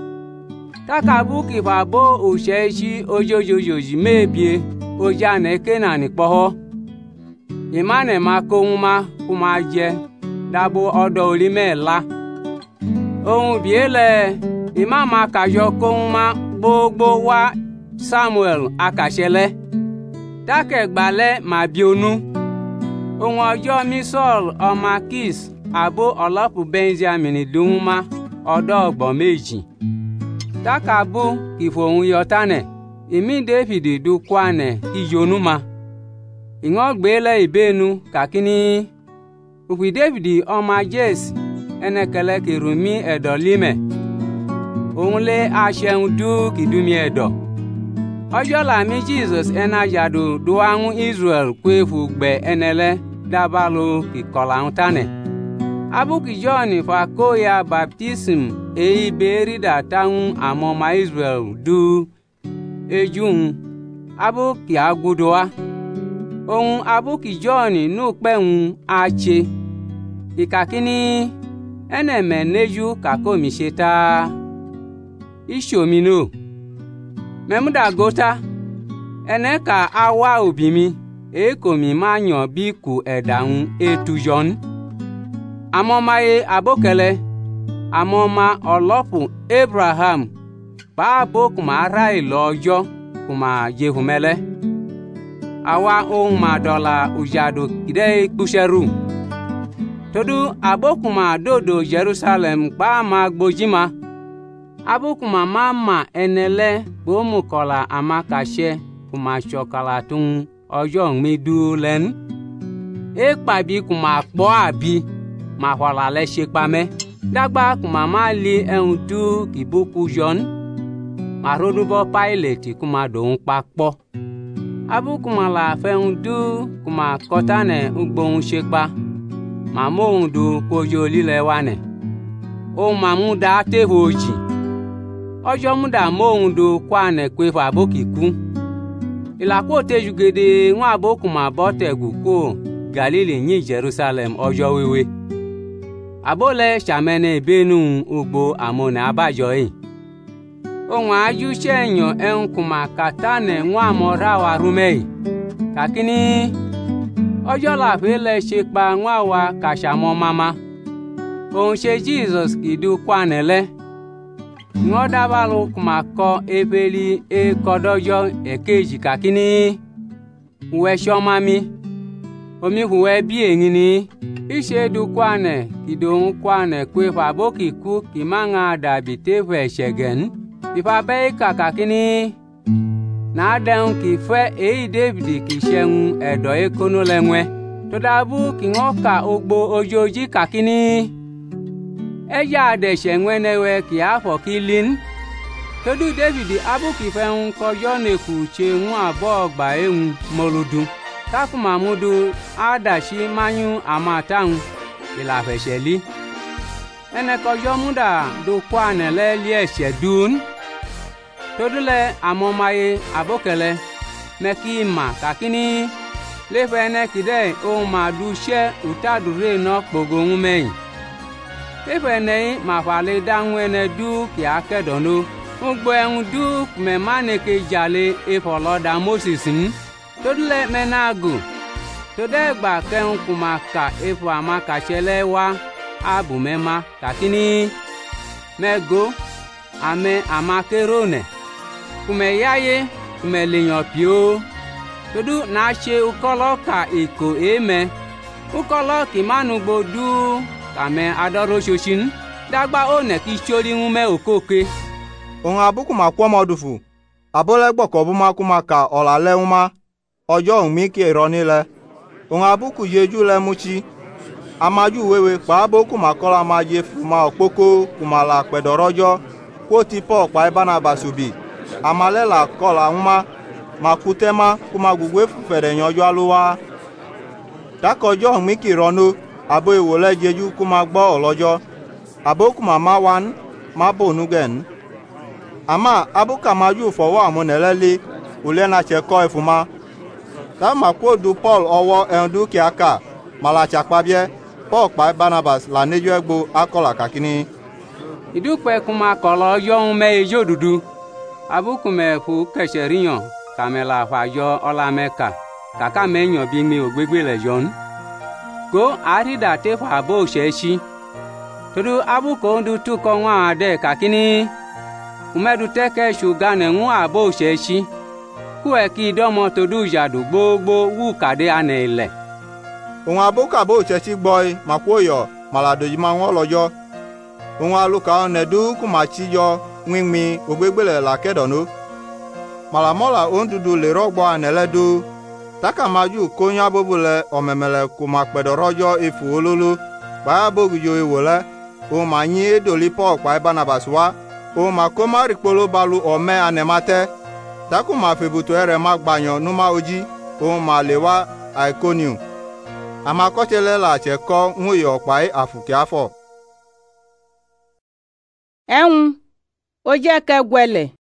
takabu kìfàbó òṣèṣí ojojojoji mébie ojà nẹ́kẹ́nà nípọ́họ́ ìmánẹ̀ máa kóhun má kó máa jẹ dábò ọdọ orí mẹ́ẹ̀lá ohun bìílẹ̀ ìmá máa kàjọ kóhun má gbogbo wá Samuel akàṣẹlẹ̀ dákẹ̀gbálẹ̀ máa bí onú ohun ọjọ́ mi Saul ọmọ Kis àbó ọlọ́pù Benjamin dùn má ọdọ ọgbọ̀n méjì dákàbú kìfòhun yọtánẹ̀ ìmí David dúkwánẹ̀ ìyónú ma ìwọ́n gbélé ìbénu kàkíní òfì David ọmọ Jésì ẹnẹkẹlẹ kìrùmí ẹ̀dọ̀ límẹ̀ òun lé aṣẹ́hun dúkìdúmi ẹ̀dọ̀ ọjọ́ làmí Jesus ẹna yàdò dùwáhùn Israel kwéfù gbẹ ẹnẹlẹ́ dábàlù kìkọ̀làhùn tánẹ̀ abúkì John fàkóyà baptism èyí bèèrè dàtàhùn àmọ́mà Israel dú ejúhùn abúkì agudowa ohun abúkì John nùpẹ̀hùn àche ìkàkíní ẹnẹ̀mẹ̀ néjú kàkómi ṣe tá ìṣòmínú mẹ́múdàgótá ẹnẹ́ ka awa òbí mi èkòmí máa yàn bí kù ẹ̀dàhùn ètù yọ̀n àmọ́máyé abókẹ́lẹ́ àmọ́má ọlọ́pù Abraham báàbò kùmà ara ìlọ ọjọ́ kùmà yehùmẹ́lẹ́ àwa ohun máa dọ̀la ùjàdò kìdẹ́ kpúṣẹ́rù todu abókùmà dòdò Jerusalem kpá máa gbojima abókùmà máa mà ẹnẹlẹ́ gbómùkọ̀là àmàkàṣẹ kùmà ṣọ̀kàlà tún ọjọ́ ńmídú lẹ́nu èkpàbí kùmà kpọ́ àbí máa wàlà lẹ́ṣẹ̀ pamẹ́ dágbà kùmà máa lé ẹ̀hún dú kìbókù yọ̀n máa ródúbọ́ Pilate kùmà dòun pa kpọ́ abúkùmà là fẹ́hún dú kùmà kọ́tánẹ̀ ugbóhun ṣe pa màmú òun du kójó lílẹ̀ wánẹ̀ òun màmú dá téhò jì ọjọ́ múdà móhun du kwánẹ̀ pé fàbókì kú ìlàkó tẹ́jú gèdè wọn abókùmà bọ́tẹ̀gù kó Galili yí Jerusalem ọjọ́ wéwé abólẹ̀ ṣàmẹ́nẹ̀ ìbénu ugbo àmọ́nẹ̀ abájọ yìí ohun ajúṣẹ́ èèyàn ẹ̀hún kùmà kàtánẹ̀ wọn àmọ́ra wa rúmẹ́yì kàkíní ọjọ́ làfẹ́lẹ̀ ṣe pa wọn àwa kàṣàmọ́ mama òun ṣe Jesus kìdú kwánẹ̀lẹ́ wọn dábàlù kùmà kọ ebeli ekọdọjọ́ èkejì kàkíní wẹ̀ṣọ́ mami omi hùwẹ́ bí èyí ni ìṣèdú kwánẹ̀ kìdòun kwánẹ̀ pé fàbókì kú kì máa ń dàbí tẹ́fù ẹ̀ṣẹ̀gẹ̀n ìfàbẹ́ kàkàkíní náà dẹ̀hùn kì fẹ́ èyí David kì ṣẹ́hun ẹ̀dọ̀ ekónú lẹ́wẹ́ tó dábú kì wọ́n ka ogbo ojoojì kàkíní ẹ̀yà àdẹ̀ṣẹ̀ wẹ́nẹ́wẹ́ kì á fọ̀ kí lín tódú David abúkì fẹ́hun kọjọ́ nìkù ṣe ń àbọ̀ ọgbà ehun mọ́lódún takumamudu adashi manyu amatahun ìlàfẹ̀ṣẹ̀lí ẹnẹkọjọ́ múdà dókọ́ ànẹ̀lẹ́ lé ẹ̀ṣẹ̀ dùn tódúlẹ̀ àmọ́máyé abókẹ́lẹ́ mẹ́kì mà kàkíní léfẹ́ ẹnẹ́kìdẹ́ ohun màdú ṣẹ́ ùtàdúré náà kpògóhùn mẹ́yìn léfẹ́ ẹnẹ́yìn màfàlẹ́ dáhùn ẹnẹ́ dú kì á kẹ́dọ̀nó gbogbo ẹ̀hún dú mẹ́máneke jalè ìfọ̀lọ́dà Moses ń todule menago todegba kẹun kuma ka efo amakasẹlẹ wa abumema kakini mego ame amakerone kumeyaye kumeleyan pio todu na ṣe ukọlọ ka eko eme ukọlọ kimanugbo du kame adọrọ ṣoṣin dagba one kí sórí ń mẹ òkòkè. òun abúkùmá kwọmọdùfù abólẹ́gbọ̀kọ̀bùmákùmá ka ọ̀làlẹ́hùnmá ọjọ́ òmí kí èrọ nílẹ̀ òun abúkù yejú lẹ́múchí amájú wéwé pàábó kùmà kọ́lá máa yé fùmá òpókó kùmà là pẹ̀dọ̀rọ́jọ́ kó ti pọ̀ ọ̀pá ìbánabàṣùbì àmàlẹ́là kọ́lá ńmá màkútẹ́má kùmà gbùgbé fùfẹ̀rẹ̀ yanjọ́ alówá dákọjọ́ òmí kí ìrọ́nó àbó ìwòlẹ́ yejú kùmà gbọ́ ọ̀lọ́jọ́ àbó kùmà má wán má bò núgẹ̀n àmà abúkà májú fọwọ́ àmúnẹ̀lẹ́lé òlẹ́nàṣẹ́ kọ́ ẹ̀fùmá ta ma kwo du Paul owo endu ki aka mala chakpabie Paul pa Barnabas la nejo egbo akola kakini idupe kuma kolo yon me ejo dudu abukume fu kesheriyan kamela fa yo ola meka kaka menyo bi mi ogbegbe le yon go arida te fa bo sheshi todu abuko ndu tu ko nwa ade kakini umedu teke shuga ne nwa abo sheshi ku e ki domo todu jadu gbogbo wu kade anele ohun abuka bo sheshi boy makwoyo malado yima won lojo ohun aluka onedu kumachi yo winmi ogbegbele la kedonu malamola ondudu le rogbo aneledu taka maju konya bobule omemele kuma pedorojo ifu olulu ba bogujo iwole o ma yin edoli Paul pa Barnabas wa o ma koma ripolo balu ome anemate taku ma febuto ere ma gbanyan numa oji o ma lewa Iconium ama kotele la cheko nwoyo pa afuki afo ehun o je ke gwele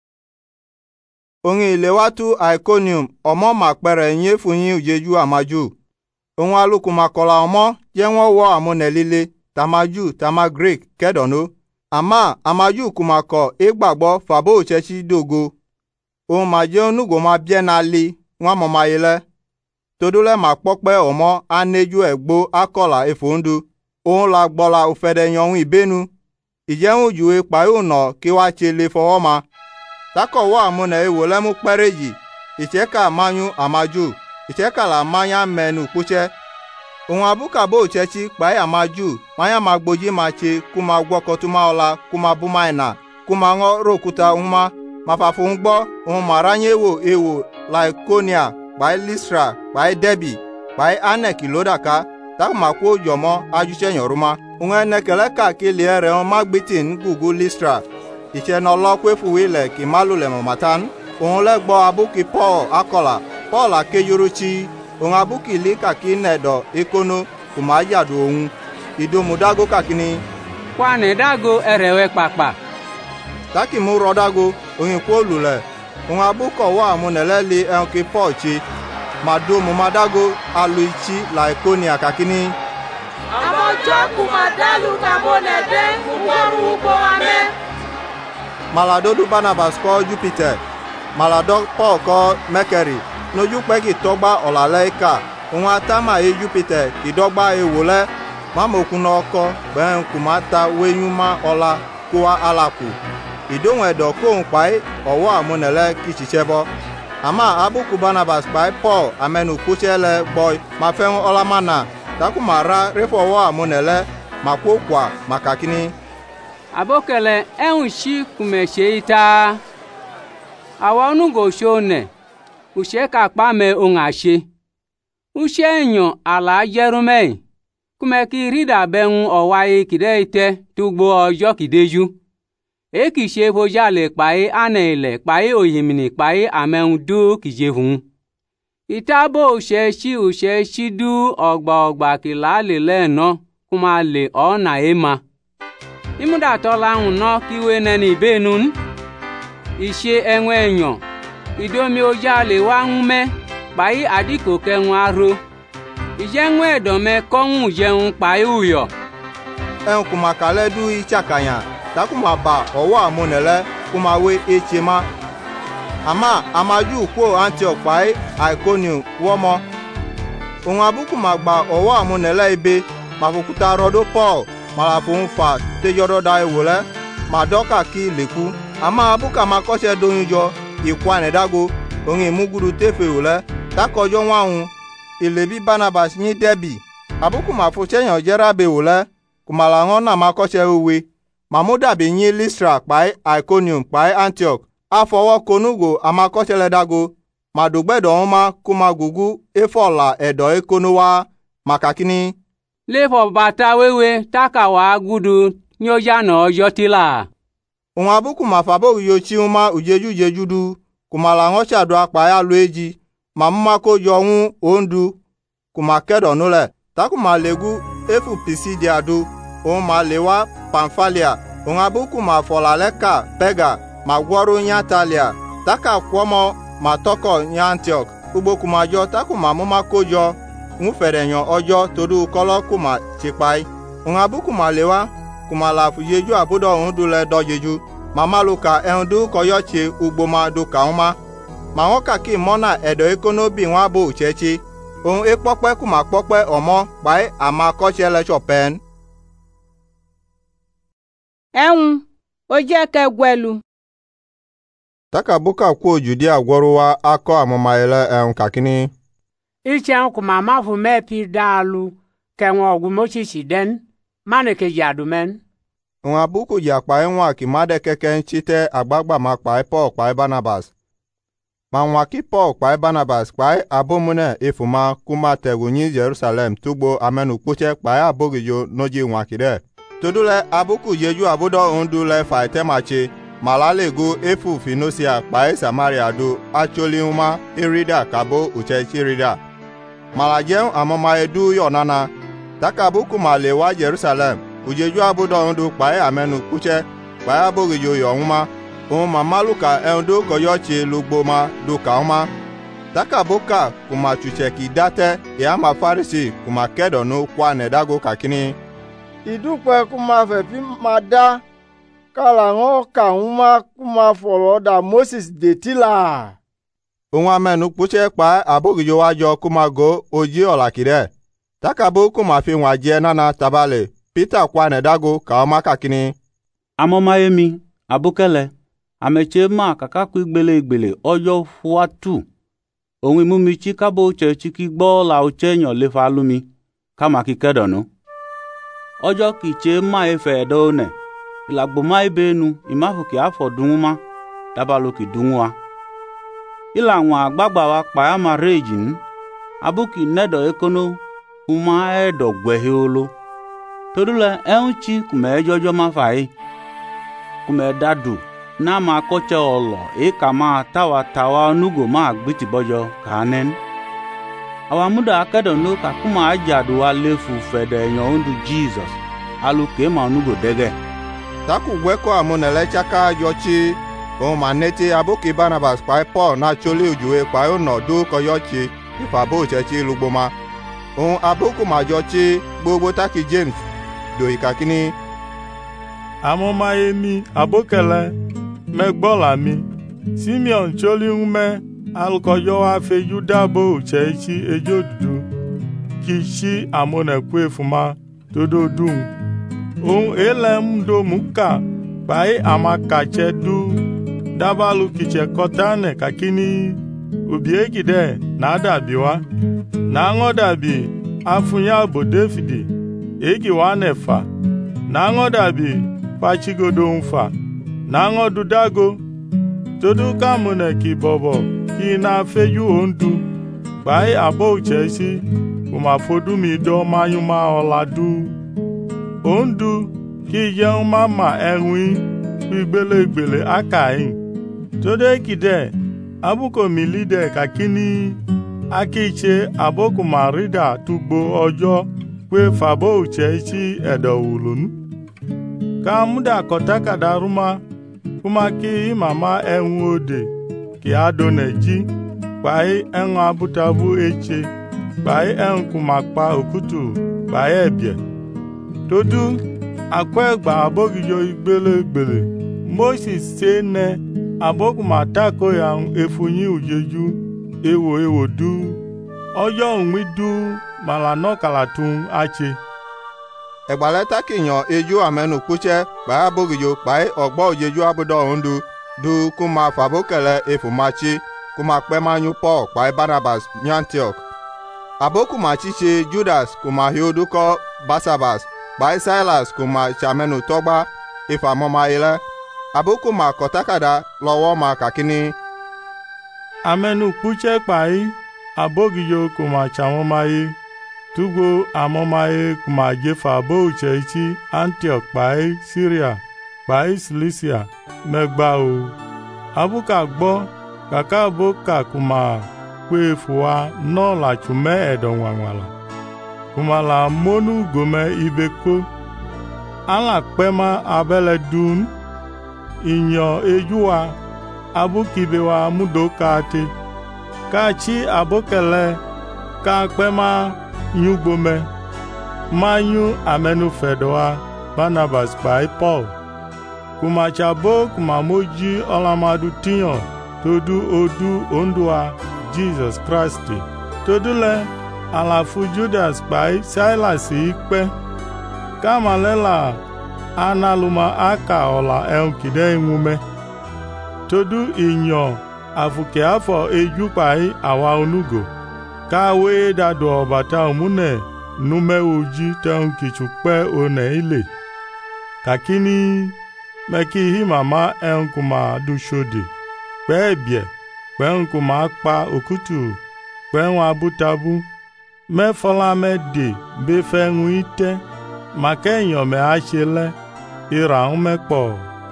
Ongi ilewatu Iconium omo makpere nye funyi ujeju amaju. Onwa aluku makola omo je won wo amone lile tamaju tama Greek kedono. Ama amaju kumako igbagbo fabo chechi dogo. O maje onugo ma bie na li won mo mayele. Todule makpokpe omo aneju egbo akola efondu. O la gbola ofede yon ibenu. Ijeun juwe pa uno ki wa chele fowoma. Tako wa amune ewo lemu pereji, icheka manyu amaju, icheka la manya menu kuche. Ohun abuka bo chechi pa amaju, manya magboji mache kuma gwokotuma ola kuma bumaina, kuma ngo rokuta uma, mafafu ngbo, ohun maranye wo ewo la Ikonia, pa Listra, pa Debi, pa Aneki lodaka, tak makwo jomo ajuche nyoruma. Ohun enekele ka kiliere on magbitin gugu Listra. Iche no lo kwefu wile ki malu le momatan on le gbo abuki Paul akola Paul akeyuruchi on abuki li kaki nedo ikono kumaja do ohun ido mudago kakini kwa ne dago erewe papa taki mu rodago oyin ko lule on abuko wa amunele li enki Paul chi mado mu madago aluichi la Ikonia kakini amojo kumadalu kamonede uboru ubo ame Maladodu Barnabas ko Jupiter, Malado Paul ko Mercury, noju pe ki togba olaleika, ohun atama e Jupiter ki dogba e wole, mamokun oko ben kumata wenyuma ola kuwa alaku. Idon edo ko npai owo amunele ki chichebo. Ama abuku Barnabas by Paul amenu kuchele boy ma fen olamana, takumara refowo amunele makokwa makakini abokele ehun shi kumeshe ita awa onugo shone use ka pa me ohun ase use eyan ala jerume kume ki rida behun owaye kide ite tugbo ojo kideju e ki se fojale pae anele pae oyimini pae amehun du kijehun itabo use shi use shi du ogba ogba kilale leno kuma le ona ema imuda tola hun no kiwe neni benun ise enwe eyan idomi ojale wa hunme pai adiko kehun aro ijenwe edome kohun jeun pai uyo en kuma kale du ichakanya takuma ba owo amunele kuma we echema ama amaju ko Antioch pai Iconium womo ohun abuku magba owo amunele ibe mafukuta rodo Paul malafun fa tejoro da ewole madoka ki leku ama abuka makose doyunjo ikwane dago ongi muguru tefe ole takojo nwaun ilebi Barnabas ni Debi abuku mafu cheyan jera be ole kumala won na makose owe mamuda be yin Listra pai Iconium pai Antioch afowo konugo amakose le dago madugbedo ma kuma gugu efola edo ekonowa makakini lefo bata wewe taka wa gudu nyoja no yotila ohun abuku mafabo yochi uma ujeju jejudu kumala won chado apa ya lo eji mamma ko jo hun ondu kuma kedo nule takuma legu efu Pisidia du ohun ma lewa Pamphalia ohun abuku mafola leka Pega magworo nya Talia taka kwomo matoko nya Antioch ugbo kuma jọ ta kuma muma kojọ ń fẹ̀rẹ̀yàn ọjọ́ torí kọ́lọ́ kuma ṣèpai ń abú kuma lewa kuma la fuyeju àbúdọ̀ ń dulẹ̀ dọ́jeju màmá lu ka ẹ̀hún dú kọyọ́ ṣe ugbo ma du kàún ma mà wọ́n kàkí mọ́nà ẹ̀dọ̀ ekonobi wọn abó òṣẹ́ṣe òun ekpọ́pẹ́ kuma kpọ́pẹ́ ọmọ pàì àmà kọ́ṣẹ́ lẹ́ṣọ̀ pẹ́ẹ́n. ẹ̀hún ó jẹ́ kẹgbẹ́lu. Takabuka kwo Judea gwọrụwa akọ amụmayele ẹ̀hún kàkíní. Iche kuma mafu mepi dalu kenwe ogumochichi den maneke jadumen. Nwa buku ji akpa enwa ki made keke nchite agbagba ma kpa Paul kpa Barnabas. Ma nwa ki Paul kpa Barnabas kpa abomune ifuma kuma tegwunyi Jerusalem tugbo amenu kpuche kpa abogijo noji nwa kide. Todule abuku yeju abudo undule faite machi malalego efu finosia kpa Samaria do acholi uma irida kabo uche chirida. Malajem amama edu yonana takabuku malewa Jerusalem ujeju abudo ndu kpae amenu kuche kpae abogijo yonuma o mamaluka endo koyochi lugboma dukauma takabuka kuma chucheki date ya ma farisi kuma kedonu kwa nedago kakini idupe kuma fepi mada kala ngo kauma kuma foloda Moses detila Onwa amenu kuche kpae abogijo wajo kuma go oji olakire Takabo kuma fi waje nana tabale Peter kwa nedago ka ọma kakini amoma emi abukele ameche ma kaka ku igbele igbele ojo fuatu ohun imumi chi kabo che chi ki gbo la oche yan le fa lumi kama ki kedonu ojo ki che ma efe do ne ilagbo ma ibenu imafu ki afodunma dabalo ki dunwa ila won agbagba wa pa ama rejin abuki nedo ekono uma edo gwehiolo todula enchi kume jojo mafai kume dadu na ma koche olo e kama tawa tawa nugo ma gbiti bojo kanen awamuda akedo no ka kuma ajadu alefu fede yan undu Jesus aluke ma nugo dege taku gweko amonele chaka yochi o maneti aboki Barnabas pa Paul na choli ojuwe pa ono do koyochi ifabo chechi lugboma on aboku majochi gbogbo taki James do ikakini amoma emi abokele megbola mi Simeon choli ume alkoyo afe Judabo uchechi ejodudu kishi amone kwefuma todo dum on elem do muka pai amakache du dabalu kiche kotane kakini obiegide na adabiwa na ngodabi afunya bo David egi wanefa na ngodabi pachigodo mfa na ngodudago todo kamune ki bobo ki na feju ondu bai abo chesi kuma fodu mi do mayuma oladu ondu ki yan mama enwi gbele gbele akain todo ekide abuko milide kakini akiche aboku marida tugbo ojo pe fabo uchechi edowulun ka muda kotaka daruma kuma ki mama enwode ki adoneji pai en abutabu eche pai en kuma pa okutu pai ebie todu akwegba abogijo igbele gbele Moses sene aboku matako ya efunyi ujeju ewo ewo du ojo nwi du malano kalatun ache egbaleta kinyo eju amenu kuche pa abogijo pa ogbo ojeju abudo ndu du kuma fabokele efumachi kuma pemanyu Paul pa Barnabas ní Antioch aboku machiche Judas kuma hioduko Basabas pa Silas kuma chamenu togba ifamoma ile aboku ma kotakada lowo ma kakini amenu kuche pai abogijo kuma chamomaye tugo amomaye kuma jefa bo chechi Antioch pai Syria pai Cilicia megba o abuka gbo kaka boka kuma kwe fuwa no la chume edon wanwala kuma la monu gome ibeko ala pema abele dun inyo ejuwa abukibewa mudokate ka chi abokele ka kpema nyugbome ma nyu amenu fedoa Barnabas kpai Paul kuma chabo kuma moji olamadu tiyo todu odu ondua Jesus Christ todu le alafu Judas kpai Silas ikpe kama lela analuma aka ola enkide imume todu inyo afuke afọ eju kpai awa onugo ka we dadu obata omune nume oji teun kichukpe one ile kakini meki hi mama enkuma du shodi pe bie pe enkuma pa okutu pe nwa butabu me fola me de be fe nwite makenyo me achele ira me po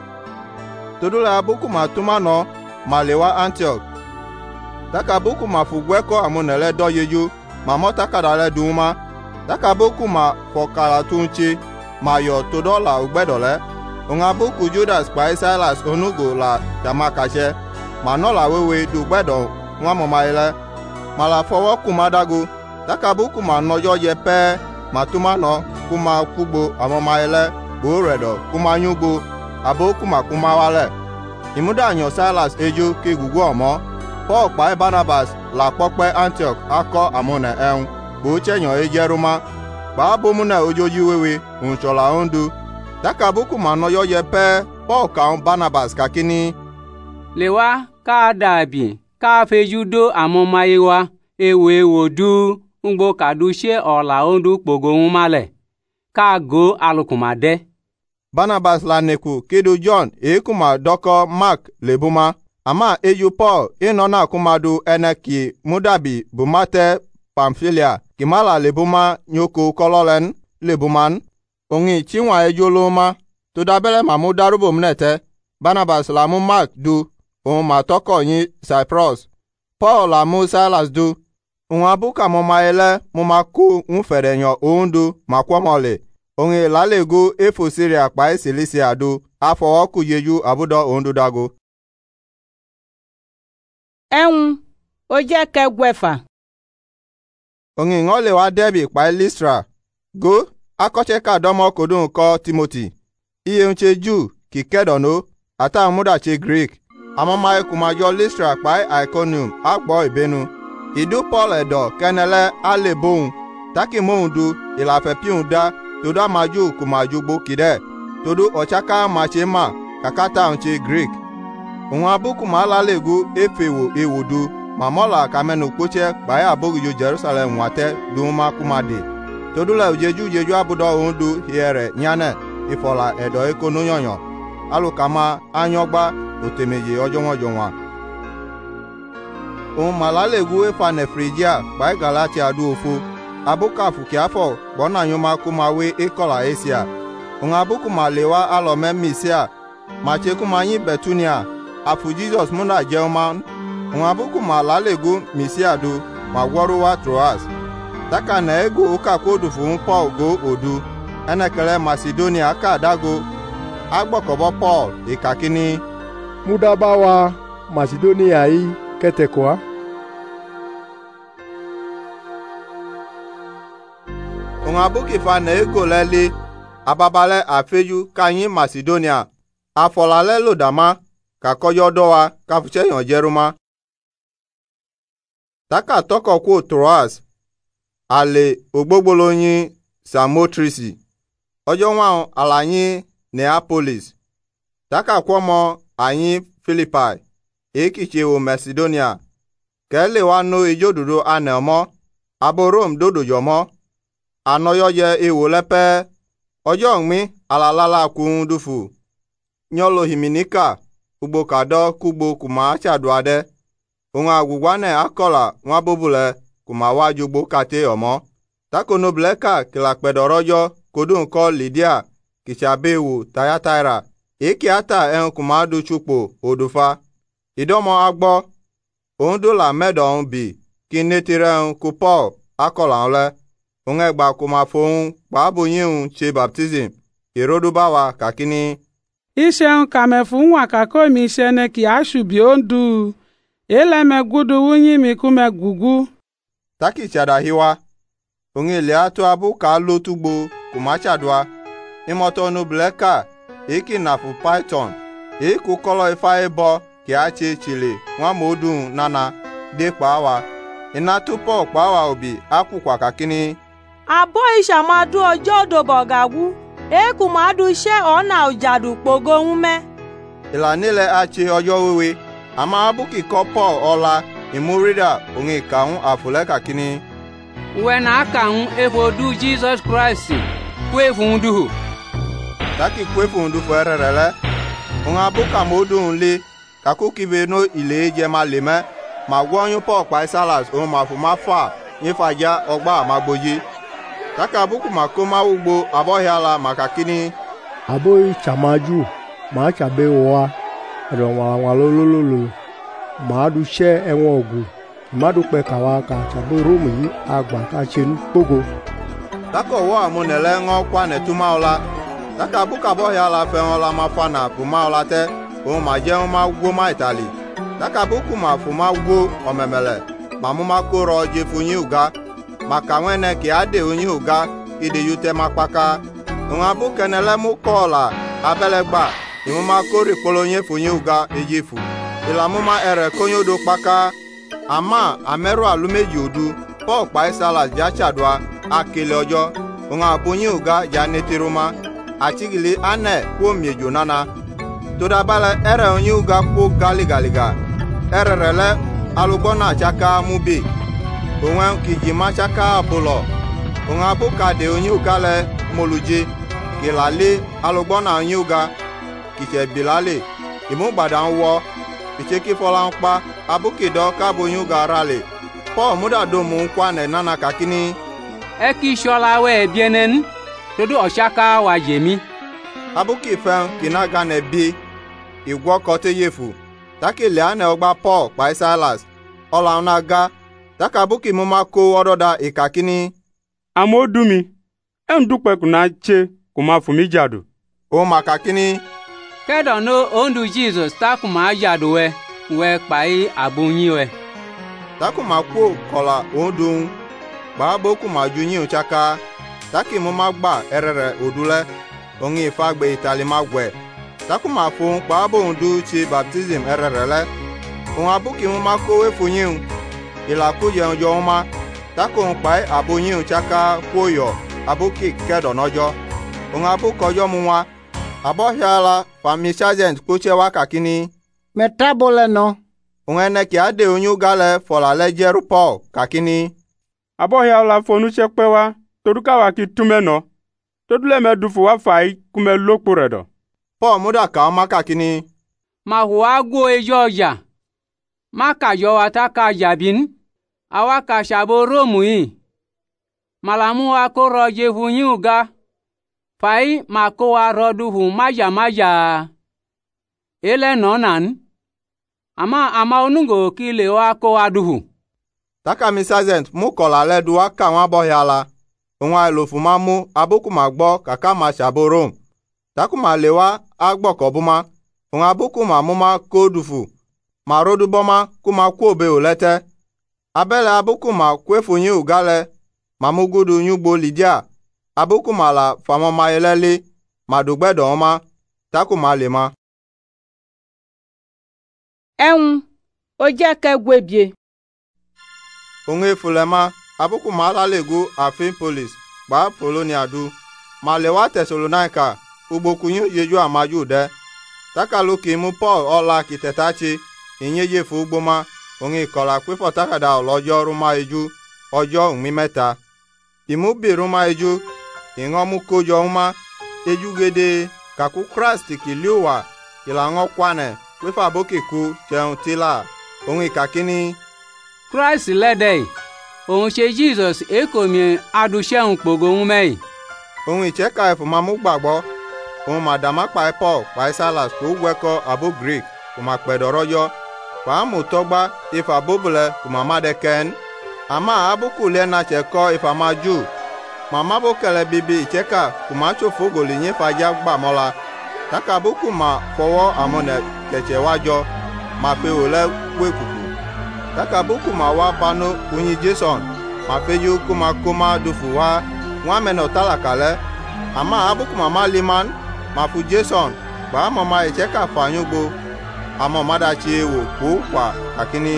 todula buku matuma no malewa Antioch taka buku mafugweko amonele do yeju mamota kadale duma taka buku ma fokala tunchi mayo todola ugbedole onga buku Judas kpai Silas onugo la tamakache manola wewe du gbedo nwa momaile mala fowo kumadagu taka buku ma nojo yepe matuma no kuma kubo amomaile boredo kuma nyugo aboku ma kuma wale imuda anyo Silas ejo ke gugu omo Paul kpai Barnabas la pokpe Antioch ako amone en bo chenyo ejeruma ba bomuna ojoji wewe unchola ondu taka buku manoyo yepe Paul ka Barnabas kakini lewa ka dabi ka fejudo amomayewa ewe wodu ngbo kadushe ola ondu kpogo male ka go alukumade Barnabas la neku kedu John ekuma doko Mark lebuma ama eju Paul inona kumadu eneki mudabi bumate Pamphylia kimala lebuma nyoko kololen lebuman ongi chinwa ejoloma to dabele mamu darubo mnete Barnabas la mu Mark du on ma toko yin Cyprus Paul la mu Silas du on abuka mo maele mo maku unferenyo ondu makwamole ongi lalego efo Syria pa Cilicia du afowoku yeju abudo ondu dago Ẹ̀hún ó jẹ́ kẹgbẹ̀fà. Ongi ngole wa debi pa Lystra go akọche ka domo kodun ko Timothy iye nche Jew ki kedono ata muda che Greek amama kuma jo Lystra pa Iconium agbo ibenu idu Paul edo kenele aleboun taki moundu ila fe piunda todo maju kuma jugbo kide todo ochaka machema kakata nche Greek onwa abuku mala legu efewo ewodu mamola kamenu poche baya abogijo Jerusalem wate duma kumade todula ujeju jeju abudo ondu hiere nyane ifola edo ekono yonyo alukama anyogba otemeje ojonwojonwa on mala legu efane Frigia bai Galatia du ofu abuka fuki afọ bona nyoma kumawe ekola Asia on abuku malewa alome Misia mache kumanyi Betunia afu Jesus muna German on abuku malalego Misia du ma woruwa Troas taka na ego uka kodu fun Paul go odu enekele Macedonia aka dago agbokobo Paul ikakini mudabawa Macedonia yi ketekwa on abuki fa na ego lele ababale afeju kanyi Macedonia afolale lodama kakoyo dowa kafuche yon Jeruma taka toko ku Troas ale ogbogbolo yin Samotrisi ojo nwa alayin Neapolis taka kwomo ayin Philippi ekiche o Macedonia kele wa no ejododo anemo aborom dodo yomo anoyo ye ewo lepe ojo nmi alalala kun dufu nyolo himinika ugbo kado kugbo kuma chaduade onwa agwugwane akola nwa bobule kuma wajugbo kate omo takono bleka kilakpedorojo kodun ko Lydia kichabewu Thyatira eki ata en kuma du chukpo odufa idomo agbo ondo la medon bi kinetire ku Paul akola ole ongegba kuma fohun paboyin che baptism irodubawa kakini Ise un kamefu nwa kako mi sene ki ashubi ondu ele me gudu wunyi mi kume gugu. Taki chada hiwa. Onge le atu abu ka lotugbo kuma chadwa. Imoto no bleka. Eki nafu python. Eku kolo ifa ebo ki ache chile. Nwa modun nana. De pawa. Ina tupo pawa obi. Aku kwa kakini. Abo isha madu ojo dobo gagu. Eku madu she ona ujadu pogo ume. Ilanile ache ojo wewe. Ama abu ki kopo ola. Imurida onge kaun afule kakini. When I can ever do Jesus Christ, kwefundu. Taki kwefundu fuerele. Onga buka modu nle. Kaku kive no ile jema leme. Ma wanyu po kwa salas o ma fu ma fa. Nyefaja ogba magboji. Taka buku makoma ugbo abohiala makakini. Aboyi chamaju. Ma chabe wa. Edo wa lolololo. Ma du she enwo ogu. Madu pe kawa ka chabe romu yi agba ka chenu pogo. Tako wo amunele ngo kwa netuma ola. Taka buka bohiala fe ola mafana puma ola te. O ma je o ma gwo ma itali. Taka buku ma fu ma gwo omemele. Mamuma koro je funyi uga. Maka wene ki ade onyi uga ide yute makpaka. Nwa buke nele mu kola abelegba. Imuma kori polonye funyi uga ejefu. Ilamuma ere konyo do kpaka. Ama ameru alumeji odu. Po pa salas ja chadwa akele ojo. Nwa bunyi uga ja netiruma. Achigili ane kwo miejo nana. Toda bale ere onyi uga kwo gali galiga. Ere rele alubona chaka mubi. Onwe kijima chaka abulo. Onga buka de onyi uga le moluje. Kilale alubona onyi uga. Kiche bilale. Imu badan wo. Icheki fola nkpa. Abuki do kabo onyi uga rale. Po muda do mu nkwa ne nana kakini. Eki shola we bienen. Todo oshaka wa yemi. Abuki fen kinaga ne bi. Igwo kote yefu. Taki le ane ogba Paul pa Silas. Ola unaga. Taka buki muma ko ododa ikakini. Amodumi. Endupe kuna che kuma fumi jadu. O makakini. Kedo no ondu Jesus takuma jadu we. We pai abunyi we. Takuma ko kola ondun. Ba boku majunyi uchaka. Taki muma gba erere odule. Ongi fagbe itali magwe. Takuma fun pa bo ndu chi baptism ererele. On abuki muma ko we funyin. Ila ku je onjo ma. Tako pa abunyin chaka koyo. Abuki kedo nojo. On abuko ojo muwa. Abohiala fami sergeant kuche wakakini. Metabole no. On ene ki ade onyu gale fola lejeru Paul kakini. Abohiala fonu chekpewa. Toduka waki tumeno. Todule me dufu wa fai kume lokpuredo. Paul muda ka maka kini. Ma huwa gwo ejo ya. Maka yo ataka jabin. Awaka shabo romu yi. Malamu wa koro jefu nyuga. Fai mako wa roduhu maja maja. Ele nonan. Ama ama onungo kile wa ko waduhu. Taka mi sergeant mu kola ledu wa ka wa bohiala. Onwa elofuma mu abuku magbo kaka ma shabo rom. Takuma lewa agbo kobuma. Onwa abuku ma muma kodufu. Ma rodu boma kuma kwobe olete. Abele abuku ma kwefunyi ugale. Ma mugudu nyugbo lidia. Abuku ma la famoma elele. Ma dugbedo oma. Takuma lema. Ehun, o je ke gwebie. Onwe fulema. Abuku ma la lego afin police. Ba Polonia du. Ma lewa Thessalonica. Ugbokunyu yeju amaju de. Taka luki mu Paul ola kitetachi. Inye yefu ugboma. Ongi kola kwefo takada olojo ruma eju. Ojo unmi meta. Imu bi ruma eju. Ingo mu kojo uma. Eju gede. Kaku Christ kiliwa. Ilango kwane. Kwefa aboki ku. Cheun tila. Ongi kakini. Christ ledei. Ohun ṣe Jesus ekomi aduṣẹ́hun pògo ń mẹ́yìn. Ohun ìchẹ́ka ẹ̀fùmá mú gbàgbọ́. Ohun màdàmá pa Paul pa Silas kò wẹ́kọ̀ àbó Greek kò mà pẹ̀dọ̀rọ̀ yọ. Fàámù tọ́gbá ifá bóbulẹ̀ kò mà má dẹ́kẹ́n. Àmà abúkù lẹ́nà chẹ̀kọ́ ifá má jù. Màmá bó kẹlẹ̀ bíbí ìchẹ́ka kò má ṣòfò gòlì yín fàájà gbà mọ́la. Taka abúkù mà fọwọ́ àmọ̀nẹ̀ kẹ̀chẹ̀ wájọ. Mà pe òlẹ́ wékùkù. Takabu kuma wa bano unyi Jason, ma feju kuma kuma dufu wa, wa meno talakale, ama abu kuma ma liman, ma fu Jason, ba mama echeka fanyugbo, ama mada chie wo ku kwa kakini.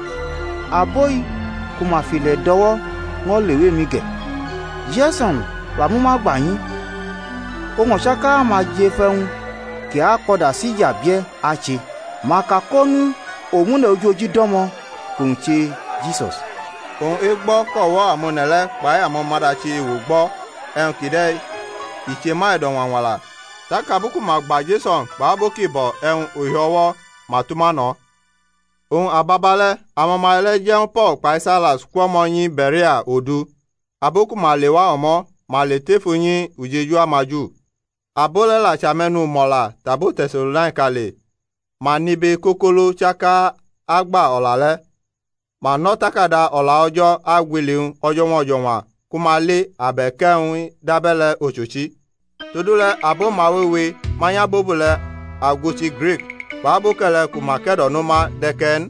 Aboy kuma file dowo ngo lewe mi ge. Jason la mu ma gba yin. Ohun ṣaka ma je fehun ki a koda si yabie ache. Ma ka konu omune ojoji domo kunche Jesus. Ohun egbo kowo amunele pa amo mada chi wo gbo en kide iche ma edon wanwala. Takabuku ma gba Jason pa boki bo en oyowo matumano. Ohun ababale amoma ele jeun Paul pa Silas kwomo yin Berea odu. Aboku ma lewa omo ma le tefu yin ujeju amaju. Abole la chamenu mola tabo Thessalonica le. Ma nibe kokolo chaka agba olale. Ma notakada ola ojo agwiliun ojo won wa kuma le abekeun dabele ochochi. Todule abo mawewe manya bobule aguti Greek. Babo kele kuma kedo numa deken.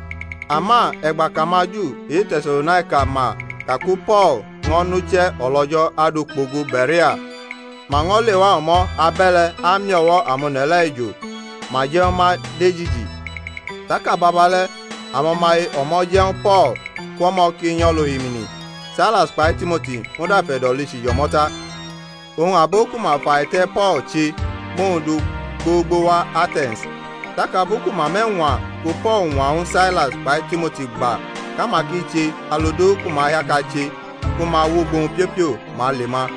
Ama egba kamaju e Thessalonica ma kaku Paul ngonuche olojo adukpogu Berea. Ma ngole wa omo abele amiowo amunele ijo. Ma je ma dejiji. Taka babale amomai omo jeun Paul kwomo kinyo lo himini. Silas pa Timothy muda fedolishi yomota. Ohun aboku ma fa ite Paul chi mundu gbogbo wa Athens. Takabuku ma menwa ku Paul nwa un Silas pa Timothy gba kama kichi alodo kuma ya kachi kuma wugun piopio ma lema.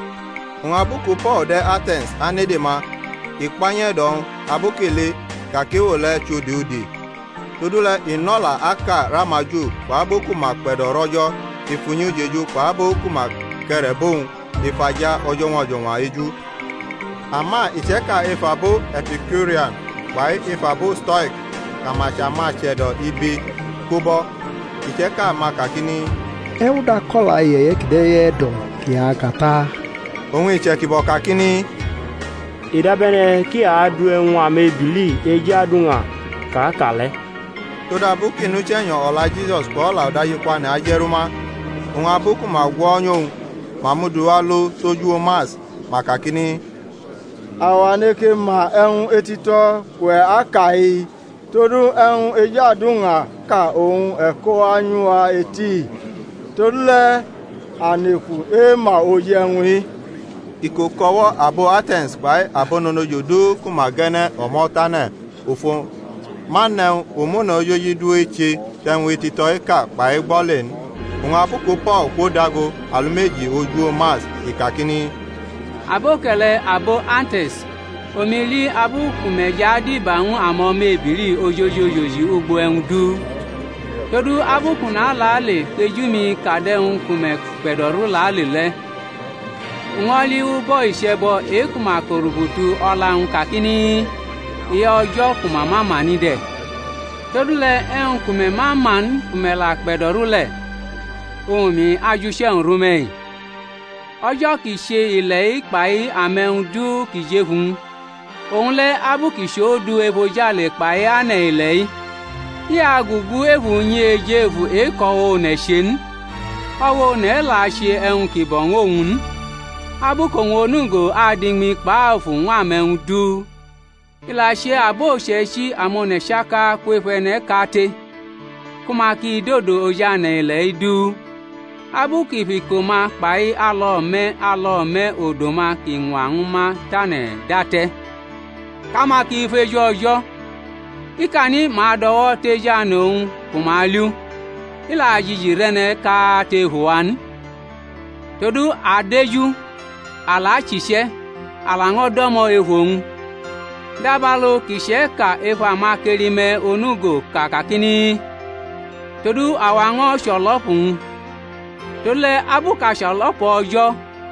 Un abuku Paul de Athens anedema ikpanye don abukele kakewole chudiudi. Todule inola aka ramaju kwa aboku ma pedo rojo ifunyu jeju kwa aboku ma kerebon ifaja ojo won ojo eju. Ama icheka ifabo Epicurean by ifabo Stoic kama chama chedo ibi kubo icheka makakini euda kola yeye kideye do kia kata ohun icheki bo kakini idabene ki adu enwa mebili eji adunga ka kale toda buki nu chenyo ola Jesus ko la odayi kwa na ajeruma ohun abuku ma gwo onyo mamudu alo soju omas makakini awaneke ma ehun etito kwe akai todu ehun ejadunga ka ohun eko anyua eti todule aneku e ma oyenwi ikokowo abo Athens by abonono yodo kumagene omotane ofo manne omono yoyidu eche tenwe tito eka pa egbolen un abuko Paul kodago alumeji oju mas ikakini abokele abo Antes omili abu kumeja di baun amo mebiri ojojo yoji ugbo endu todu abu kuna lale kejumi kadeun kume pedoru lale le ngoli ubo isebo ekuma korubutu ola kakini iye ojo kuma mama ni de todu le en kume maman kume la pedoru le omi ajuse nrume ọjọ́ kìí ṣe ilẹ̀ ìpàí àmẹ́hùndú kìí ṣe fún òun lẹ́ abúkìṣó du ebojálè pàí ànà ilẹ̀ yìí yí agùgù èvù yín ejé èvù èkọ́ òun ẹ̀ṣẹ̀ ní ọwọ́ òun ẹ̀ là ṣe ẹ̀hún kìbọ̀ òun abúkòun onúgò àdìmí pàá fún àmẹ́hùndú ìlà ṣe àbó òṣèṣì àmọ́nẹ̀ṣáká pẹ́fẹ́nẹ́ kàtẹ́ kùmàkì dòdò ojànà ilẹ̀ ìdú abuki fikoma pai alo me alo me odoma ki nwanuma tane date kama ki fejojo ikani ma dowo teja no kumalu ila jiji rene ka te huan todu adeju ala chise ala ngodomo ehun dabalo kise ka efa makerime onugo kakakini todu awango sholopun tole abuka shalopo ojo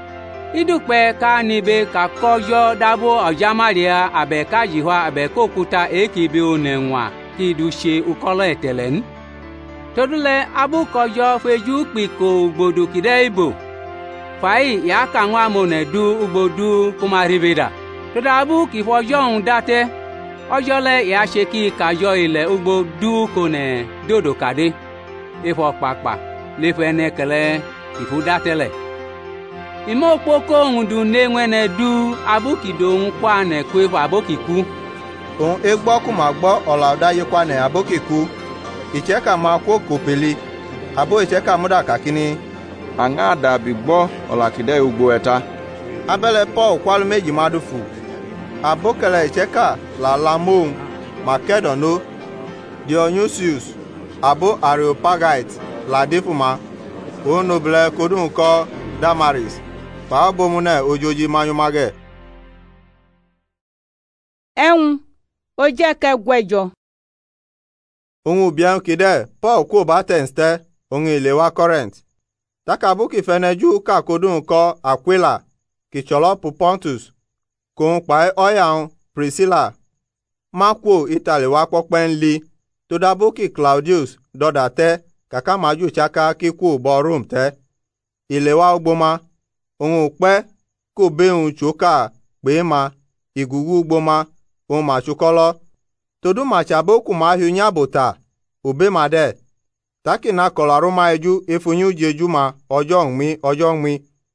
idupe ka nibe ka kojo dabo ojamaria abeka jihwa abekokuta ekibe onenwa kidushe ukolo etelen todule abukojo feju piko ugbodu kide ibo fai ya ka nwa monedu ugbodu kumaribeda toda abu kifojo un date ojole ya sheki kajo ile ugbodu kone dodo kade ifo kpakpa lefu ene kele ifu datele imo poko hundu nenwene du abuki do nkwa ne kwe aboki ku on egbo ku ma gbo ola odaye kwa ne aboki ku iche ka ma kwo kopeli abo iche ka muda kakini anga da bi gbo ola kide ugbo eta abele Paul kwalu meji madufu abokele iche ka la lamon Makedono Dionysius abo Areopagite la defuma o noble kodun ko Damaris pa bomune ojoji mayumage ẹ̀hún ó jẹ́ kẹgbẹ́jọ. ohun bien kide Paul ko ba tenste ohun ile wa Corinth takabuki feneju ka kodun ko Aquila ki cholo Pontus kon pa oyan Priscilla makwo Italy wa popen li to dabuki Claudius dodate kaka maju chaka ki ku bo Rome te ile wa ogboma ohun pe ko beun choka pe ma igugu gboma ohun ma chukolo todu ma chaboku ma hunya bota obe made taki na kolaro ma eju efunyu jeju ma ojo nmi ojo nmi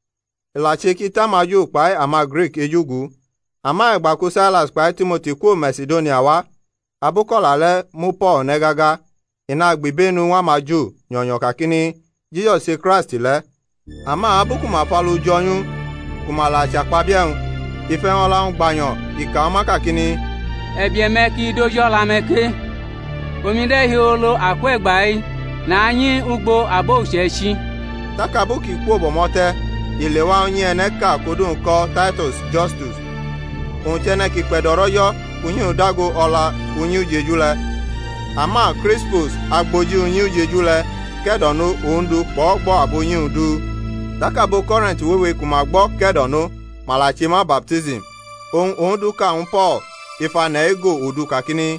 la chekita maju pa ama Greek ejugu ama egbaku Silas pa Timothy ku Macedonia wa abukola le mu Paul negaga ina gbibenu wa maju nyonyo kakini Jesus Christ le ama abuku ma falu joyun kumala chapa bien ife won la ngbayan ika ma kakini ebie meki dojo la meke omide hiolo akwegbai na anyi ugbo abo usechi takabuki ku obomote ile wa onye eneka kodun ko Titus Justus on tene ki pedoro yo unyu dago ola unyu jejule ama Crispus agboji unyu jejule kedonu ondu pogbo abonyu du takabo current wewe kuma gbo kedonu malachima baptism on ondu ka un Paul ifa na ego odu kakini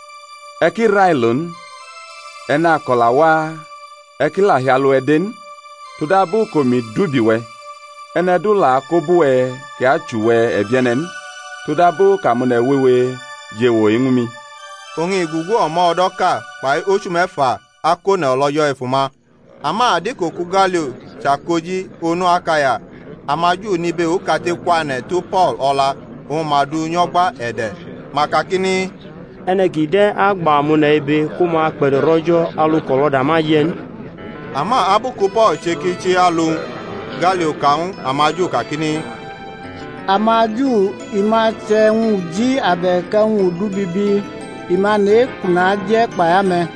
eki railon ena kolawa eki la hialu eden tudabu komi dubiwe ena dula kobuwe ki achuwe ebienen tudabu kamune wewe yewo ingumi ongi igugu omo odoka pai oṣù mẹ́fà akone oloyo efuma ama adiko ku Galio chakoji onu akaya amaju nibe ukate kwane tu Paul ola o madu nyogba ede makakini enegide agba mu na ebe kuma pere rojo alukolo da mayen ama abuku Paul chekichi alu Galio kaun amaju kakini amaju imate unji abeka udu bibi imane kuna je payame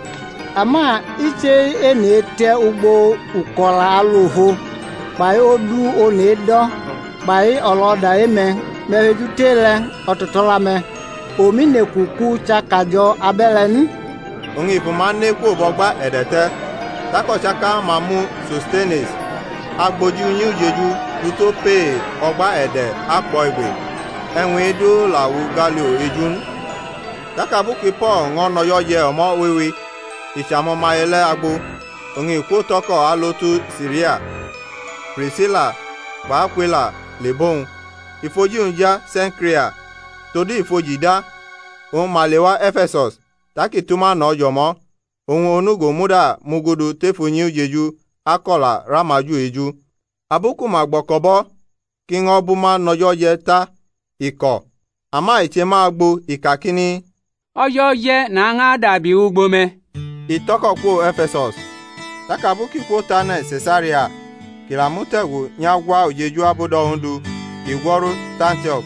ama iche enete ugbo ukola aluho pai odu onedo pai oloda eme mejutele ototolame omine kuku chakajo abelen ongi bumane ku bogba edete tako chaka mamu Sostenes agboju yin jeju tuto pe ogba ede apo igbe enwe edo lawu Galio ejun takabuki Paul ngono yoye omo wewe ishamo maele agbo ongi ku toko alotu Syria Priscilla ba Aquila lebon ifoji unja Sencria todi ifoji da on malewa Ephesus taki tuma no yomo on onugo muda mugudu tefunyi jeju akola ramaju eju abuku magbokobo king obuma noyo yeta iko ama iche magbo ikakini oyo ye na nga dabi ugbo me itoko ku Ephesus takabuki ku tane Caesarea kilamutegu nyagwa ojeju abodo hundu igworu Antioch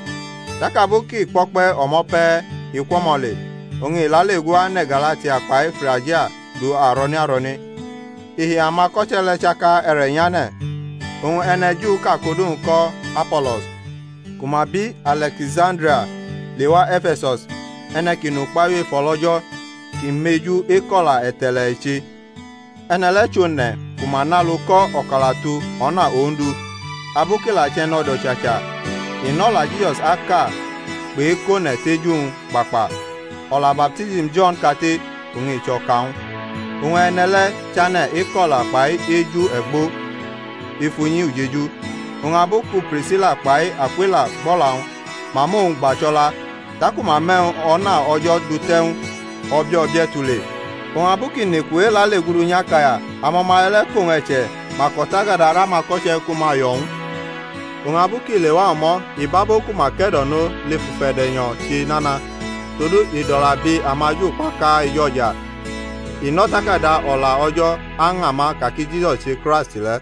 takabuki pope omope ikwomole ongi lalegwa ne Galatia pa Phrygia du aroni aroni ihi amakochele chaka erenyane on eneju ka kodun ko Apollos kumabi Alexandria lewa Ephesus enekinu pawe folojo kimeju ikola etele echi enelechone kumanalu ko okalatu ona ondu abukila cheno do chacha inola Jesus aka pe ko ne tejun papa ola baptism John kate ungi chokan un enele chane ikola pai eju egbo ifunyi ujeju un abuku Priscilla pai Aquila gbolan mamu ngbachola takuma me ona ojo duten obio obietule on abuki ne kwe la le guru nyaka ya amama ele kong eche makota gadara makoche kuma yong on abuki le wa mo ibabo kuma kedono le fufede nyo chi nana todo idola bi amaju paka yoja inotakada ola ojo angama kaki Jesus chi Christ le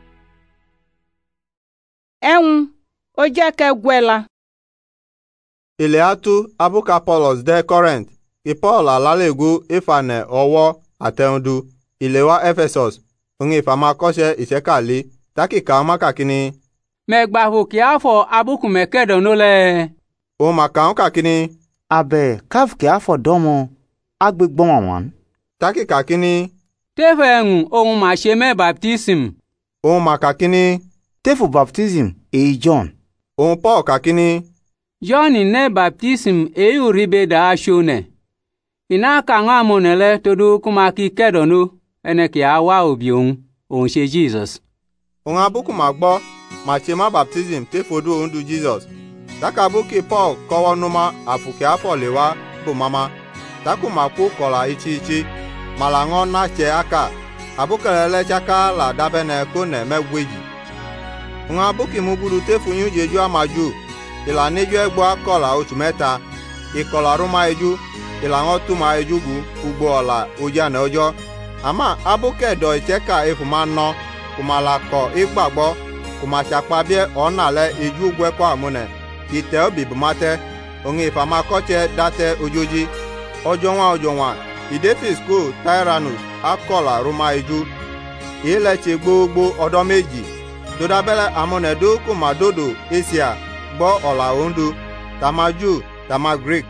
ẹ̀hún ó jẹ́ kẹ́ gwẹ́la. Ile atu abuka Paulos de Corinth ki Paul alalegu ifane ọwọ́ ateundu ilewa Ephesus onge fama kose isekali taki ka makakini megbaho ki afọ abuku mekedo nole o maka kakini abe kaf ki afọ domo agbegbon wan taki kakini tefe ehun ohun ma ṣe me baptism o makakini tefu baptism e John o Paul kakini John ne baptism e uribe da shone ina ka nga monele todu kuma ki kedonu ene ki awa obi ohun ohun ṣe Jesus on abuku ma gbọ́ ma ṣe ma baptism te fodu ohun du Jesus taka buki Paul kowo numa afuke afọ lewa bo mama taku ma ku kola ichi ichi malango na che aka abukelele chaka la dabene ko ne megweji on abuki muguru te funyu jeju amaju ìlànà eju egbo akọla oṣù mẹ́ta ìkọlà rúmà eju ìlànà túmà eju bu ugbo ọ̀la ojà ní ọjọ́ àmà abúkẹ̀dọ̀ ìchẹ́ka efùmá nọ kùmàlà kọ ìgbàgbọ́ kùmàṣàpàbíẹ́ ọ̀nàlẹ̀ eju gbẹ́kọ̀ àmúnẹ̀ ìtẹ́ òbí bùmátẹ́ òun ìfàmàkọ́chẹ́ dátẹ́ ojójí ọjọ́ wọn ọjọ́ wọn ìdẹ́fì skul Tyrannus akọlà rúmà eju ìlẹ̀chẹ̀ gbogbo ọdọ́ méjì dodabẹ́lẹ̀ àmúnẹ̀dó kùmàdódò Asia gbọ́ ọ̀la òǹdù tamaju tama Greek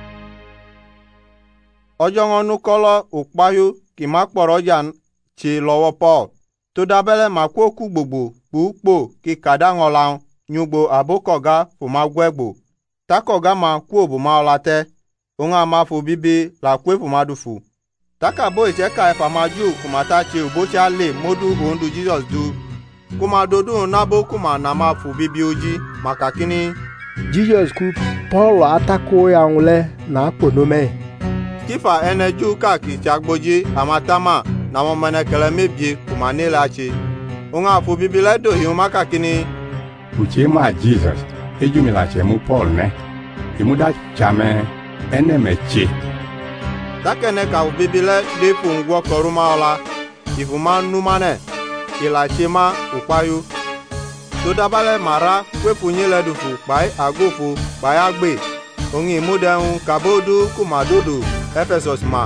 ọjọ́ wọn nú kọ́lọ́ òpáyó kì má pọ̀rọ̀ jà ṣe lọ́wọ́ Paul tó dábẹ́lẹ̀ má kó kú gbogbo púpọ̀ kí kàdá wọn la nyugbo àbókọ̀gá fò má gbẹ́gbò takọ̀gá má kú òbò má ọ̀la tẹ́ òun àmà fò bíbí là kú èfò má dùfù takàbó ìṣẹ́ka ẹ̀fà má jù kò má ta ṣe òbóṣe àlè módú òǹdù Jesus du kó má dodún nábó kó má nà má fò bíbí ojí màkàkíní Jesus ku Paul atako ya nwule na akponome kifa eneju kaki chagboji amatama na momene kele mebie kumanela achi unga fu bibile do hi umaka kini uche ma Jesus ejumila chemu Paul ne imuda chame ene meche takene ka bibile de fu ngwo koruma ola ifuma numane ila chema upayu tó dábálẹ̀ mara kwefunye lẹ́dùfù pàí àgófò pàí àgbè òun ìmúdẹ̀hún kàbódú kùmàdódò Ephesus ma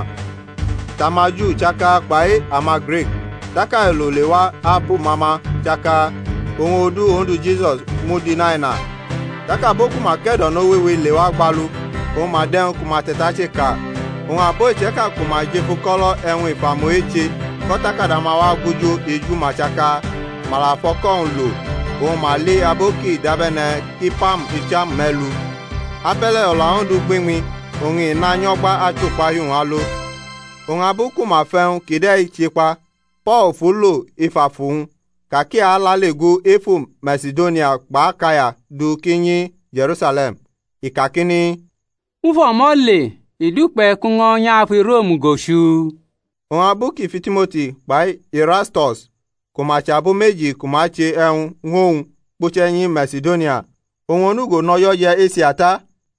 tamaju chaka pàí àmà Greek taka èlò lè wá ápù mama chaka ohun odú ohun Jesus múdi náìnà taka bó kùmà kẹ́dọ̀ ní wéwé lè wá gbalu òun mà dẹ́hún kùmà tẹ̀tà ṣe kà òun àbó ìṣẹ́kà kùmà jẹ́fù kọ́lọ́ ẹ̀hún ìfàmù èche kọ́tàkàdà máa wá gbójú ejú mà chaka màlàfọ́kọ́ ń lò òun mà lé abókì dábẹ́nẹ kí pam ìjà mẹ́lu abẹ́lẹ̀ ọ̀làhún du gbẹ̀mí òun ìnáyọ́gbá àtòpá yòun alo òun abókù mà fẹ́hún kìdẹ́ ìtìpa Paul fúlò ìfàfùhún kàkí alálẹ́gò éfò Macedonia gbàákàyà du kínyìn Jerusalem ìkàkíní. nfọ̀mọ́lẹ̀ ìdúpẹ́ kúngọ́ yáfi Rome gòṣù. òun abókì fi Timothy pàì Erastus kò máa ṣàbó méjì kò máa ṣe ẹ̀hún ńhóhun gbóṣẹ́yìn Macedonia òun onúgò náyọ́ yẹ Asia ta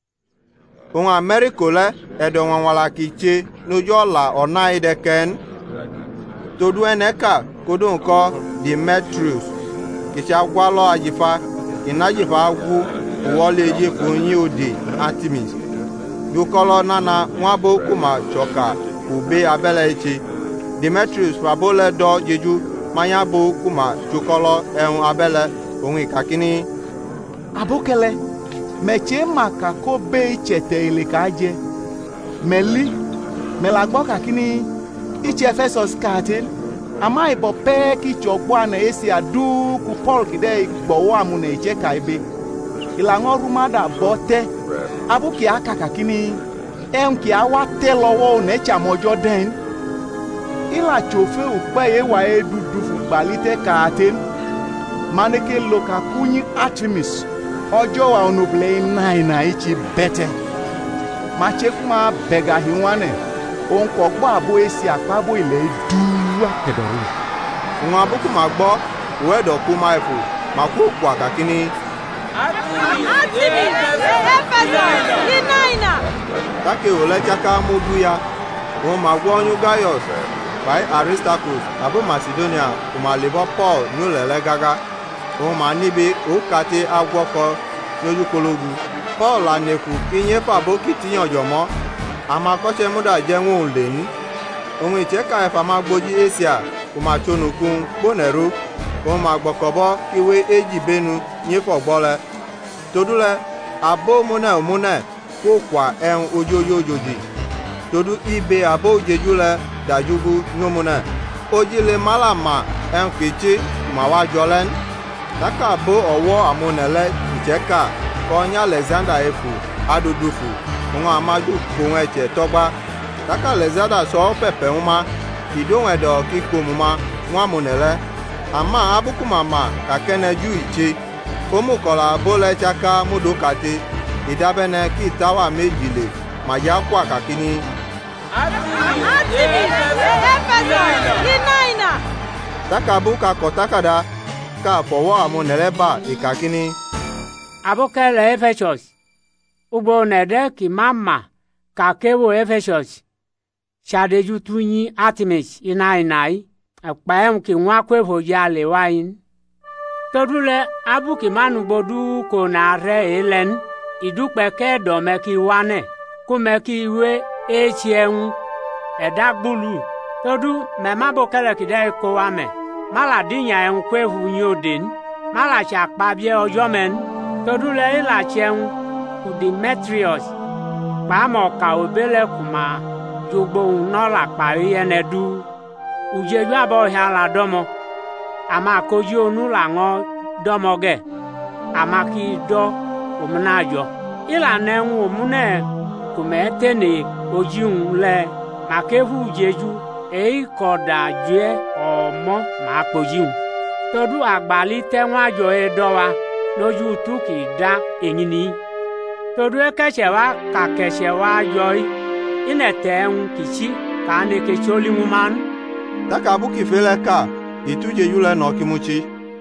òun Amẹ́ríkò lẹ́ ẹ̀dọ̀ wọn wọn la kì í ṣe lójú ọ̀la ọ̀nà ìdẹ́kẹ́n tòdú ẹnẹ́kà kódó nǹkan Demetrius kì í ṣe agbálọ́ àjìfà ìnájìfà wú ìwọlé yé fún yín òde Artemis dúkọ́lọ́ nánà wọn bó kò máa ṣọ̀kà òbé abẹ́lẹ̀ ṣe Demetrius fàbólẹ̀ dọ́ jejú manya bo kuma chukolo ehun abele ohun ìkàkíní. abókẹ́lẹ́ mẹ̀chẹ́ màkà kó bẹ́ ìchẹ̀tẹ̀ ilé ká jẹ mẹ́lí mẹ́làgbọ́ kàkíní ìchẹ̀ Ephesus kàtẹ́ àmà ìbọ̀ pẹ́ kí ìtsọ̀gbọ́ àná èsì àdúkù Paul kìdẹ́ gbọ̀wọ́ àmúnà ìchẹ́ ká ebe ìlànà rúmádà bọ́ tẹ́ abókè àkà kàkíní ẹ̀hún kì á wá tẹ́ lọ́wọ́ ọ̀nà ẹ̀chàmọ́jọ́ dẹ́n ìlà tsofe ukpe ye wa ye dudu fugbalite kaaten maneke loka kunyi Artemis ọjọ́ wa onoble nai na ichi bete mache kuma bega hiwane òun kò gbọ́ àbó èsì àpábó ilẹ̀ dúró àkẹ́dọ̀rún. òun abúkù máa gbọ́ òun ẹ̀dọ̀ kú máa fò máa kó òkú àkàkíní. Atimi, Efeso, Linaina. Take olechaka mudu ya, òun máa gbọ́ ọ́nyú Gaius, by Aristarchus, àbó Macedonia, òun máa lè bọ́ Paul ní òlẹ̀lẹ́ gágá, òun máa níbi òkàtí agbọ́kọ lójú kologu. Paul ànẹ̀kù kí yẹn fàbó kì tíyàn jọ̀mọ́, àmọ́ akọ́ṣẹ́ múdà jẹ́ wọn ò lè ní. Òun ìtẹ́ka ẹ̀fà máa gbójú Asia, òun máa tónukun gbónẹ̀rú, òun máa gbọ̀kọ̀bọ́ kíwé éjì bẹ́nu yẹn fọ̀gbọ́lẹ̀. Todulẹ abo múnẹ múnẹ kó kwa ẹn ojojojoji todu ibe abo jeju lẹ dajugu nyomúnẹ ojile malama ẹn kìtsi màwa jọlẹn taka abo ọwọ amúnẹlẹ ìtsẹka kọnyá Alexander efu adudufu ŋun amadu kòŋ ẹtsẹ tọgba taka Alexander sọ pẹpẹ ŋuma ìdóŋ ẹdọ kíkó muma ŋun amúnẹlẹ ama abukumama kakẹnẹju ìtsi. Komu kɔla bolɛ tsaka mudo kate idabɛnɛ ki tawa mejile maja kwa kakini. Atimi, Efeso, Linaina. Takabu ka kɔtakada ka fɔwɔ amu nɛlɛba ikakini. Abokɛ le Efesos. Ugbo nɛdɛ ki mama kakewo Efesos. Sadeju tunyi Artemis inainai. Ekpaem ki nwa kwevo ya lewain. Todule abuki manu bodu ko na re elen idukpe ke do me ki wane ku me ki we echien edagbulu todu me mabo kele ki dai ko wame mala dinya en kwehu nyoden mala cha pabie ojomen todule ila chen ku Demetrius pa mo ka obele kuma jogbo no la pari enedu ujeju abo ha la domo ama koji onu la ngo domoge ama ki do omunajo ila na enwu omune kumete ne ojiun le makehu jeju ei koda je omo ma pojiun todu agbali tenwa jo edowa loju tuki da enyini todu ekesewa ka kesewa yoi inete enwu kichi ka ne kecholi muman taka buki fele ka ituje yule no kimuchi.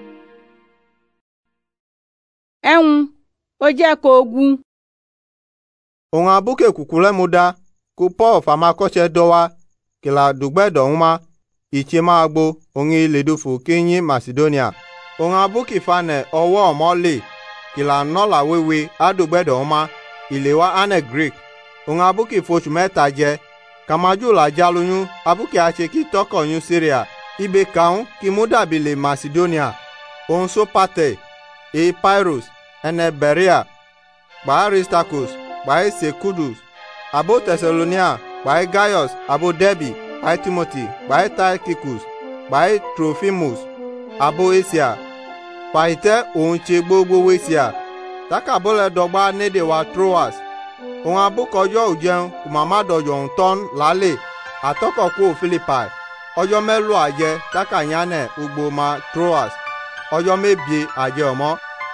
Ẹ̀hún ó jẹ́ kó ogun. Òun abúkè kùkùlẹ̀ mú dá kó Paul fàmákọ́ṣẹ́ dọ́wà kìlà dùgbẹ́dọ̀ ń má ìtì máa gbo òun ìlédòfò kéyìn Macedonia. Òun abúkè fanẹ̀ ọwọ́ ọmọlẹ̀ kìlà nọ́là wéwé àdùgbẹ́dọ̀ ń má ìléwá anẹ̀ Greek. Òun abúkè foṣù mẹ́ta jẹ kàmájú làjá lóyún abúkè àṣekí tọkọ̀yún Syria. Ibe kaun ki mu dàbí le Macedonia òun Sopate e Pyrrhus ene Berea gba Aristarchus gba Secundus abo Thessalonia gba Gaius abo Derbe gba Timothy gba Tychicus gba Trophimus abo Asia paite òun tse gbogbo Asia takabole dọgba nédè wa Troas òun abúkọjọ òjẹun kùmàmá dọjọ òun tọ́n lálẹ́ àtọkọ̀kú Philippi ọjọ́ mẹ́lò àjẹ takànyánẹ̀ ugbo ma Troas ọjọ́ mébie àjẹ ọmọ.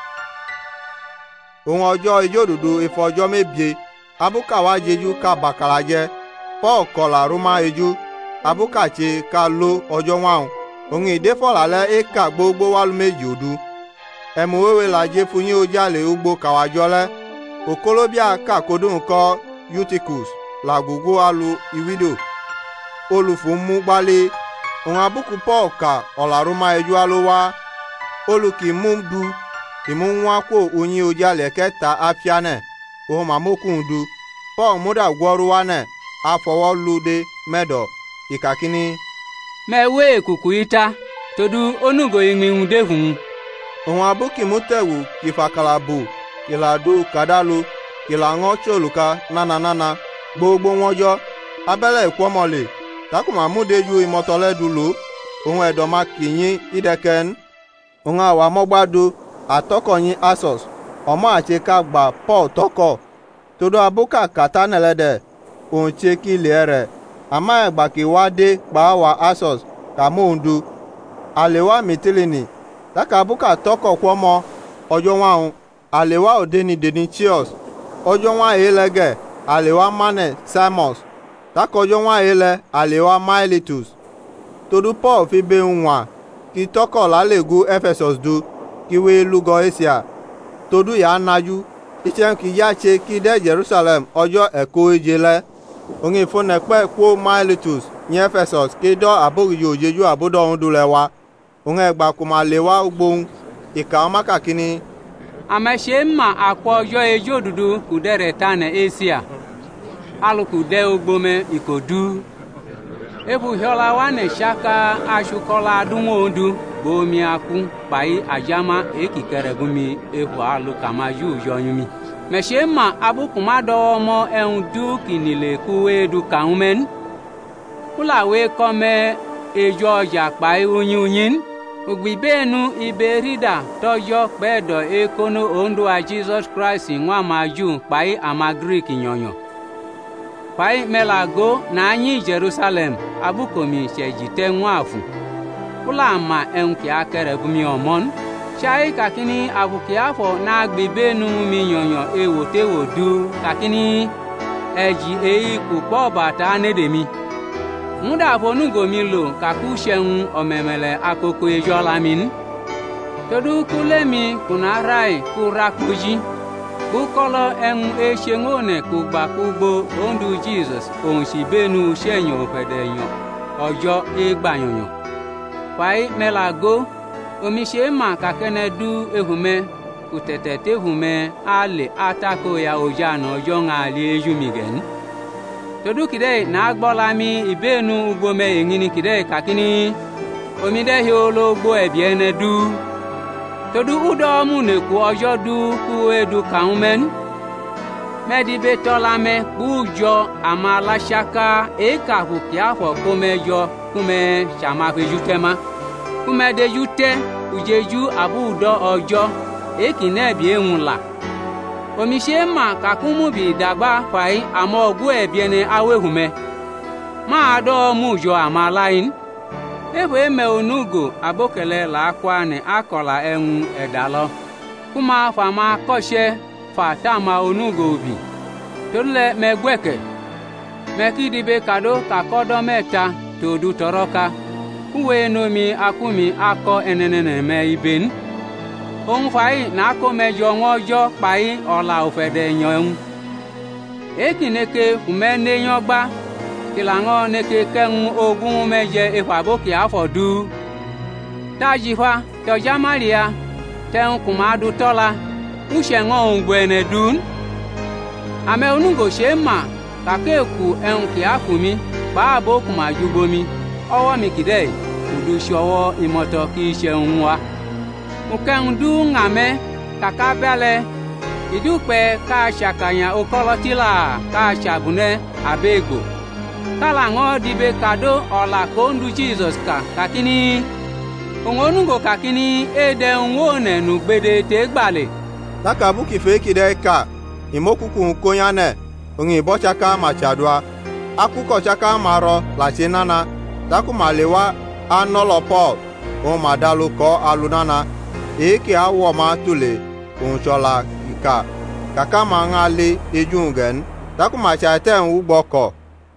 Òun ọjọ́ ijó dúdú ifọ̀ ọjọ́ mébie abúkàwá jejú ká bàkàrà jẹ Paul kọlà rúmá ejú abúkàtse ká ló ọjọ́ wáhùn òun ìdéfọ̀lálẹ́ éka gbogbo wálú méjì òdu. Ẹ̀mú wéwé làjẹ fún yín ojálè ugbo kàwájọ́lẹ́ òkólóbíà kàkódùn kọ́ Eutychus làgbogbo alu ìwídò. Olùfún mú gbálé òun abúkù Paul ka ọ̀làrúmá ẹjú alówá olùkì mú du ìmú wọn kó oyin ojálẹ̀ kẹta afianẹ̀ òun màmókùn du Paul múdà gbọ́rúwá nẹ̀ afọwọ́ lóde mẹ́dọ̀ ìkàkíní. mẹ́wé èkùkù ìta todu onúgò ìrìnrìn déhùn. Òun abúkì mú tẹ̀wù kìfàkàlà bò kìlàdó kàdálò kìlàngọ́ tsòlùkà nánanánà gbogbo wọn jọ abẹ́lẹ̀ ìkọ́mọ̀lẹ̀ takuma mudeju imọtọlẹdu lo òun ẹdọ ma kìyìn idẹkẹn òun àwa mọgbàdo àtọkọyìn Asos ọmọ àti ká gbà Paul tọkọ todo abúkà kàtánẹlẹdẹ òun tse kí ilẹ̀ rẹ̀ àmà ẹgbàkì wá dé gbà wá Asos kàmóhùndu àlèwà mìtìlìnì taka abúkà tọkọ kwọmọ ọjọ́ wáhùn àlèwà òdeni Denitius ọjọ́ wá èélẹ́gẹ̀ àlèwà manẹ Simons takojo nwa ele alewa Miletus todu Paul fi be nwa ki toko la legu Ephesus du ki we lugo Asia todu ya naju ichen ki ya che ki de Jerusalem ojo eko ejele ongi fone pe kwo Miletus ni Ephesus ki do abogijo jeju abodo on dule wa onge gba kuma lewa ugbo ika maka kini ameshema akwo ojo ejo dudu kudere tane Asia alukude ogbome ikodu ebu hiola wane shaka ashukola adunwodu bomi aku pai ajama ekikere gumi ehu alu kamaju yonyumi meshema abukuma do mo endu kinile kuwedu kaumen ulawe kome ejo ọjà pai unyunyin ugbibenu iberida tojo pedo ekono ondo a Jesus Christ nwa maju pai ama Greek nyonyo pai melago na anyi Jerusalem abukomi sejite nwafu ulama enki akere bumi omon chai kakini abuki afo na agbibenu mi nyonyo ewotewodu kakini eji eyi kupo bata nedemi muda bonugo milo kakushen omemele akoko ejolamin todu kulemi kunarai kurakuji bukolo en eshengone kugbakugbo ondu Jesus onshibenu shenyo pedenyo ojo egbanyonyo pai melago omishema kakenedu ehume kutetete ehume ale atako ya ojana ojo ngali ejumigen todu kide na agbolami ibenu ugbome engini kide kakini omide hiolo gbo ebiene du todu udo mu neku ojo du ku edu kaumen medibe tolame bujo amala shaka eka hukiafo komejo kume chama fejutema kume de jute ujeju abudo ojo ekine bi enwula omishema kakumu bi dagba fai amogu ebiene awehume ma ado mujo amalain ebe me onugo abokele la akwane akola enwu edalo kuma fama koshe fatama onugo bi tole megweke mekidibe kado kakodo meta todu toroka uwe nomi akumi ako enenene me iben on fai na ko mejo nwojo pai ola ofede nyon ekineke umene nyogba kilango neke ken ogun meje efaboki afodu tajifa toja maria ten kumadu tola ushengo ongwene dun ame onungo shema kakeku enki akumi baabo kumajubomi owo mi kidei udu showo imoto ki sheunwa ukendu ngame kakabele idupe ka shakanya okolotila ka shabune abego kala ngo dibe kado ola kondu Jesus ka kakini ongonungo kakini ede nwone nugbede tegbale takabuki feki deka imokuku konyane ongi bochaka machadwa akuko chaka maro la chinana takumalewa anolo Paul o madalu ko alunana eke awo ma tule onchola ika kaka mangale ejungen takuma chaten ugboko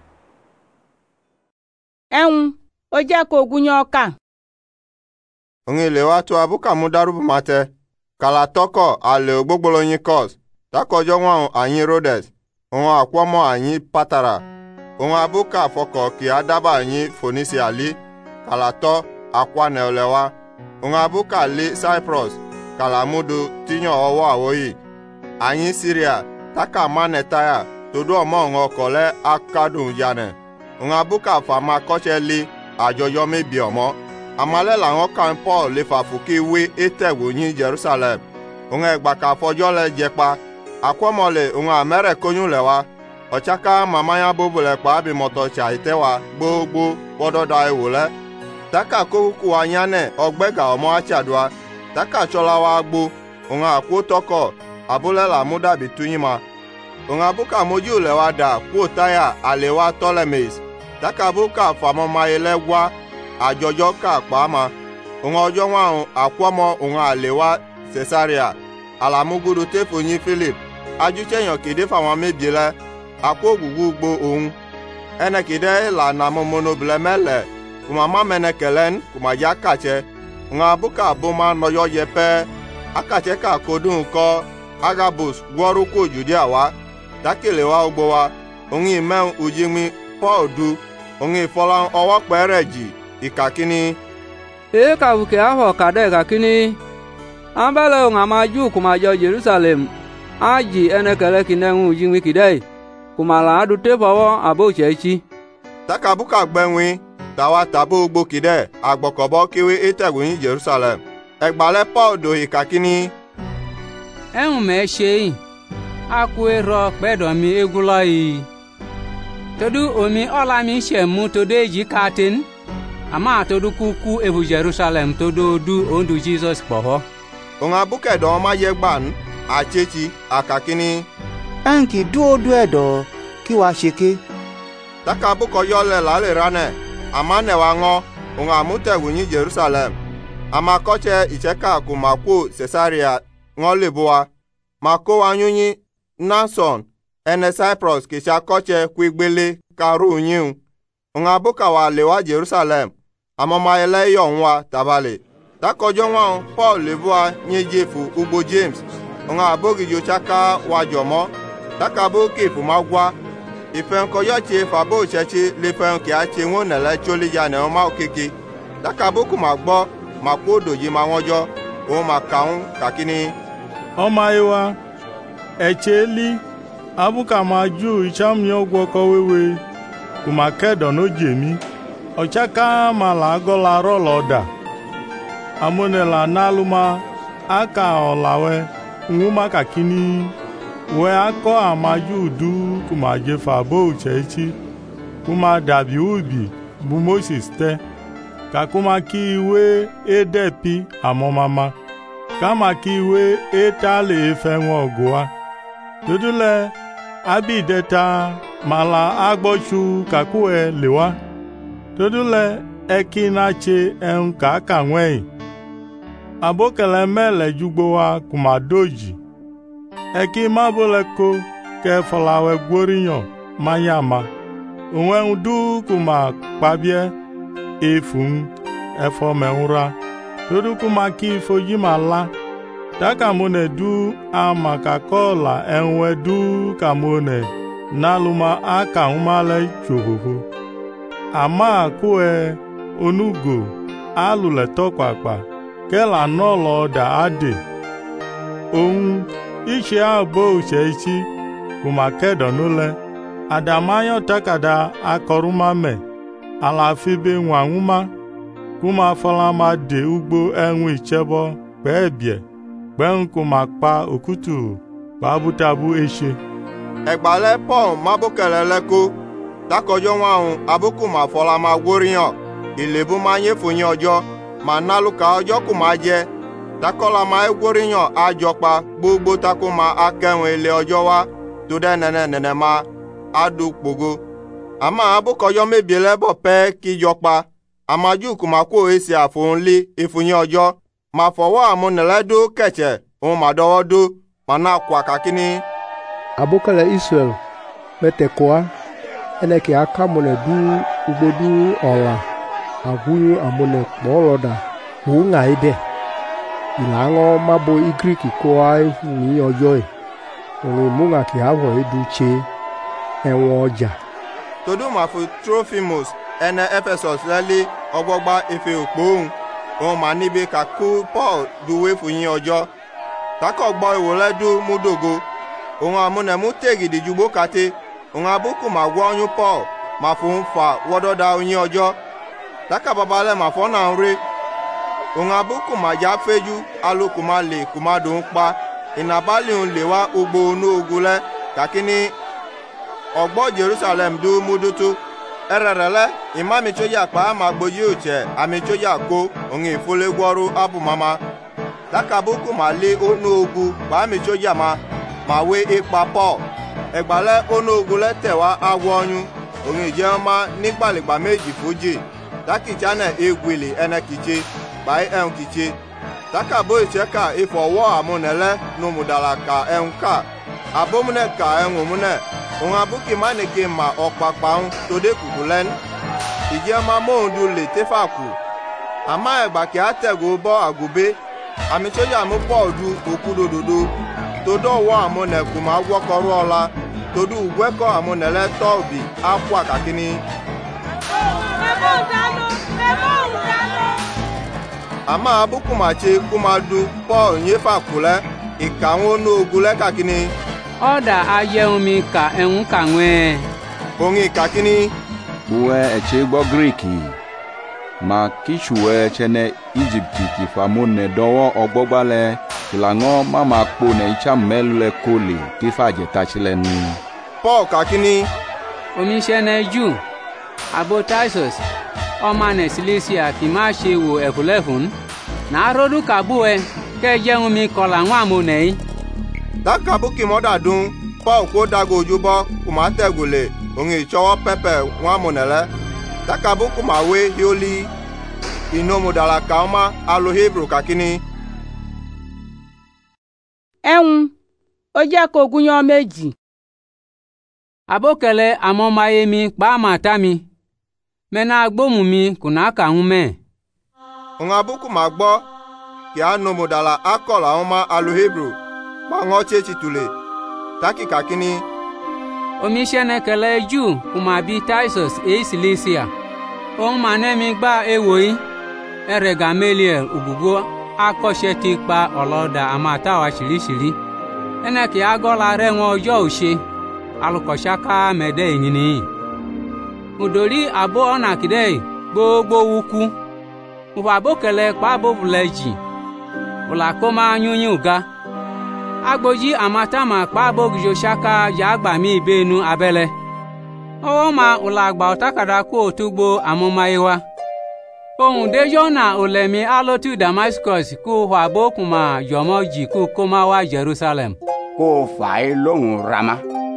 ẹ̀hún ó jẹ́ kó gúnyán ọkà. onge lewa to abuka mudarubu mate kala toko ale ogbogbolo yin kos takojo won anyin Rhodes won akwomo anyin Patara won abuka foko ki adaba anyin Fonisi ali kala to akwane olewa won abuka le Cyprus kala mudu tinyo owo awoyi anyin Syria taka manetaya todo omo ngo kole akadun yane nga buka fama koche li ajoyo mebi omo amale la won kan Paul le fafuki we etewo yin Jerusalem nga egba ka fojo le jepa akwomole nga mere konyun lewa ochaka mama ya bobule pa bi moto cha itewa gbogbo pododa ewole taka koku anyane ogbega omo achadwa taka cholawa gbo nga akwo abule la muda bituyima nga buka moju lewa da kwotaya alewa Ptolemies takabuka famo mayelegwa ajojo ka pama unga ojo wa akwomo unga alewa Caesarea alamugudu tefonyi Philip ajucheyan kede famo mebiele akogugu gbo ohun ene kide la na momono blemele kuma mamene kelen kuma ya kache nga buka boma no yo yepe akache ka kodun ko Agabus gworu ko Judea wa dakele wa ogbo wa ongi men ujimi Paul du ongi folan owo pereji ikakini e ka wuke aho kade kakini ambale nga maju kuma jo Jerusalem aji ene kele kinenwu ujimi kidai kuma la adu te bawo abo chechi taka buka gbenwi tawa tabo ogbo kide agbokobo kiwe etegun Jerusalem egbale Paul do ikakini ehun me ṣe aku ero pedo mi egula yi todu omi ola mi se mu todo eji katin ama todu kuku ebu Jerusalem todo du ondu Jesus poho onga buke do ma yegban achechi akakini enki du odu edo ki wa seke taka buko yole la le rane ama ne wa ngo onga mutegun ni Jerusalem ama koche icheka kumaku Caesarea ngoleboa mako anyunyi Nason ene Cyprus kisha koche kwigbele karu nyin nga buka wa lewa Jerusalem amama ele yo nwa tabale takojo nwa Paul leboa nyejefu ugbo James nga bogi jochaka wa jomo takabo kefu magwa ifen koyo che fabo cheche le fen ki a che won nele choli ya ne o ma okeke takabo ku magbo makodo yi ma wonjo o makaun kakini ọmaiwa echeli abuka maju ichamni ogwoko wewe kuma kedo no jemi ochaka mala agola roloda amonela naluma aka olawe nwuma kakini we ako amaju du kuma jefa bo uchechi kuma dabi ubi bu Moses te kakuma ki we edepi amomama kama kiwe etale efenwo ogwa dudule abideta mala agbochu kakue lewa dudule ekinache en kaka nwe abokele mele jugbowa kumadoji eki maboleko ke folawe gworinyo mayama onwe du kuma pabie efun efo menura Todu kuma ki foji mala taka mone du ama kakola enwe du kamone naluma aka umale chohoho ama kue onugo alule tokwakpa kela nolo da ade ohun ishe abo uchechi kuma kedo nule adamayo takada akorumame alafibe nwanwuma kuma falama de ugbo enwe ichebo pebie gben kuma pa okutu babutabu eshe egbale Paul mabukele leko takojo nwaun abuku ma falama gworiyan ilebu ma yefunyin ojo ma naluka ojo kuma je takola ma egworiyan ajopa gbogbo takuma akenwe ile ojo wa to de nene nene ma adu pogo ama abukoyo mebiele bo pe ki jopa amaju kuma ko esi afunli ifunyin ojo ma fowo amuneledu keche o ma dowodu mana kwa kakini abokale Israel metekoa eneke aka mone du ugbodu ola aguyu amone kpoloda unga ide ilango mabo igriki ko ai ni ojo e oni munga ki avo eduche enwo oja todo ma fu Trophimus ene Ephesus lali ogbogba efe okpohun o ma nibe ka ku Paul duwe funyin ojo tako gbo iwoledu mudogo ohun amune mu tegidi jugbo kate ohun abuku ma gwo oyun Paul ma fun fa wododa oyin ojo taka babale ma fo na nre ohun abuku ma ja feju aloku ma le kuma do npa inabali un lewa ogbo onu ogule kakini ogbo Jerusalem du mudutu ererele imami choya pa ma gboji uche ami choya ko ohun ifole gworu abu mama taka buku ma le onu ogu pa mi choya ma ma we ipa Paul egbale onu ogule tewa awo oyun ohun ije ma nigbaligba meji fuji taki chane egwili ene kiche bai en kiche taka bo icheka ifowo amunele no mudala ka enka abomune ka enwumune òun abúkì má nìke mà ọ̀pàpà ń tòde kùkù lẹ́nu ìjẹ́ máa móhun du lè tẹ́fà kù àmọ́ ẹ̀gbà kí á tẹ̀gò bọ́ àgùbé àmì tó yà mú pọ̀ du òkú dòdòdó tó dọ̀wọ́ àmúnẹ̀kù máa wọ́kọ̀rọ̀ ọ̀la tó dú ìwẹ́kọ̀ àmúnẹ̀lẹ́ tọ́ òbí á kú àkàkíní. àmọ́ abúkù máa ṣe kú máa du pọ̀ òyìnfà kù lẹ́ ìkàwọn onú ogun lẹ́kàkíní. ọ̀dà ayẹun mi kà ẹ̀hún kàwọn ẹ̀. òun ìkàkíní. buwẹ́ ẹ̀chẹ́ gbọ́ gíríkì ma kichuwe chene Egypt ti famone dowo ogbogbale ilango mama kpo ne icha melule kole ti faje tachile ni Paul kakini omi chene ju abo Titus omane Silisia ki ma se wo efulefun na rodu kabuwe ke jeun mi kola won amone dakabu ki moda dun Paul ko dago ojubo kuma tegule ongi chowo pepe won amonele dakabu kuma we hioli inomo dala kauma alo Hebrew kakini ẹ̀hún ó jẹ́ kó gúnyán méjì. abókẹlẹ àmọ́máyé mi pàámàtá mi mẹ́nà agbóhùn mi kùnà kàún mẹ́. òun abúkù máa gbọ́ kí á nomo dala akọ̀lá àwọn ọmọ alo Hebrew máa ń ọtí ètì tùlẹ̀ tákì kakini. omi sẹ́nẹ̀kẹ̀lẹ̀ jù kùmà bí Titus èyí Silisia òun mà nẹ́mi gbá ewò yìí ẹ̀rẹ̀ Gamaliel ògùgbó akọ́ṣẹ́ ti pa ọlọ́dà àmàtàwà ṣìríṣìrí ẹnẹ kì á gọ́la rẹ̀ wọn ọjọ́ òṣè alùkọ̀ṣáká mẹ́dẹ́ ìyìn nìyí mùdòrí àbó ọ̀nà kìdẹ́ gbogbo wukú mùfàbókẹlẹ̀ pàbóbulẹ̀ jì òlàkó máa yúnyún ga agbójí àmàtàmà pàbógijò ṣáká yàgbàmí ìbénu abẹ́lẹ̀ ọwọ́ ma òlàgbà ọ̀tàkàdá kó òtúgbò àmúmáyéwá ohun dejona olemi alotu Damascus kú wàbókùnmá yọmọjì kú kó má wá Jerusalem kó fàáyé lóhùn rama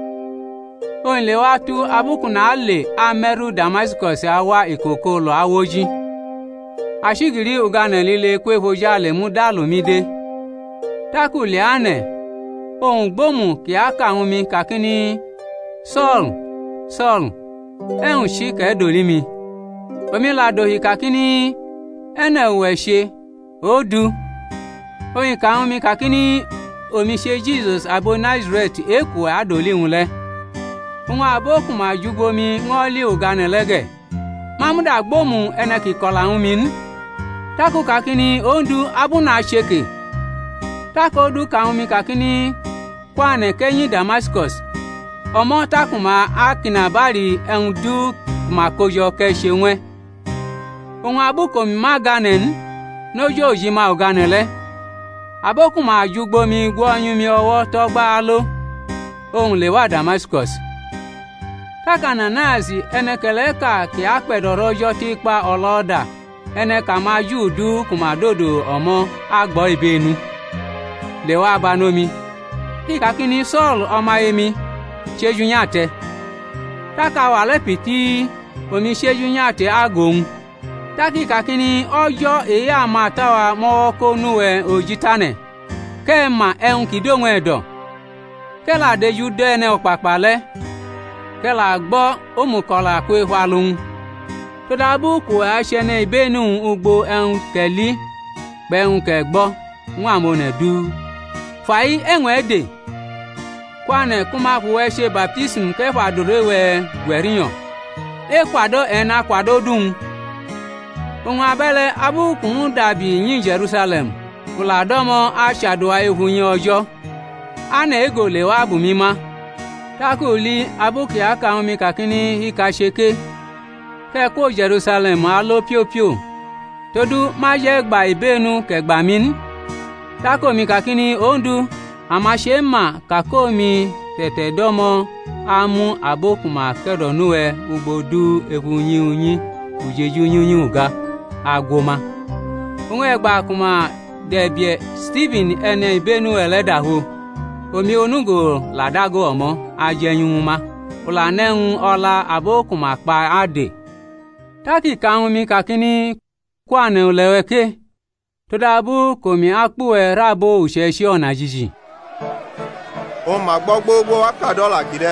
ohun lè wá tú abúkùnà lè amẹ́rú Damascus àwa ìkòkò lọ awójí àṣígìrí ugana líle pé fojà lè mú dálòmídé tákùlẹ̀ ànẹ̀ ohun gbómù kí á kàún mi kàkíní Sọ́ọ̀lù Sọ́ọ̀lù ẹ̀hùn sí kẹ́ẹ̀dòrí mi omi lado hikakini ene weshe odu oyin kan mi kakini omi se Jesus abo Nazareth eku adoli unle won aboku ma jugo mi won li ogane lege mamuda gbomu ene ki kola hun min taku kakini ondu abuna sheke tako du kan mi kakini kwane kenyi Damascus omo takuma akinabari endu makojo ke sewen ohun abúkò mi máa ganen lójú òjì máa ò ganẹ̀lẹ́ abókù máa júgbó mi gbọ́yún mi ọwọ́ tọ́gbà ló ohun lè wà Damascus kákànà náà sí ẹnẹkẹlẹ́ kà kí á pẹ̀dọ̀rọ̀ ọjọ́ tí pa ọlọ́ọ̀dà ẹnẹkà máa jù dú kùmàdòdò ọmọ àgbọ̀ ìbẹnu lè wà banómi kíkà kíní Sọ́ọ̀lù ọmọ ayémi ṣéjú yàtẹ kákà wà lẹ́pìtì omi ṣéjú yàtẹ àgòhun taki kakini ọjọ́ èyí àmàtàwà mọ́wọ́kó núwẹ̀ òjítánẹ̀ kẹ́ẹ̀mà ẹ̀hún kìdóhun ẹ̀dọ̀ kẹ́là àdéjú dẹ́ẹ̀nẹ́ ọ̀pàpàlẹ́ kẹ́là gbọ́ òmùkọ́là pé wà lóhun tó dábú kò ẹ̀ṣẹ̀ ní ìbénu ugbo ẹ̀hún kẹ̀lí pẹ̀hún kẹ̀gbọ́ ń àmọ́nẹ̀ dú fàyí ẹ̀hún ẹ̀dẹ̀ kwánẹ̀ kúmáfù ẹ̀ṣẹ̀ baptism kẹfà dòrèwẹ̀ gbẹ̀ríyàn èkwàdó ẹ̀nà kwàdó dùn ohun abẹ́lẹ̀ abúkùn dàbí yín Jerusalem kùlàdọ́mọ aṣàdùá ihu yín ọjọ́ ana ego lè wá bù mí má tákùlí abúkì akáhùn mi kàkíní ìka ṣeke kẹ́kọ̀ọ́ Jerusalem aló píopíò tódú má yẹ gbà ìbénu kẹgbà mí ní tákò mi kàkíní òǹdú àmàṣe mà kàkó mi tẹ̀tẹ̀ dọ́mọ amú abókùnmá kẹ́dọ̀nú ẹ ugbòdú ehu yín yín ujeju yín yín uga agoma ohun ẹgbà kuma dẹ̀bíẹ̀ Stephen ẹni ìbénu ẹlẹ́dàho omi onúgò làdágò ọmọ ajẹyun ma ọ̀lànẹ́hun ọlá abókùnmá pa àdè tákì káhùn mi kàkíní kwánẹ lẹ́wẹ́kẹ́ tó dábú kòmí ápù ẹ̀ rábò òṣèṣẹ́ ọ̀nà jíjì. ó mà gbọ́ gbogbo wákàdọ́là kìdẹ́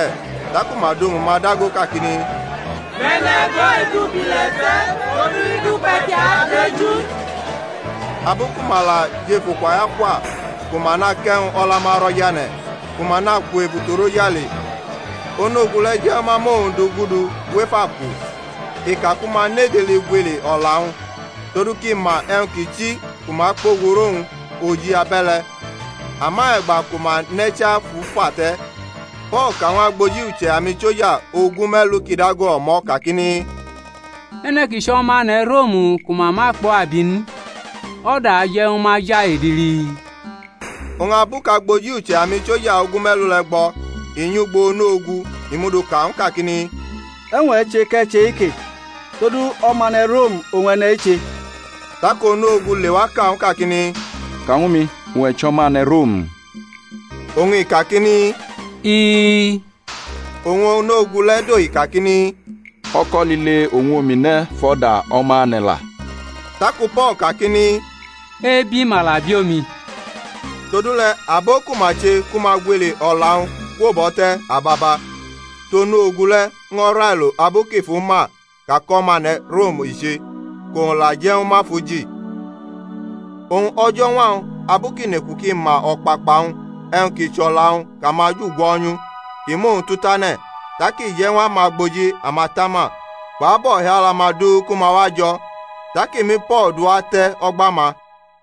taku madung madago kakini menego edubilete odu idupeti adeju abuku mala jefu kwa yakwa kumana ken olamaro yane kumana ku ebutoro yale onogule jama mo ndugudu wefaku ikakuma nedele gwele olaun toruki ma enkichi kuma kpogorun oji abele ama egba kuma necha fufate Paul kawọn agboji uche ami choja ogun melu kidago omo kakini ene kishoma na Rome kuma ma kpo abin oda je ma ja ediri Onga buka agboji uche ami choja ogun melu legbo inyugbo n'ogu imudu ka kakini enwe eche keche ike todu ọma na Rome onwe na eche tako n'ogu lewa ka kakini Kaumi we choma na Rome ongi kakini I onwo n'ogu ledo ikakini okolile onwo mi ne foda ọma nela tako Paul kakini ebi mala biomi todule aboku mache kuma gwele olaun kwobote ababa to n'ogu le ngoralo aboke fuma ka koma ne Rome ise ko la jeun ma fuji on ojo wan aboki ne kuki ma opapa un en ki chola un ka maju gwonyu imu tutane taki je wan ma gboji amatama babo hala madu kuma wajo taki mi Paul duate ogbama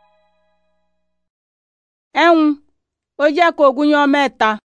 ẹ̀hún ó jẹ́ kó ogun yan mẹ́ta.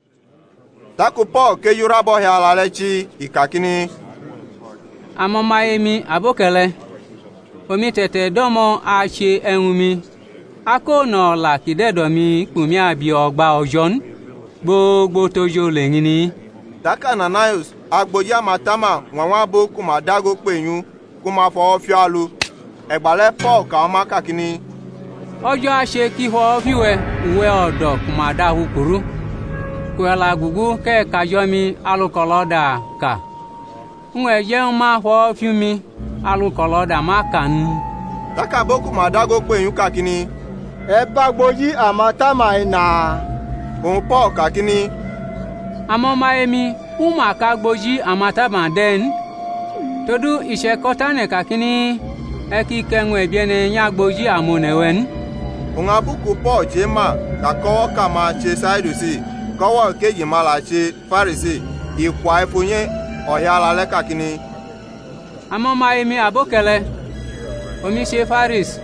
Taku Paul ke yurabo hala lechi ikakini amoma emi abokele omi tete domo a ṣe ẹ̀hún mi ako na la kidedo mi kumi abi ogba ojon gbogbo tojo lẹ́yìn Taka Ananias agboji amatama wanwa bo kuma dago peyun kuma fo fialu egbale Paul ka o makakini ọjọ́ àṣẹ kí họ fíwẹ́ ìwé ọ̀dọ̀ kùmàdá hukuru kwela gugu ke kajomi alukoloda ka nwe je ma ho fiumi alukoloda ma kan Taka boku madago peyun kakini e bagboji amatama ina on Paul kakini amoma emi uma ka gboji amatama den todu ise kotane kakini e ki kenwe biene nya gboji amonewen Onga buku Paul chema ka kowo kama che saidusi kowo keji mala che farisi ikwa ifunye oyala le kakini amoma emi abokele omi se faris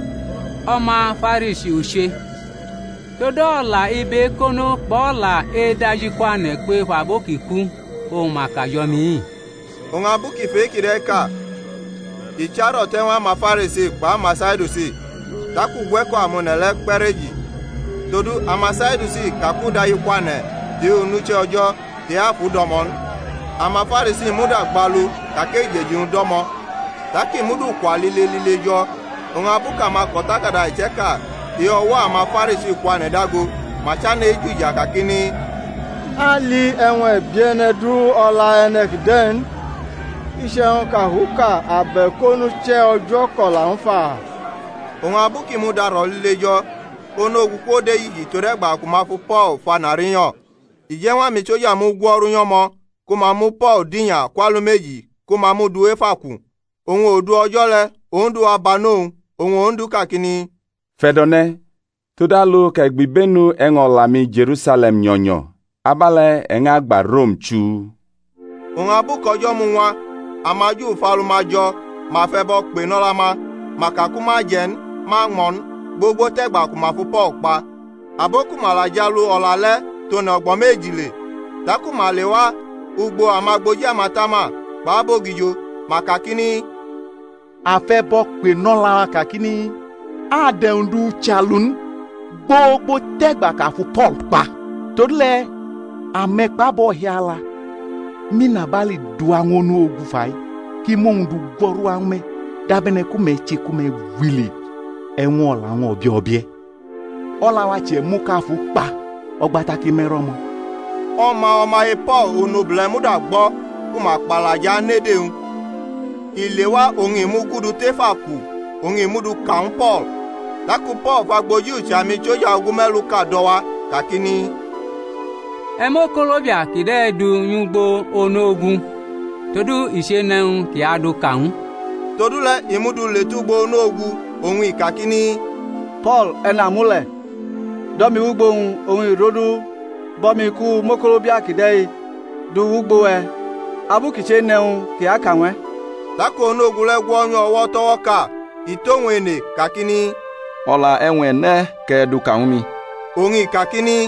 ọma faris use todo la ibe kono bola e dajikwa ne pe fabokiku o maka yomi Onga buki feki reka icharo tenwa ma farisi pa ma saidusi taku gweko amonele pereji todu amasaidusi kakuda yikwane di onuche ojo di afu domon ama farisi muda gbalu kakeje jun domo taki mudu kwa lile lile jo onga buka makota kada icheka di owo ama farisi kwane dago machane ejuja kakini ali enwe biene du ola enek den ise ka huka abekonu che ojo kola nfa Onga abuki mu daro lilejo onogu kode yiji toregba kuma fu Paul fanariyan ije wa mi choja mu gworu yanmo kuma mu Paul dinya kwalu meji kuma mu duwe faku ohun odu ojo le ohun du abano ohun ondu kakini Fedone todalu kegbi benu engola mi Jerusalem nyonyo abale enga gba Rome chu Onga abuko ojo mu wa amaju falumajo ma febo pe nolama makakuma jen ma ngon gbogbo tegba kuma fu Paul pa aboku malajalu olale to na ogbo mejile taku malewa ugbo amagboji amatama babo gijo makakini afebo pe nola kakini adendu chalun gbogbo tegba ka fu Paul pa todle amepa bo hiala mina bali duangonu ogufai ki mondu gboru ame dabene kumechi kume wili enwon lawon obi obi ola wa che mukafu pa ogbata ki meromo Ọma ọma e Paul onoble muda gbo kuma palaja nedeun ilewa ohun imugudu tefaku ohun imudu kan Paul taku Paul fagboji uchami choja ogumelu kadowa kakini emokolobia kide du nyugbo onogun todu isenun ki adu kan todu le imudu letugbo onogu ohun ikakini Paul enamule domi ugbo ohun irodu bomi ku mokolobia kide du ugbo e abukiche neun ki akanwe dako onogu le gwo onyo owo towo ka itonwene kakini ola enwe ne ke du kanmi ohun ikakini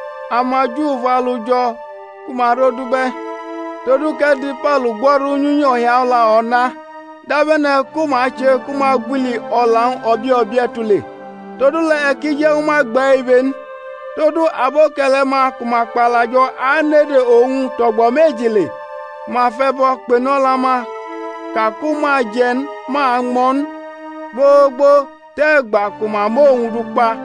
amaju valujo kumaro dube todu ke di Paul gboru nyunyo ya ola ona dabene kuma che kuma gwili ola obi obi etule todu le kije uma gba even todu abokele ma kuma palajo anede ohun togbo mejile ma febo penola ma ka kuma jen ma mon gbogbo tegba kuma mo ohun dupa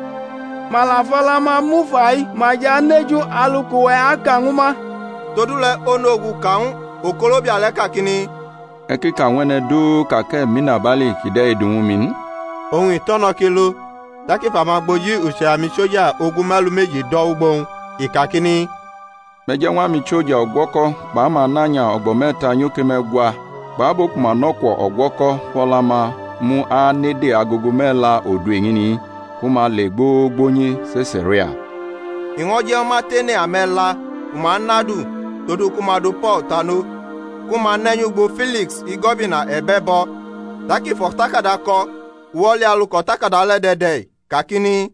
malafala ma mufai ma ja neju alukuwe akanguma todule onogu kaun okolobi ale kakini ekika wene du kake mina bali kide edun min ohun itono kilo daki fama gboji use ami soja ogun melu meji do ugbon ikakini meje wa mi soja ogwoko ba ma nanya ogbo meta nyoke megwa ba boku ma nokwo ogwoko polama mu anede agogo mela odu engini kuma le gbogbo yin seseria iwon je ma tene amela kuma nadu todu kuma do Paul tano kuma nenyugbo Felix igobina ebebo daki for takada ko woli aluko takada le dede kakini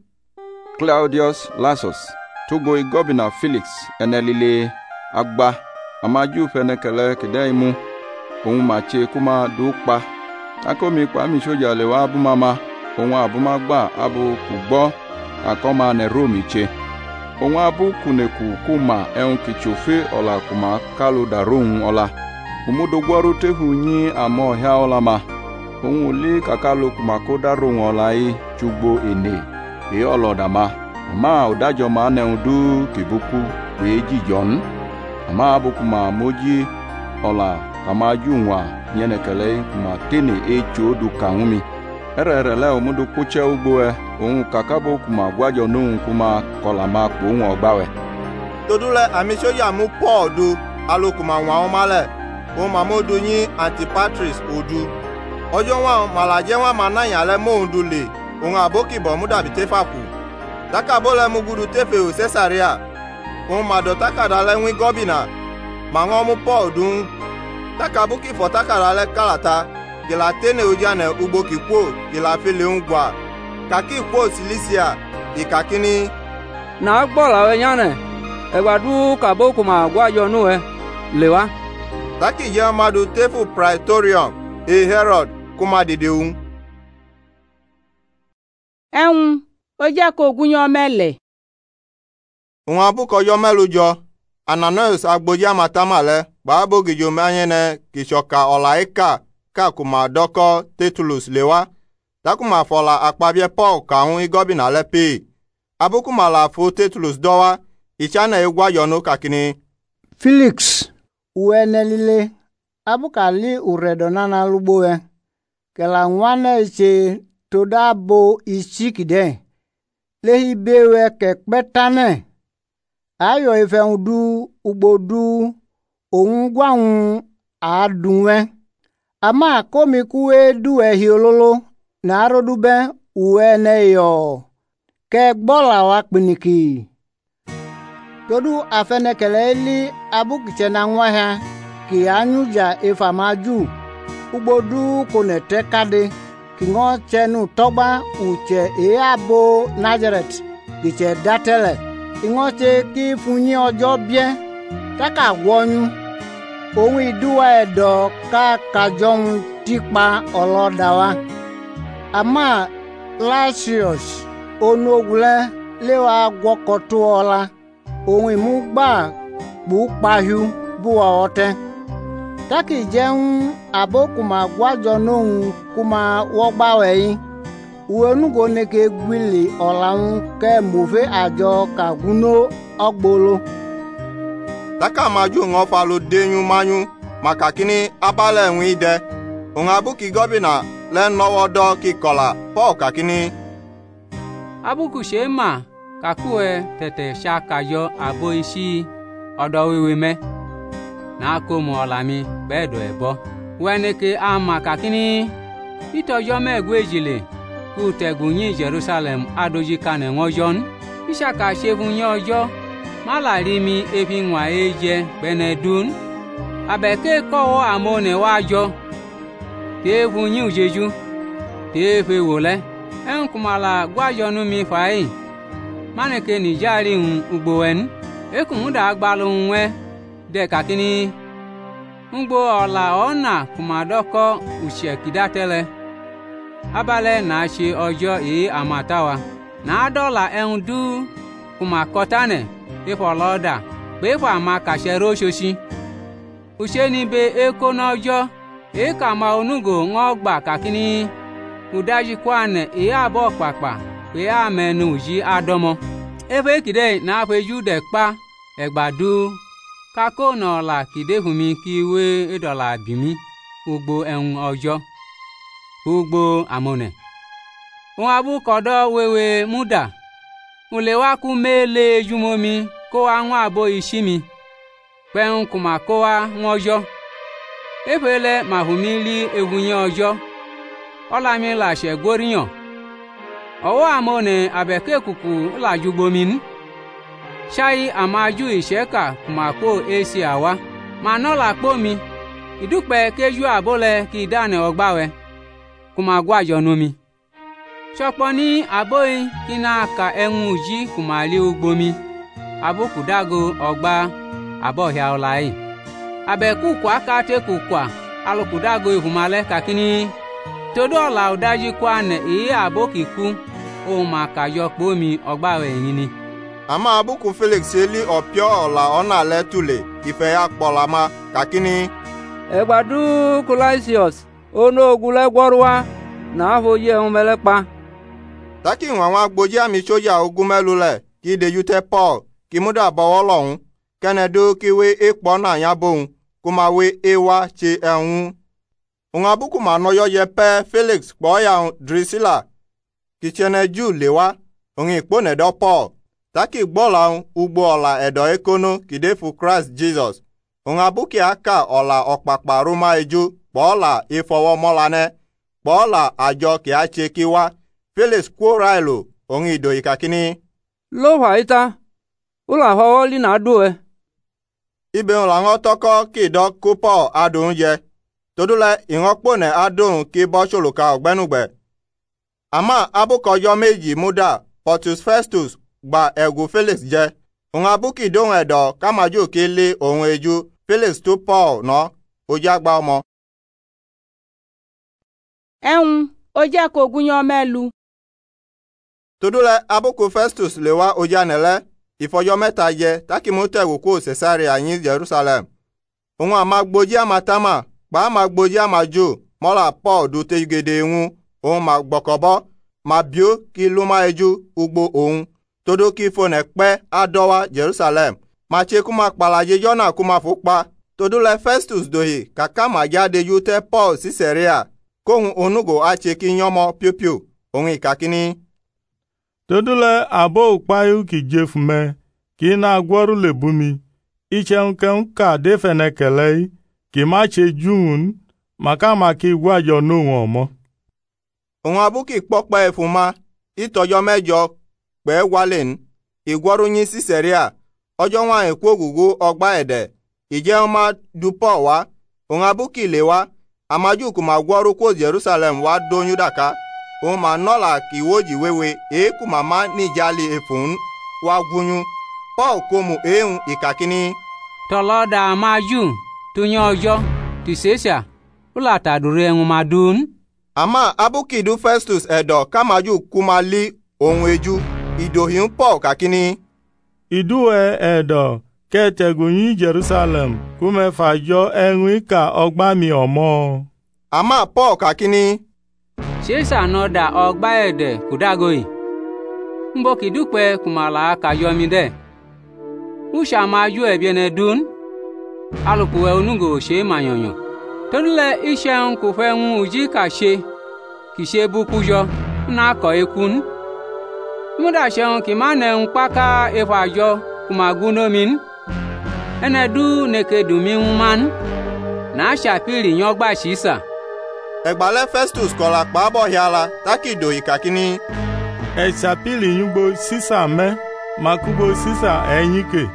Claudius Lasus tugo igobina Felix enelile agba amaju fenekele kidaimu ohun mache kuma dupa akomi pa mi soja le wa abumama ohun abumagba abu kugbo akoma ne romiche ohun abu kuneku kuma ehun kichofe ola kuma kalu darun ola umudogwaru tehu nyi amo ha ola ma ohun ole kakalo kuma ko darun ola yi chugbo ene e olodama ama odajo ma ne udu kibuku we jijon ama abu kuma moji ola kama junwa nyene kele kuma tene echo du kanumi erere le omudu kuche ugbo e ohun kakabo kuma gwajo nu kuma kola ma po won ogbawe todule ami soja mu Paul du alokuma wa o male o mamodu yin Antipatris odu ojo wa malaje wa mananya le mo ndule ohun aboki bo mu dabi tefaku takabo le mugudu tefe o Caesarea ohun madotaka le win gobina ma won mu Paul dun takabuki fo takara le kalata gila tene ujane ugbo kikwo gila fele ngwa kaki kwo Silisia ikakini na agbola we nyane egbadu kaboku ma gwajo nu e lewa taki je madu tefu praetorium e Herod kuma dedeun ehun o je ko gunyan mele won abuko yo melujo Ananias agboja matamale babo gijo manyene kishoka olaika ka kuma doko Tertullus lewa takuma fola akpabie Paul kaun igobina lepe abukuma la fo Tertullus dowa ichana egwa yono kakini Felix uenelile abukali uredonana luboe kela nwane che todabo ichikide lehibewe kekpetane ayo ifendu ugbodu ohun gwahun adunwe ama komikuwe duwe hiololo na arodube uwe neyo ke gbola wa piniki todu afenekele ili abukiche na nwa ha ki anyuja ifamaju ugbodu konete kade ki ngo chenu togba uche e abo Nazareth kiche datele ingoche ki funyi ojo bie taka wonyu ohun iduwa edo ka kajon tipa olodawa ama Lasius onogule lewa gwokotu ola ohun imugba bu pahu buwa ote taki jeun abokuma gwajo nohun kuma wogbawe yin uwenugo neke gwili olahun ke move ajo kaguno ogbolo taka maju ngofalo denyu manyu makakini abale enwe ide ohun abuki gobina le nowodo kikola Paul kakini abuku shema kakue tete shakayo abo ishi odo wewe me na komo olami bedo ebo weneke ama kakini itojo megwejile ku tegunyi Jerusalem adoji kane ngojon ishaka shevunye ojo malari mi efi nwa eje benedun abeke kowo amone wajo tevunyi ujeju tefe wole enkumala gwajonu mi fai maneke ni jari un ugbowen ekumuda agbalu nwe de kakini ngbo ola ona kumadoko uche kidatele abale na shi ojo e amatawa na dola endu kumakotane ifoloda befa amaka shero shoshi uche ni be eko nojo e kama onugo ngogba kakini udaji kwane e abo papa pe amenu ji adomo ebe kide na afeju de pa egbadu kako na ola kide humi kiwe idola bimi ugbo en ojo ugbo amone won abu kodo wewe muda ulewa ku mele jumomi ko awon abo ishimi pen kuma ko a ojo efele mahumili ewunye ojo olami la se goriyan owo amone abeke kuku la jugbomin shai amaju isheka kumako esi awa manola pomi idupe keju abole ki dane ogbawe kumagwa jonomi sopo ni aboyi kina ka enwu ji kumali ugbomi aboku dago ogba abohia olai abeku kwa ka te kukwa aluku dago ihumale kakini todo la udaji kwane e abokiku o maka yokpo mi ogbawe yini ama abuku Felix eli opio la ona letule ife ya kpolama kakini egbadu Colaisius ono ogule gworwa na ahoye umelepa taki nwanwa gboji ami soja ogumelule ki de yute Paul ki muda bawolon kenedo ki we epo na yan bohun kuma we ewa che ehun un abuku ma no yo ye pe Felix po ya Drusilla ki chene ju lewa un ipo ne do Paul taki gbola ugbo ola edo ekono kidefu Christ Jesus un abuki aka ola okpakpa Roma eju bola ifowo molane bola ajo ki ache kiwa Felix kwораilo un ido ikakini lo waita ula ho li na do e ibe un la ngotoko ki do ku Paul adun je todule ingopo ne adun ki bo soluka ogbenugbe ama abukojo meji muda Portus Festus gba egu Felix je un abuki don edo kamaju kele ohun eju Felix to Paul no ojagba omo ehun oje ko gunyan melu todule abuku Festus lewa ojanele ifojo meta je takimote wo Caesarea yin Jerusalem un amagboji amatama gba amagboji amaju mola Paul du tegede ehun ohun magbokobo mabio ki luma eju ugbo ohun todo ki fone pe adowa Jerusalem ma che kuma palaje jona kuma fupa todo le Festus dohi kaka ma jade yute Paul Caesarea kohun onugo ache ki nyomo piopio ohun ikakini todo le abo upayu ki jefume ki na agworu lebumi iche nke nka defene kelei ki ma che jun maka ma ki gwajo no won mo ohun abuki popa efuma itojo mejo pe walen igworu yin Caesarea ojo nwa ekwu ogugu ogba ede ije oma dupo wa ohun abuki lewa amaju kuma gworu ko Jerusalem wa do nyudaka o ma nola ki woji wewe e kuma ma ni jali efun wa gunyu Paul komu ehun ikakini toloda amaju tunyo ojo tisesha ulata dure enun madun ama abuki du Festus edo kamaju kuma li ohun eju idohin Paul kakini iduwe edo ketegunyi Jerusalem kume fajo enwika ogba mi omo ama Paul kakini Sesa noda ogba ede kudagoi mbo kidupe kumala kayomi de usha maju ebiene dun alukuwe onugo she manyonyo todule ishen ku fe nwu uji ka she ki she bukujo na ko ekun muda sheun ki mane paka efajo kuma gunomin ene du neke dumi man na shapiri nyogba shisa Egbale Festus kola kpabo hiala takido ikakini e shapiri nyugbo sisa me makubo sisa enyike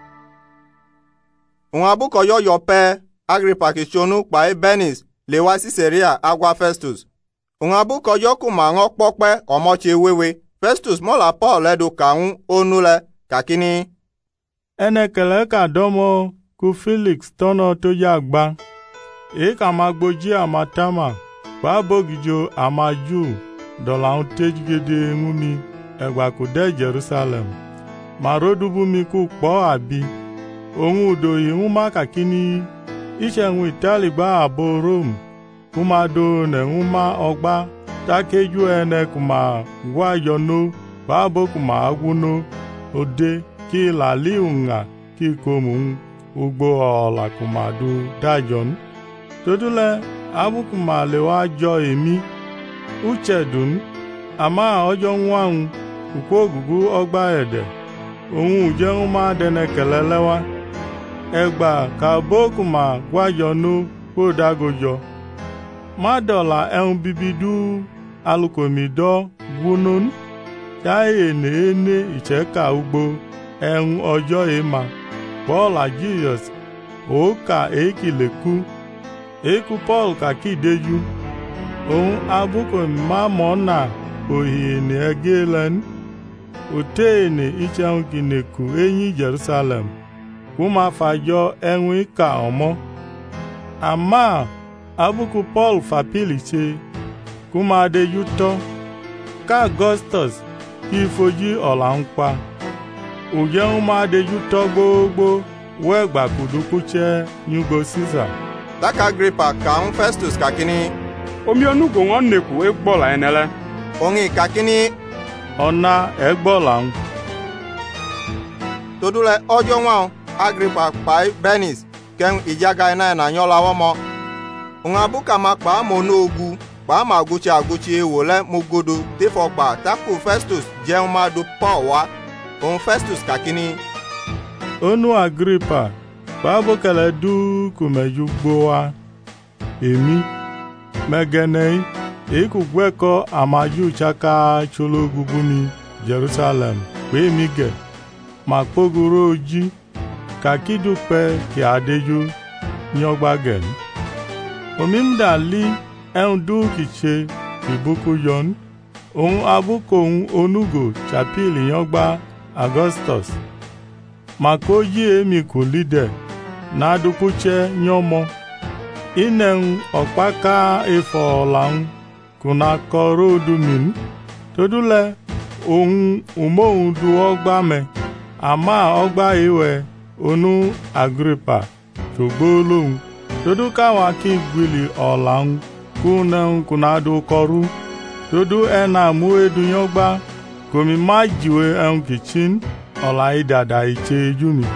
Unwabu koyo yope Agrippa kishonu pa Benis lewa Caesarea agwa Festus Unwabu koyo kuma ngokpokpe omoche wewe Festus mola Paul edu kaun onule kakini ene kele ka domo ku Felix tono to yagba e ka magboji amatama pa bogijo amaju dola un tejgede nguni egba ku de Jerusalem marodubu mi ku po abi ohun udo yihun maka kini iṣẹ́ ohun Itali gba abo Rome kuma do ne uma ọgba takeju ene kuma gwa yono babo kuma agwuno ode ki lali unga ki komun ugbo ọla kuma do dajon todule abu kuma lewa jo emi uche dun ama ọjọ́ nwanwu ukwo ogugu ọgba ede ohun uje uma dene kelelewa Egba ka bokuma gwayonu kodagojo Madola en bibidu alukomido gunun Chaye ne ene icheka ugbo en ojo ema Paula Jesus oka ekileku Eku Paul ka kideju Ohun abuko mamona ohi ne egelen Ote ne ichen kineku enyi Jerusalem Kuma fajo enwi ka omo Ama abuku Paul fapiliche Kuma de yuto Ka Augustus ki foji ola npa Oye uma de yuto gbogbo Wegba kudukuche nyugo Caesar Daka Agrippa ka un Festus kakini Omi onugo won neku egbola enele Ongi kakini Ona egbola un Todule ojo nwa Agrippa pai Benis ken ijaga ina na nyola womo Ungabu kama pa monogu pa maguchi aguchi ewole mugodo tifokpa taku Festus jeuma do powa on Festus kakini Onu Agrippa babo kala du kumejugbowa emi megenei iku gweko amaju chaka chologubuni Jerusalem pe mige makpogoro oji kakidupe ki adeju nyogbagen omimda li endu kiche ibuku yon ohun abuko ohun onugo chapili nyogba Augustus makoji emi kulide na adupuche nyomo inen okpaka ifo lan kuna koro dumin todule ohun umohun du ogba me ama ogba iwe onu Agrippa togbolon todo kawa ki gwili olan kuna kuna do koru todo ena mu edunyogba komi majiwe en kitchen ola idada iche jumi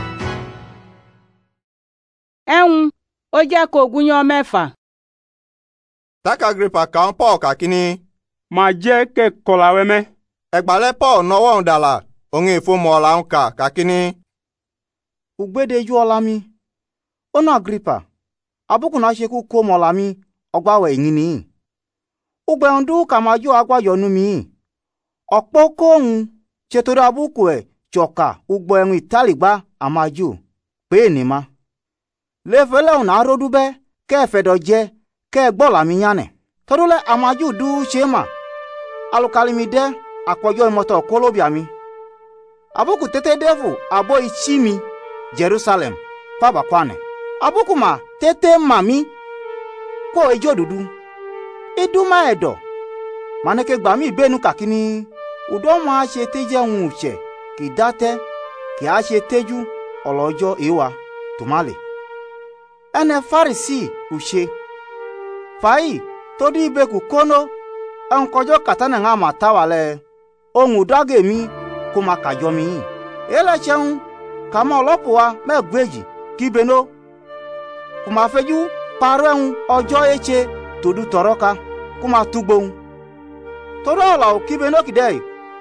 Ehun ó jẹ́ kó gúnyán mẹ́fà Daka Agrippa ka Paul kakini ma jẹ́ ke kolawe me Egbale Paul nowo ndala onge fo mo la nka kakini Ugbedeju olami Ona Agrippa abuku na sheku ko molami ogbawe yini Ugbe ndu kamajo agbayo nu mi Opo kohun chetori abuku e choka ugbo enwi Itali gba amaju pe ni ma Lefele una arodube ke fedoje ke gbola mi yane Todule amaju du chema alukalimide apojo imoto kolobia mi Abuku tete devu abo ichimi Jerusalem paba kwane Abukuma tete mami ko ejo dudu iduma edo maneke gba mi benu kakini udo ma se teje un uche ki date ki a se teju olojo ewa tumale ene farisi uche fai todi ibeku kono en kojo katana nga matawale ohun dage mi kuma kajo mi ele cheun kama olopuwa megbeji kibeno kuma feju parun ojo eche todu toroka kuma tugbohun toro ola o kibeno kidei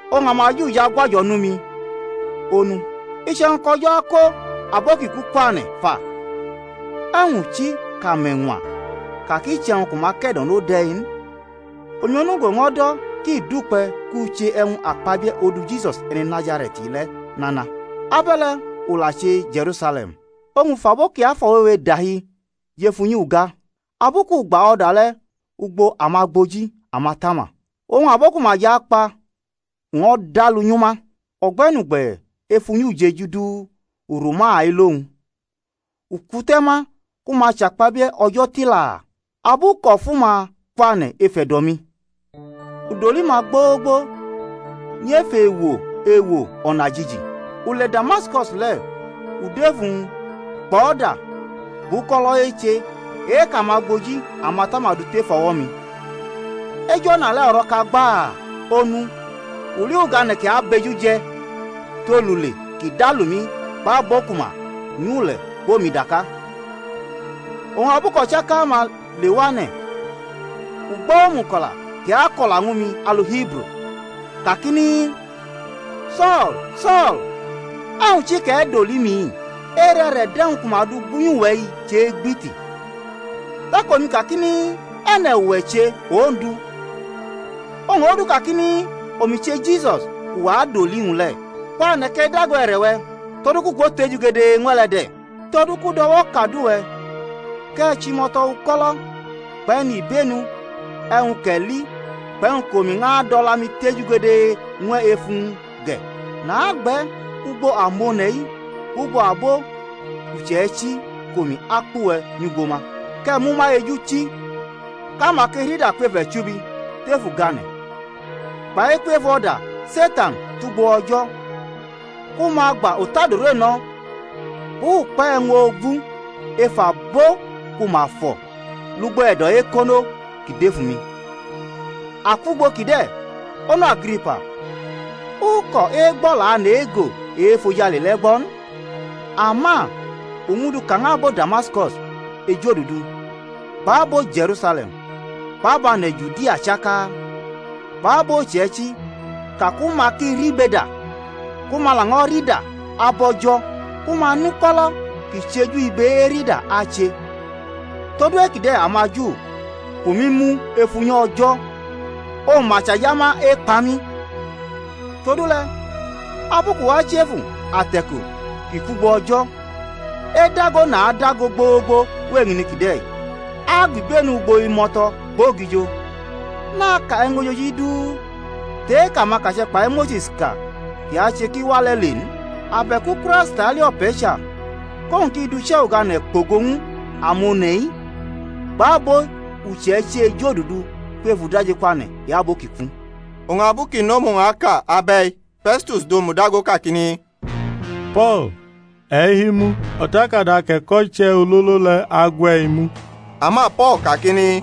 ohun àmàjú ìyá gbọ́jọ nú mi onu iṣẹ́ ń kọjọ́ kó abọ́kìkú kwanẹ̀ fà ẹ̀hùn tí kà mẹ̀wà kàkí ìṣẹ̀hùn kò má kẹ̀dọ̀ ló dẹ́yìn onionúgò wọn dọ́ kí ìdúpẹ́ kú ṣe ẹ̀hùn àpábíẹ́ odù Jesus ẹni Nazareti lẹ́ nana abẹ́lẹ́ òlàṣẹ Jerusalem ohun fàbọ́kì àfọwéwé dàhí yẹ fún yín ùgá abúkù gbà ọ́ dàlẹ́ ugbo àmàgbòjì àmàtàmà ohun àbọ́kù mà yá pa wọn dàlú yúnmá ọ̀gbẹ́nùgbẹ̀ efun yín jẹjúdú òrùmá àìlóhun òkútẹ́má kó máa ṣàpábíẹ́ ọjọ́ tìlà abúkọ̀ fún ma kwanẹ̀ efẹ̀dọ̀mí òdòlí ma gbogbo nyẹ́fẹ̀ èwò èwò ọ̀nà jíjì ulẹ̀ Damascus lẹ̀ ùdẹ́fun gbọ́ọ̀dà bukọlọ eche èé kà máa gbojí àmàtàmàdùté fọwọ́ mi ẹjọ́ nàlẹ́ ọ̀rọ̀ ka gbáà onu òrí ògànẹ̀ kì á bẹjú jẹ tó lulẹ̀ kì dálùmí bá bọ́kùmà nyúlẹ̀ bómi dàká òun abúkọ̀ṣá ká máa lè wá nẹ̀ ugbọ́ọ̀mù kọ̀là kì á kọ̀là ń mi alu Hebrew kàkíní Saul Saul ahùn tí kẹ́ dòlí mi ere rẹ̀ dẹ́hùn kùmàdù búyùn wẹ̀yí tse gbìtì tákòmí kàkíní ẹnẹ̀ wẹ̀tse òǹdù ohun ọdún kàkíní omitse Jesus wà á dòlíhùn lẹ̀ wà á nẹ̀kẹ́ dágọ̀ ẹ̀rẹ̀ wẹ̀ tọdúkú kó tẹ́jú gèdè ńwẹ́lẹ̀dẹ̀ tọdúkú dọwọ́ kàdú wẹ̀ kẹ́ẹ̀tsi mọ́tọ́ kọ́lọ́ pẹ́ẹ́nì ìbénu ẹ̀hùn kẹ̀lí pẹ́ẹ́hùn kòmí ńá dọ́lámi tẹ́jú gèdè ńwẹ́ efun gẹ̀ nàá gbẹ́ ugbo àmọ́nẹ̀yí ugbo abo uchechi komi akpuwe nyugoma ke muma eju chi kama ke rida kweve chubi tefu gane ba ekwe voda Satan tugbo ọjọ́ kuma gba otadore no bu pe enwo ogun efa bo kuma fo lugbo edo ekono kidefu mi akugbo kide ono Agripa uko egbola na ego efo yale legbon ama umudu kanga bo Damascus ejodudu babo Jerusalem baba ne Judea chaka babo chechi kakuma ki ribeda kuma lango rida abojo kuma nukolo kicheju ibe rida ache todo ekide amaju kumimu efunyo ojo o machayama e pami todo le abuku wa chefu ateku kikugbo ọjọ́ edago na adago gbogbo wenginikide agbibenu ugbo imọtọ gbogijo n'aka engojoji du tee ka makase pa Moses ka ya che ki wale lin abeku Christ ali opesha kon ki du che uga ne pogohun amonei babo uche che jodudu pe vudaje kwane ya bo kikun on abuki no mo aka abei Festus do mudago kakini Paul ehimu otakada kekoche ululule agwe imu ama Paul kakini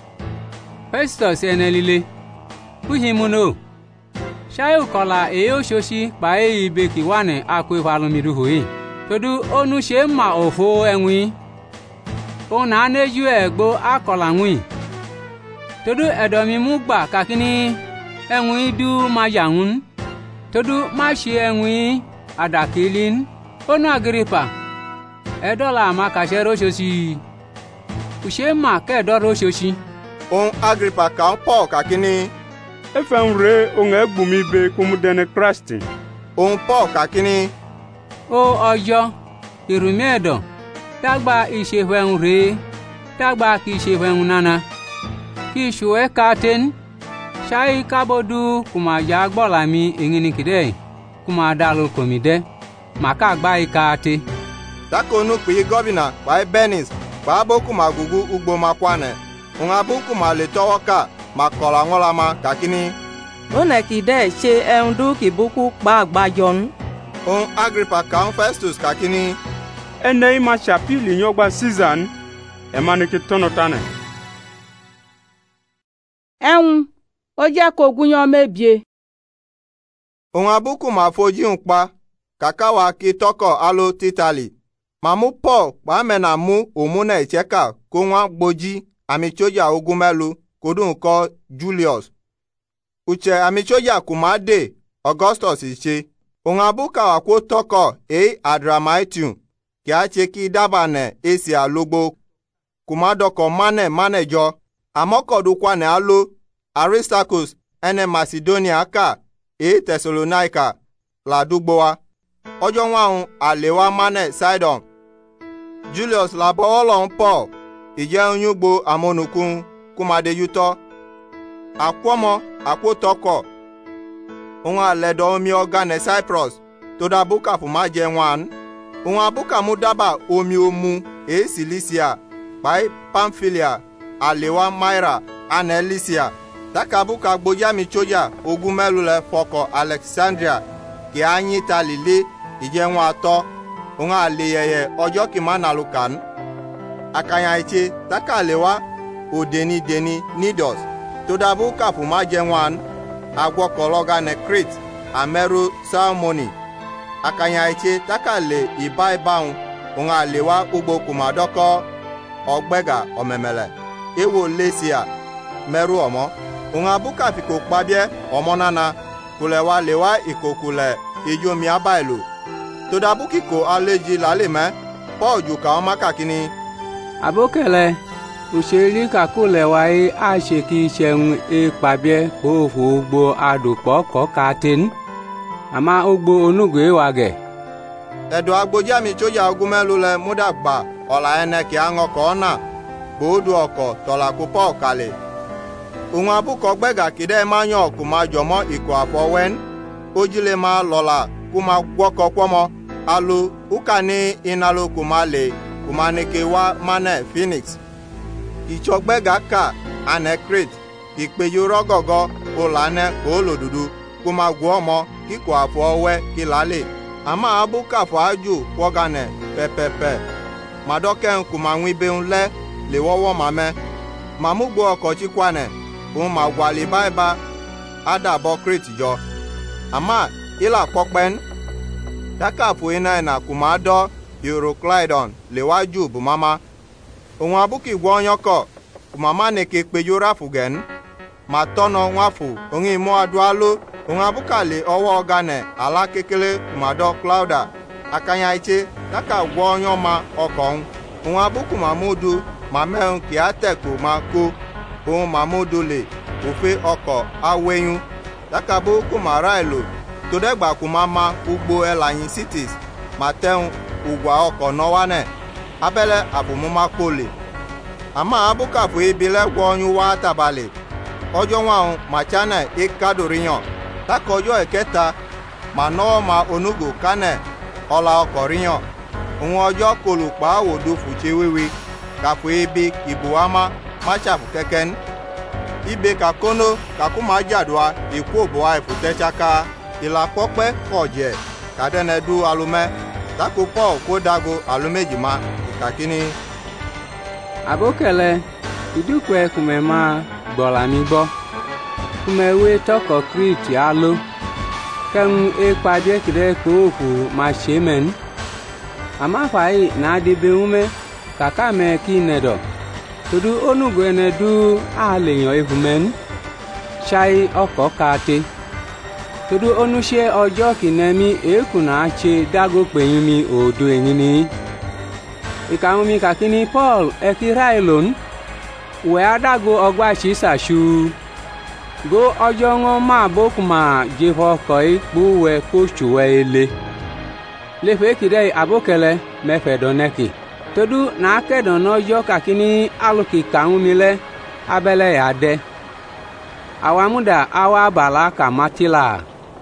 Festus enelile uhimu no shayu kola eyo shoshi pa e ibeki wane akwe walumiru hoyi todu onu she ma ofo enwi ona aneju egbo akola nwi todu edomi mu gba kakini enwi du mayanun todu ma she enwi adakilin onu Agripa edola ma kashe roshoshi ushe ma ke do roshoshi on Agripa ka Paul kakini efen re on egbumi be kumudene Christ on Paul kakini o ojo irumedo tagba isehwen re tagba ki isehwen nana ki shuwe katen shai kabodu kuma ya gbola mi engini kide kuma dalu komide maka gba ikate takonu pe governor by Benis ba boku magugu ugbo makwane unha boku ma le towoka makola ngola ma kakini one kide se endu ki boku gba agbajon on Agripa ka Festus kakini ene ma chapili nyogba season e manike tonotane ehun o je ko gunyan mebie on abuku ma foji unpa kakawa ki toko alo titali mamu Paul pa mena mu omuna icheka ko nwa gboji amichoja ogumelu kodun ko Julius uche amichoja kumade Augustus iche ongabuka wakwo toko e Adramaitu ki ache ki dabane esi alogbo kumadoko mane manejo amokodukwa ne alo Aristarchus ene Macedonia aka e Thessalonica la dugbowa ojo nwaun alewa mane Sidon Julius labo olon Paul ije onyugbo amonukun kumade yuto akwomo akwotoko Unwa aledo omi ogane Cyprus to da buka fuma je wan unwa buka mudaba omi omu e Cilicia by Pamphylia alewa Myra and Elysia taka buka gboja mi choja ogumelule foko Alexandria ki anyi talile ije nwa ato unwa aleyeye ojo ki manalukan akanya iche taka alewa odeni deni Nidos to da buka fuma je wan agwọkọlọga ne Crete ameru Salmoni akanya iche takale iba ibaun unga alewa ugbo kumadoko ogbega omemele ewo lesia meru omo unga buka fiko kpabie omo nana kulewa lewa ikokule ijomi abailu todabukiko aleji laleme Paul juka omaka kini abokele Useli kakule wai asheki shen e kpabie kpofu ugbo adukpo kokatin ama ugbo onugwe wage edo agboja mi choja ogumelule mudagba ola ene ki ango kona bodu oko tola kupo kale unwa abuko gbega kide manyo kuma jomo iko afowen ojile ma lola kuma gwoko kwomo alu ukani inalo kuma le kuma nekewa mane Phoenix Ichogbega ka ane Crete ikpeyo rogogo olane olodudu kuma gwomo kiko afowe kilale ama abuka afo aju wogane pepepe madoken kuma nwibe nle le wowo mame mamugbo okochi kwane un magwali baiba adabo Crete jo ama ila pokpen taka afo ina na kuma do Euroclydon le waju bu mama Onwa abuki gwonyoko kumama neke pejora fugen matono nwafu ongi mo adualo onwa abukale owo ogane ala kekele kumado Claudia akanya iche taka gwonyoma okon onwa abuku mamudu mameun ki ateku mako on mamudu le ofe oko aweyun taka buku marailo todegba kumama ugbo elayin cities mateun ugwa oko nowane abele abumuma kole ama abuka fu ibile gwonyu wa tabale ojo nwa machana ikadoriyan takojo eketa mano ma onugo kane ola okoriyan ohun ojo kolupa wodo fuche wewe kafu ibi ibuama machafu keken ibe kakono kakuma jadwa iku oboa ifutechaka ila pope koje kadene du alume tako Paul kodago alumejima ikakini abokele idukwe kumema gbolami bo kumewe toko Crete alo kan e kpabie kide kofu ma shemen ama fai na adibe ume kaka me kinedo todu onugwe ne du aleyan ehumen shai oko kate todu onuse ojo kinemi ekuna che dago peyimi odo enini ikawumi kakini Paul ekirailon we adago ogba shisashu go ojo ngo ma bokuma jeho koi buwe kochuwe ele lefe kide abokele mefedoneki todu na akedon ojo kakini aluki kawumile abele yade awamuda awa bala kamatila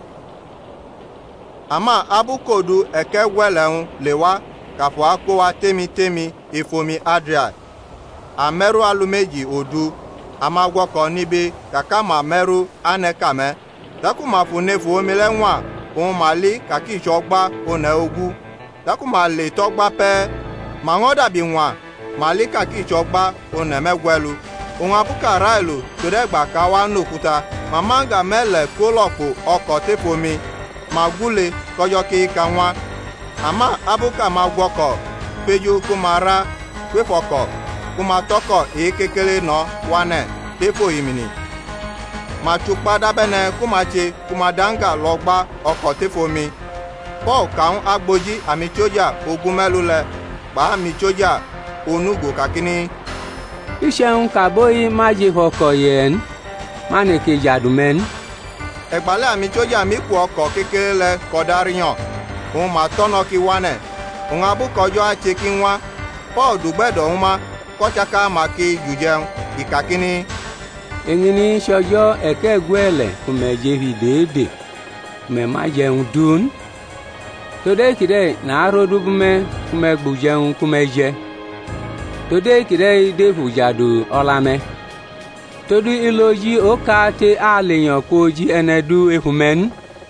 ama abukodu ekegwelehun lewa kafu akowa temi temi ifomi Adria ameru alumeji odu amagwoko nibe kaka ma meru anekame taku ma funefu omile nwa ohun mali kaki isogba one ogu taku ma le togba pe ma won dabi nwa mali kaki isogba one megwelu ohun abuka railu todegba ka wa nokuta mamanga mele kolopo oko tefomi magule kojo ki kanwa ama abuka magwoko peju kumara kwefoko kumatoko ekekele no wane tefo imini ma tukpa dabene kumache kumadanga lọgba ọkọ̀ tefomi. Paul kàún agbójí àmì tíójà ogun mẹ́lú lẹ pa àmì tíójà onúgò kàkíní. Iṣẹ́ ń kàbóyí má jẹ́ ọkọ̀ yẹn má ní kejì àdùmẹ́n. Ẹ̀gbálẹ̀ àmì tíójà mi kú ọkọ̀ kékeré lẹ kọ̀dáríyàn òun mà tọ́nà kí wá nẹ̀ òun abúkọjọ́ àti kí wá. Paul dùgbẹ́dọ̀ ń má kọ́chaka mà kí jùjẹun ìkàkíní. Èyí ní sọjọ́ ẹ̀kẹ́ ẹ̀gbẹ́lẹ̀ kò mẹ̀jẹ̀ fi déédé mẹ̀ má jẹun dùn. Tòdé kìdẹ́ nàárọ̀ dúbúmẹ́ kò mẹ̀ gbù jẹun kò mẹ̀ jẹ. Tòdé kìdẹ́ dẹ́fù jàdù ọ̀làmẹ́. Tòdú ìlòjì ó ká tẹ àlèyàn kó jí ẹnẹ́dú ehùmẹ́nu.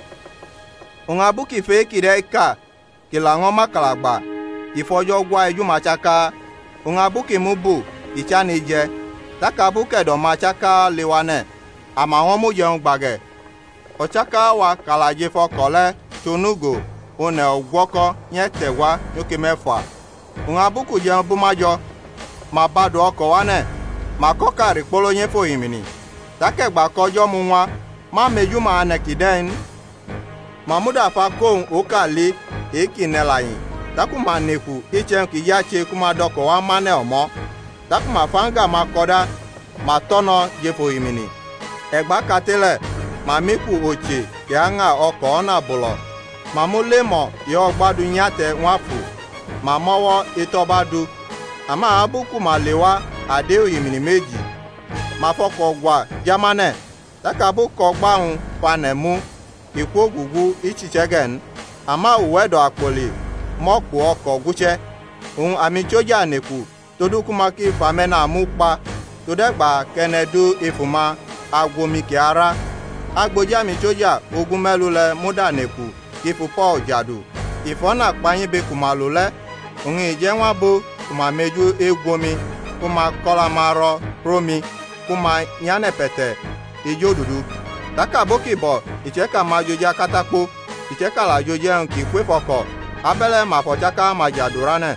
Òun abúkìfẹ́ kìdẹ́ ká kìlà wọn má kàlàgbà ìfọjọ́ gbá ẹjú màchaka. Òun abúkìmú bù ìcháni jẹ. Takabu kẹ̀dọ̀ ma tsaka le wa nẹ̀ àmà wọn mú jẹun gbàgẹ̀ ọ̀tsaka wa kàlàdze fọkọ̀lẹ́ tonugo onẹ̀ ọ̀gbọ́kọ́ nyẹ́ tẹ̀ wá nyókè mẹ́fà òun abúkù jẹun bó má jọ ma bá do ọkọ̀ wa nẹ̀ ma kọ́ kàrí kpolo nyẹ́ fò yìmìnì takẹ̀gbà kọjọ́ mu wa má mejú ma nẹ̀ kìdẹ́n mamudafa kóhùn òkà lé èkì nẹ̀ làyìn takù ma nẹ̀kù ìtsẹ̀n kì yá tse kó ma dọkọ̀ wa má nẹ̀ ọ̀mọ́. Takuma fanga ma kɔda ma tɔnɔ jefo yimini. Ẹgba katele ma miku otse kia ŋa ọkọ̀ ọ̀nà bùlọ̀. Ma mú lémọ̀ yọ gbadu nyatẹ ŋwafu. Ma mọ́wọ́ etɔba du. Ama abuku ma lewa ade yimini méjì. Ma fọkọ̀ gwa jamanẹ. Takabu kọ gbahun fanẹmu. Ikwo gugu itsitsẹgẹn. Ama uwẹdọ akpoli mọ́kù ọkọ̀ gútsẹ. Òun àmì tsojà nìkù. Todúkúmákí fàmẹ́nà mú pa tòdẹ́gbà kẹnẹdú ìfùmá agbomi ara agbójámi sójà ogun mẹ́lú lẹ múdànẹ́kù kí fúpọ̀ jàdù ìfọ́nà pààyàn bẹ kùmà lò lẹ́ òun ìjẹ́ wọn bo kùmà méjú egbomi kùmà kọ́la máa rọ rómi kùmà yánẹ̀pẹ̀tẹ̀ ìjó dúdú takabókì bọ̀ ìtsẹ́kà máa jojá kátákó ìtsẹ́kà làjojẹ́ ń kì pé fọkọ̀ abẹ́lẹ́ màfọ̀tsaka máa jàdù ránẹ̀.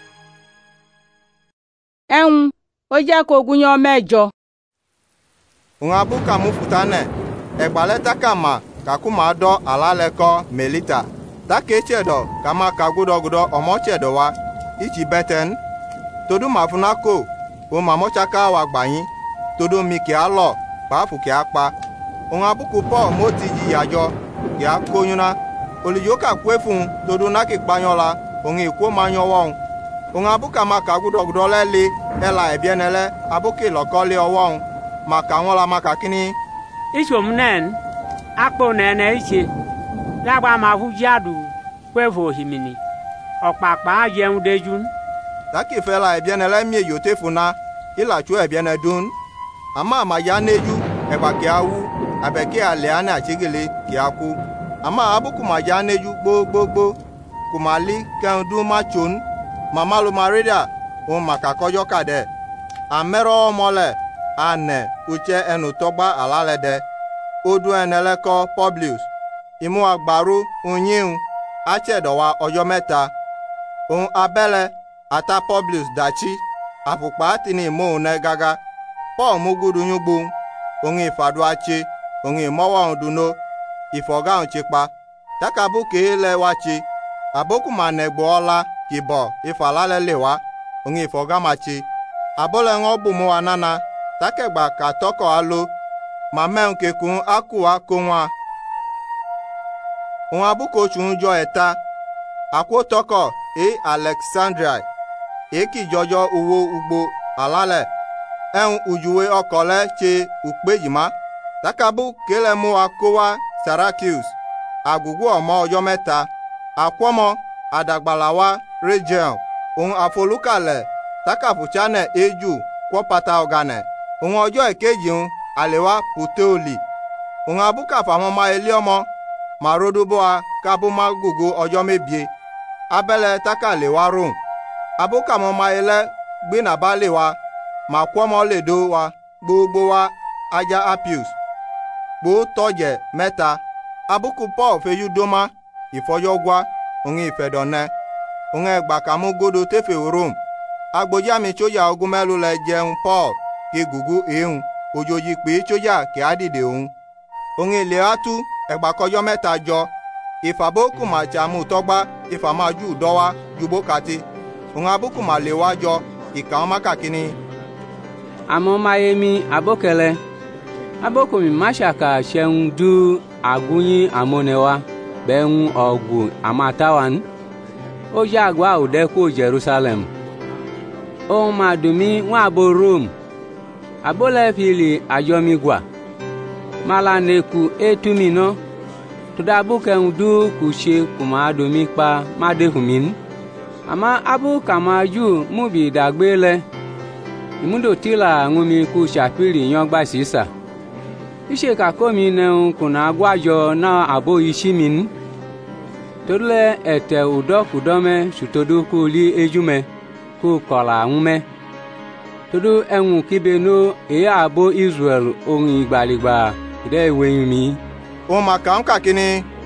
Ẹ̀hún ó jẹ́ kó ogun yan mẹ́jọ. Òun abúkà mú fùtá nẹ̀ ẹ̀gbálẹ́ tákà mà kàkú máa dọ́ àlálẹ́kọ́ mẹ́lítà tákè tsẹ̀dọ̀ kà má ka gúdọ̀gúdọ̀ ọmọ tsẹ̀dọ̀ wa ìtì bẹ́tẹ̀n todú màfúnà kò òun màmọ́tsaka wà gbàyín todú mi kìá lọ pàáfù kìá pa òun abúkù pọ̀ mọ́tì yíyàjọ kìá kóyúná olùyó kà kúé fún todú nákì kpanyọ́ la òun ìkó máa yọ wọ́n. Òun abúkà ma kà gúdọ̀gúdọ̀ lẹ́ lé ẹ̀la ẹ̀bíẹ́nẹ lẹ́ abúkè lọ́kọ́ lé ọwọ́ òun ma kà wọ́n la ma kà kíní. Ìṣòm nẹ́ẹ̀n akpò nẹ́ẹ̀nẹ́ ìṣe lágbà máa fún jáàdù pẹ́fò hìmìnì ọ̀pàpà jẹun déjú. Lákìfẹ́ la ẹ̀bíẹ́nẹ lẹ́ mi èyí òtẹ́ fún na ìlàtú ẹ̀bíẹ́nẹ dún. Àmọ́ àmàyá néjú ẹ̀gbà kí a wú àbẹ̀kẹ́ àlẹ́ àná àtìgèlè kí a kú. Àmọ́ abúkù màjá néjú gbógbógbó kò má lí kẹ́hìn dún má tson. Mama lo marida òun màkà kọjọ́ kàdẹ́ àmẹ́rọ ọmọlẹ̀ ànẹ̀ ùtsẹ́ ẹnu tọ́gbà àlálẹ́dẹ́ odò ẹnẹlẹ́kọ́ Publius ìmú agbárò ònyíhun àtsẹ̀dọ̀wà ọjọ́ mẹ́ta òun abẹ́lẹ̀ ata Publius dàtsi àfùkpà tìní ìmóhùn nẹ́ gágá Paul mugudu nyugbu òun ìfàdù àtsi òun ìmọ́wọ́ òun dùnó ìfọ̀gá òun tsikpa takabu kéé lẹ́ wá tsi àbókù mà nẹ̀gbọ́ ọ́lá kìbọ̀ ìfàlálẹ̀ lè wá òun ìfọ̀gámàtsi abọ́lẹ̀ ŋọ́ bùnmú wa nánà tákẹ̀gbà kàtọ́kọ̀ alo màmẹ́hùn kẹkùn akù akóhùn òun abúkòtù ń jọ ẹ̀ta àkótọ́kọ̀ é Alexandria èkì jọjọ owó ugbo àlálẹ̀ ẹ̀hún ùjúwe ọkọ̀ lẹ́ tse ùkpéjìmá tákàbù kélẹ̀ mú wa kó wa Syracuse àgùgù ọmọ ọjọ́ mẹ́ta àkwọ́mọ àdàgbàlàwà region òun àfolúkàlẹ̀ takàfùtsánẹ̀ éjù kwọ́pata ọ̀gànẹ̀ òun ọjọ́ ìkejì ń àlèwà puteoli òun abúkàfà mọ́má ilé ọmọ màródóbọ́à kábúmá gògó ọjọ́ mébìé abẹ́lẹ̀ takàlèwà rome abúkà mọ́má ilẹ̀ gbénàbá lè wa màkwọ́mọ́ lè dó wa gbogbo wa ajá Appius gbó tọ́jẹ̀ mẹ́ta abúkù Paul fẹ́jú dómá ìfọyọ́gbá òun ìfẹ̀dọ̀nẹ́ òun ẹgbàkàmú godo tẹ́fẹ̀ Rome agbójámi sójà ogun mẹ́lú lẹ jẹun Paul kí gùgú èéhùn ojoji pé tsoja kí á dìde òun òun ilé atu ẹgbà kọjọ mẹ́ta jọ ìfàbó kùmà tsamu tọgbà ìfàmájú dọwà jùbó kàti òun abúkùmà lè wá jọ ìkàwọn mákàkíní. àmọ́ mayemi abókẹlẹ abókùnmi máṣàkà ṣẹun dú àgúnyín àmọ́nẹwà bẹ́ẹ̀ ń ọ̀gù àmàtàwọn ó yá àgbà òdẹ́kù Jerusalem ohun máa dùn mí wọn àbò Rome abólẹ̀ fìlì àjọmígbà malaneku etumina tụda abụ kẹun dú kùṣe kùmà domi pa má dehùn mí àmọ́ abú kàmá jù múbi ìdàgbé lẹ ìmúdò tìlà ńumi kù ṣàpìrì yan gbà sísà iṣẹ́ kàkómi nẹun kùnà agbájọ náà àbó iṣí mi ní torílẹ̀ ẹ̀tẹ̀ òdọ́kùdọ́mẹ́ ṣùtòdó kó lé ejúmẹ́ kó kọ̀là ńmẹ́ todo ẹ̀hún kíbe nó èyí àbó Israel ohun ìgbàlègbà ìdẹ́ ìwé mi. òun mà kàn kàkíní.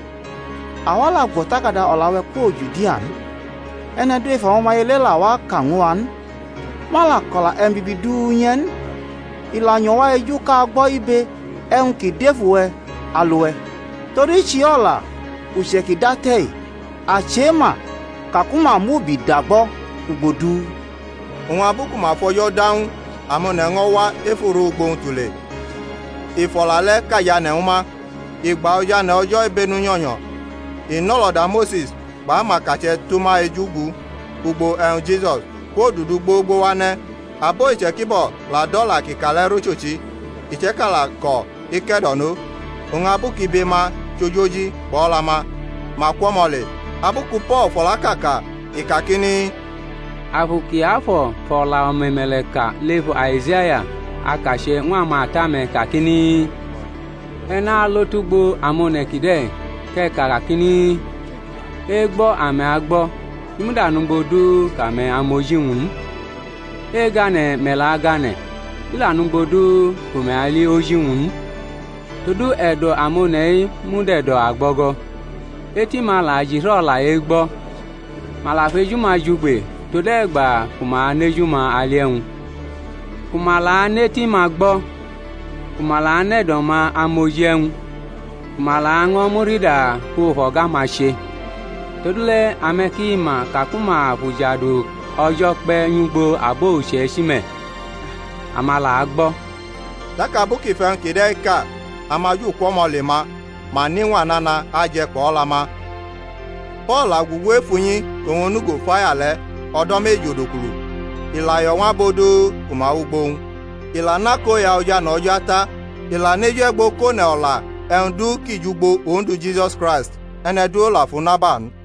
àwọn làgbọ̀ tákàdá ọ̀làwẹ̀ kó Jùdíà ní ẹnẹ dó ìfà wọn máa lé làwa kàn wọn má là kọ̀là ẹnbíbí dú yẹn ìlànà wa ẹjú ká gbọ́ ibè ẹ̀hún kì dẹ́fù ẹ àlùwẹ̀ torí ìṣí ọ̀la òṣèkì dátẹ̀ àṣẹ́mà kàkúmà múbi dàgbọ́ gbòdú. òun abúkù máa fọyọ́ dáhùn àmọ́ nẹ̀ngọ́ wá éfòrò gbohun tùlẹ̀ ìfọ̀lálẹ́ kàyà nẹ̀hún má ìgbà ọjà nẹ ọjọ́ ìbẹnu yànyàn ìnọ́lọ̀dà Moses bá má kàtsẹ́ tó má ejú gbu gbogbo ẹ̀hún Jesus kó dùdú gbogbo wa nẹ́ àbó ìtsẹ́kíbọ̀ là dọ́là kìkàlẹ́ rótsòtsi ìtsẹ́kàlà kọ̀ ìkẹ́dọ̀nó òun abúkì bẹ́ má tsodzodzi bọ́ọ̀la má má kọ́mọ̀lẹ̀ abúkù Paul fọ̀lákàkà ìkàkíní. afuki afọ fọla omemeleka levu Aịzaya akashe nwa matame kakini ena lotugbo amonekide ke kakini egbo ame agbo imudanugbodu kame amojinwun egane mela agane ilanugbodu kume ali ojinwun tudu edo amonei mudedo agbogo eti mala jirola egbo mala fejuma jugbe tode gba kuma nejuma aliẹun kumala neti ma gbọ́ kumala nedo ma amojẹun kumala ŋɔ murida kó hɔga ma ṣe todule ameki ma kakuma abujadu ọjọ́ pẹ́ nyugbo abo òṣè símẹ amala gbọ́. daka buki fɛn kedɛ ka amaju kɔmɔ le ma ma níwà nana ajẹ kpɔ la ma Paul agugu efunyi òun nugo faya lɛ ọdọ méjì òdòkùlù ìlàyọ wọn abodo kùmà ugbóhun ìlànà kó ya ọjà nà ọjà ta ìlànà ẹjọ ẹgbó kó nà ọlà ẹ̀ǹdú kìjúgbó òǹdù Jesus Christ ẹnẹdúró là fún nábàn.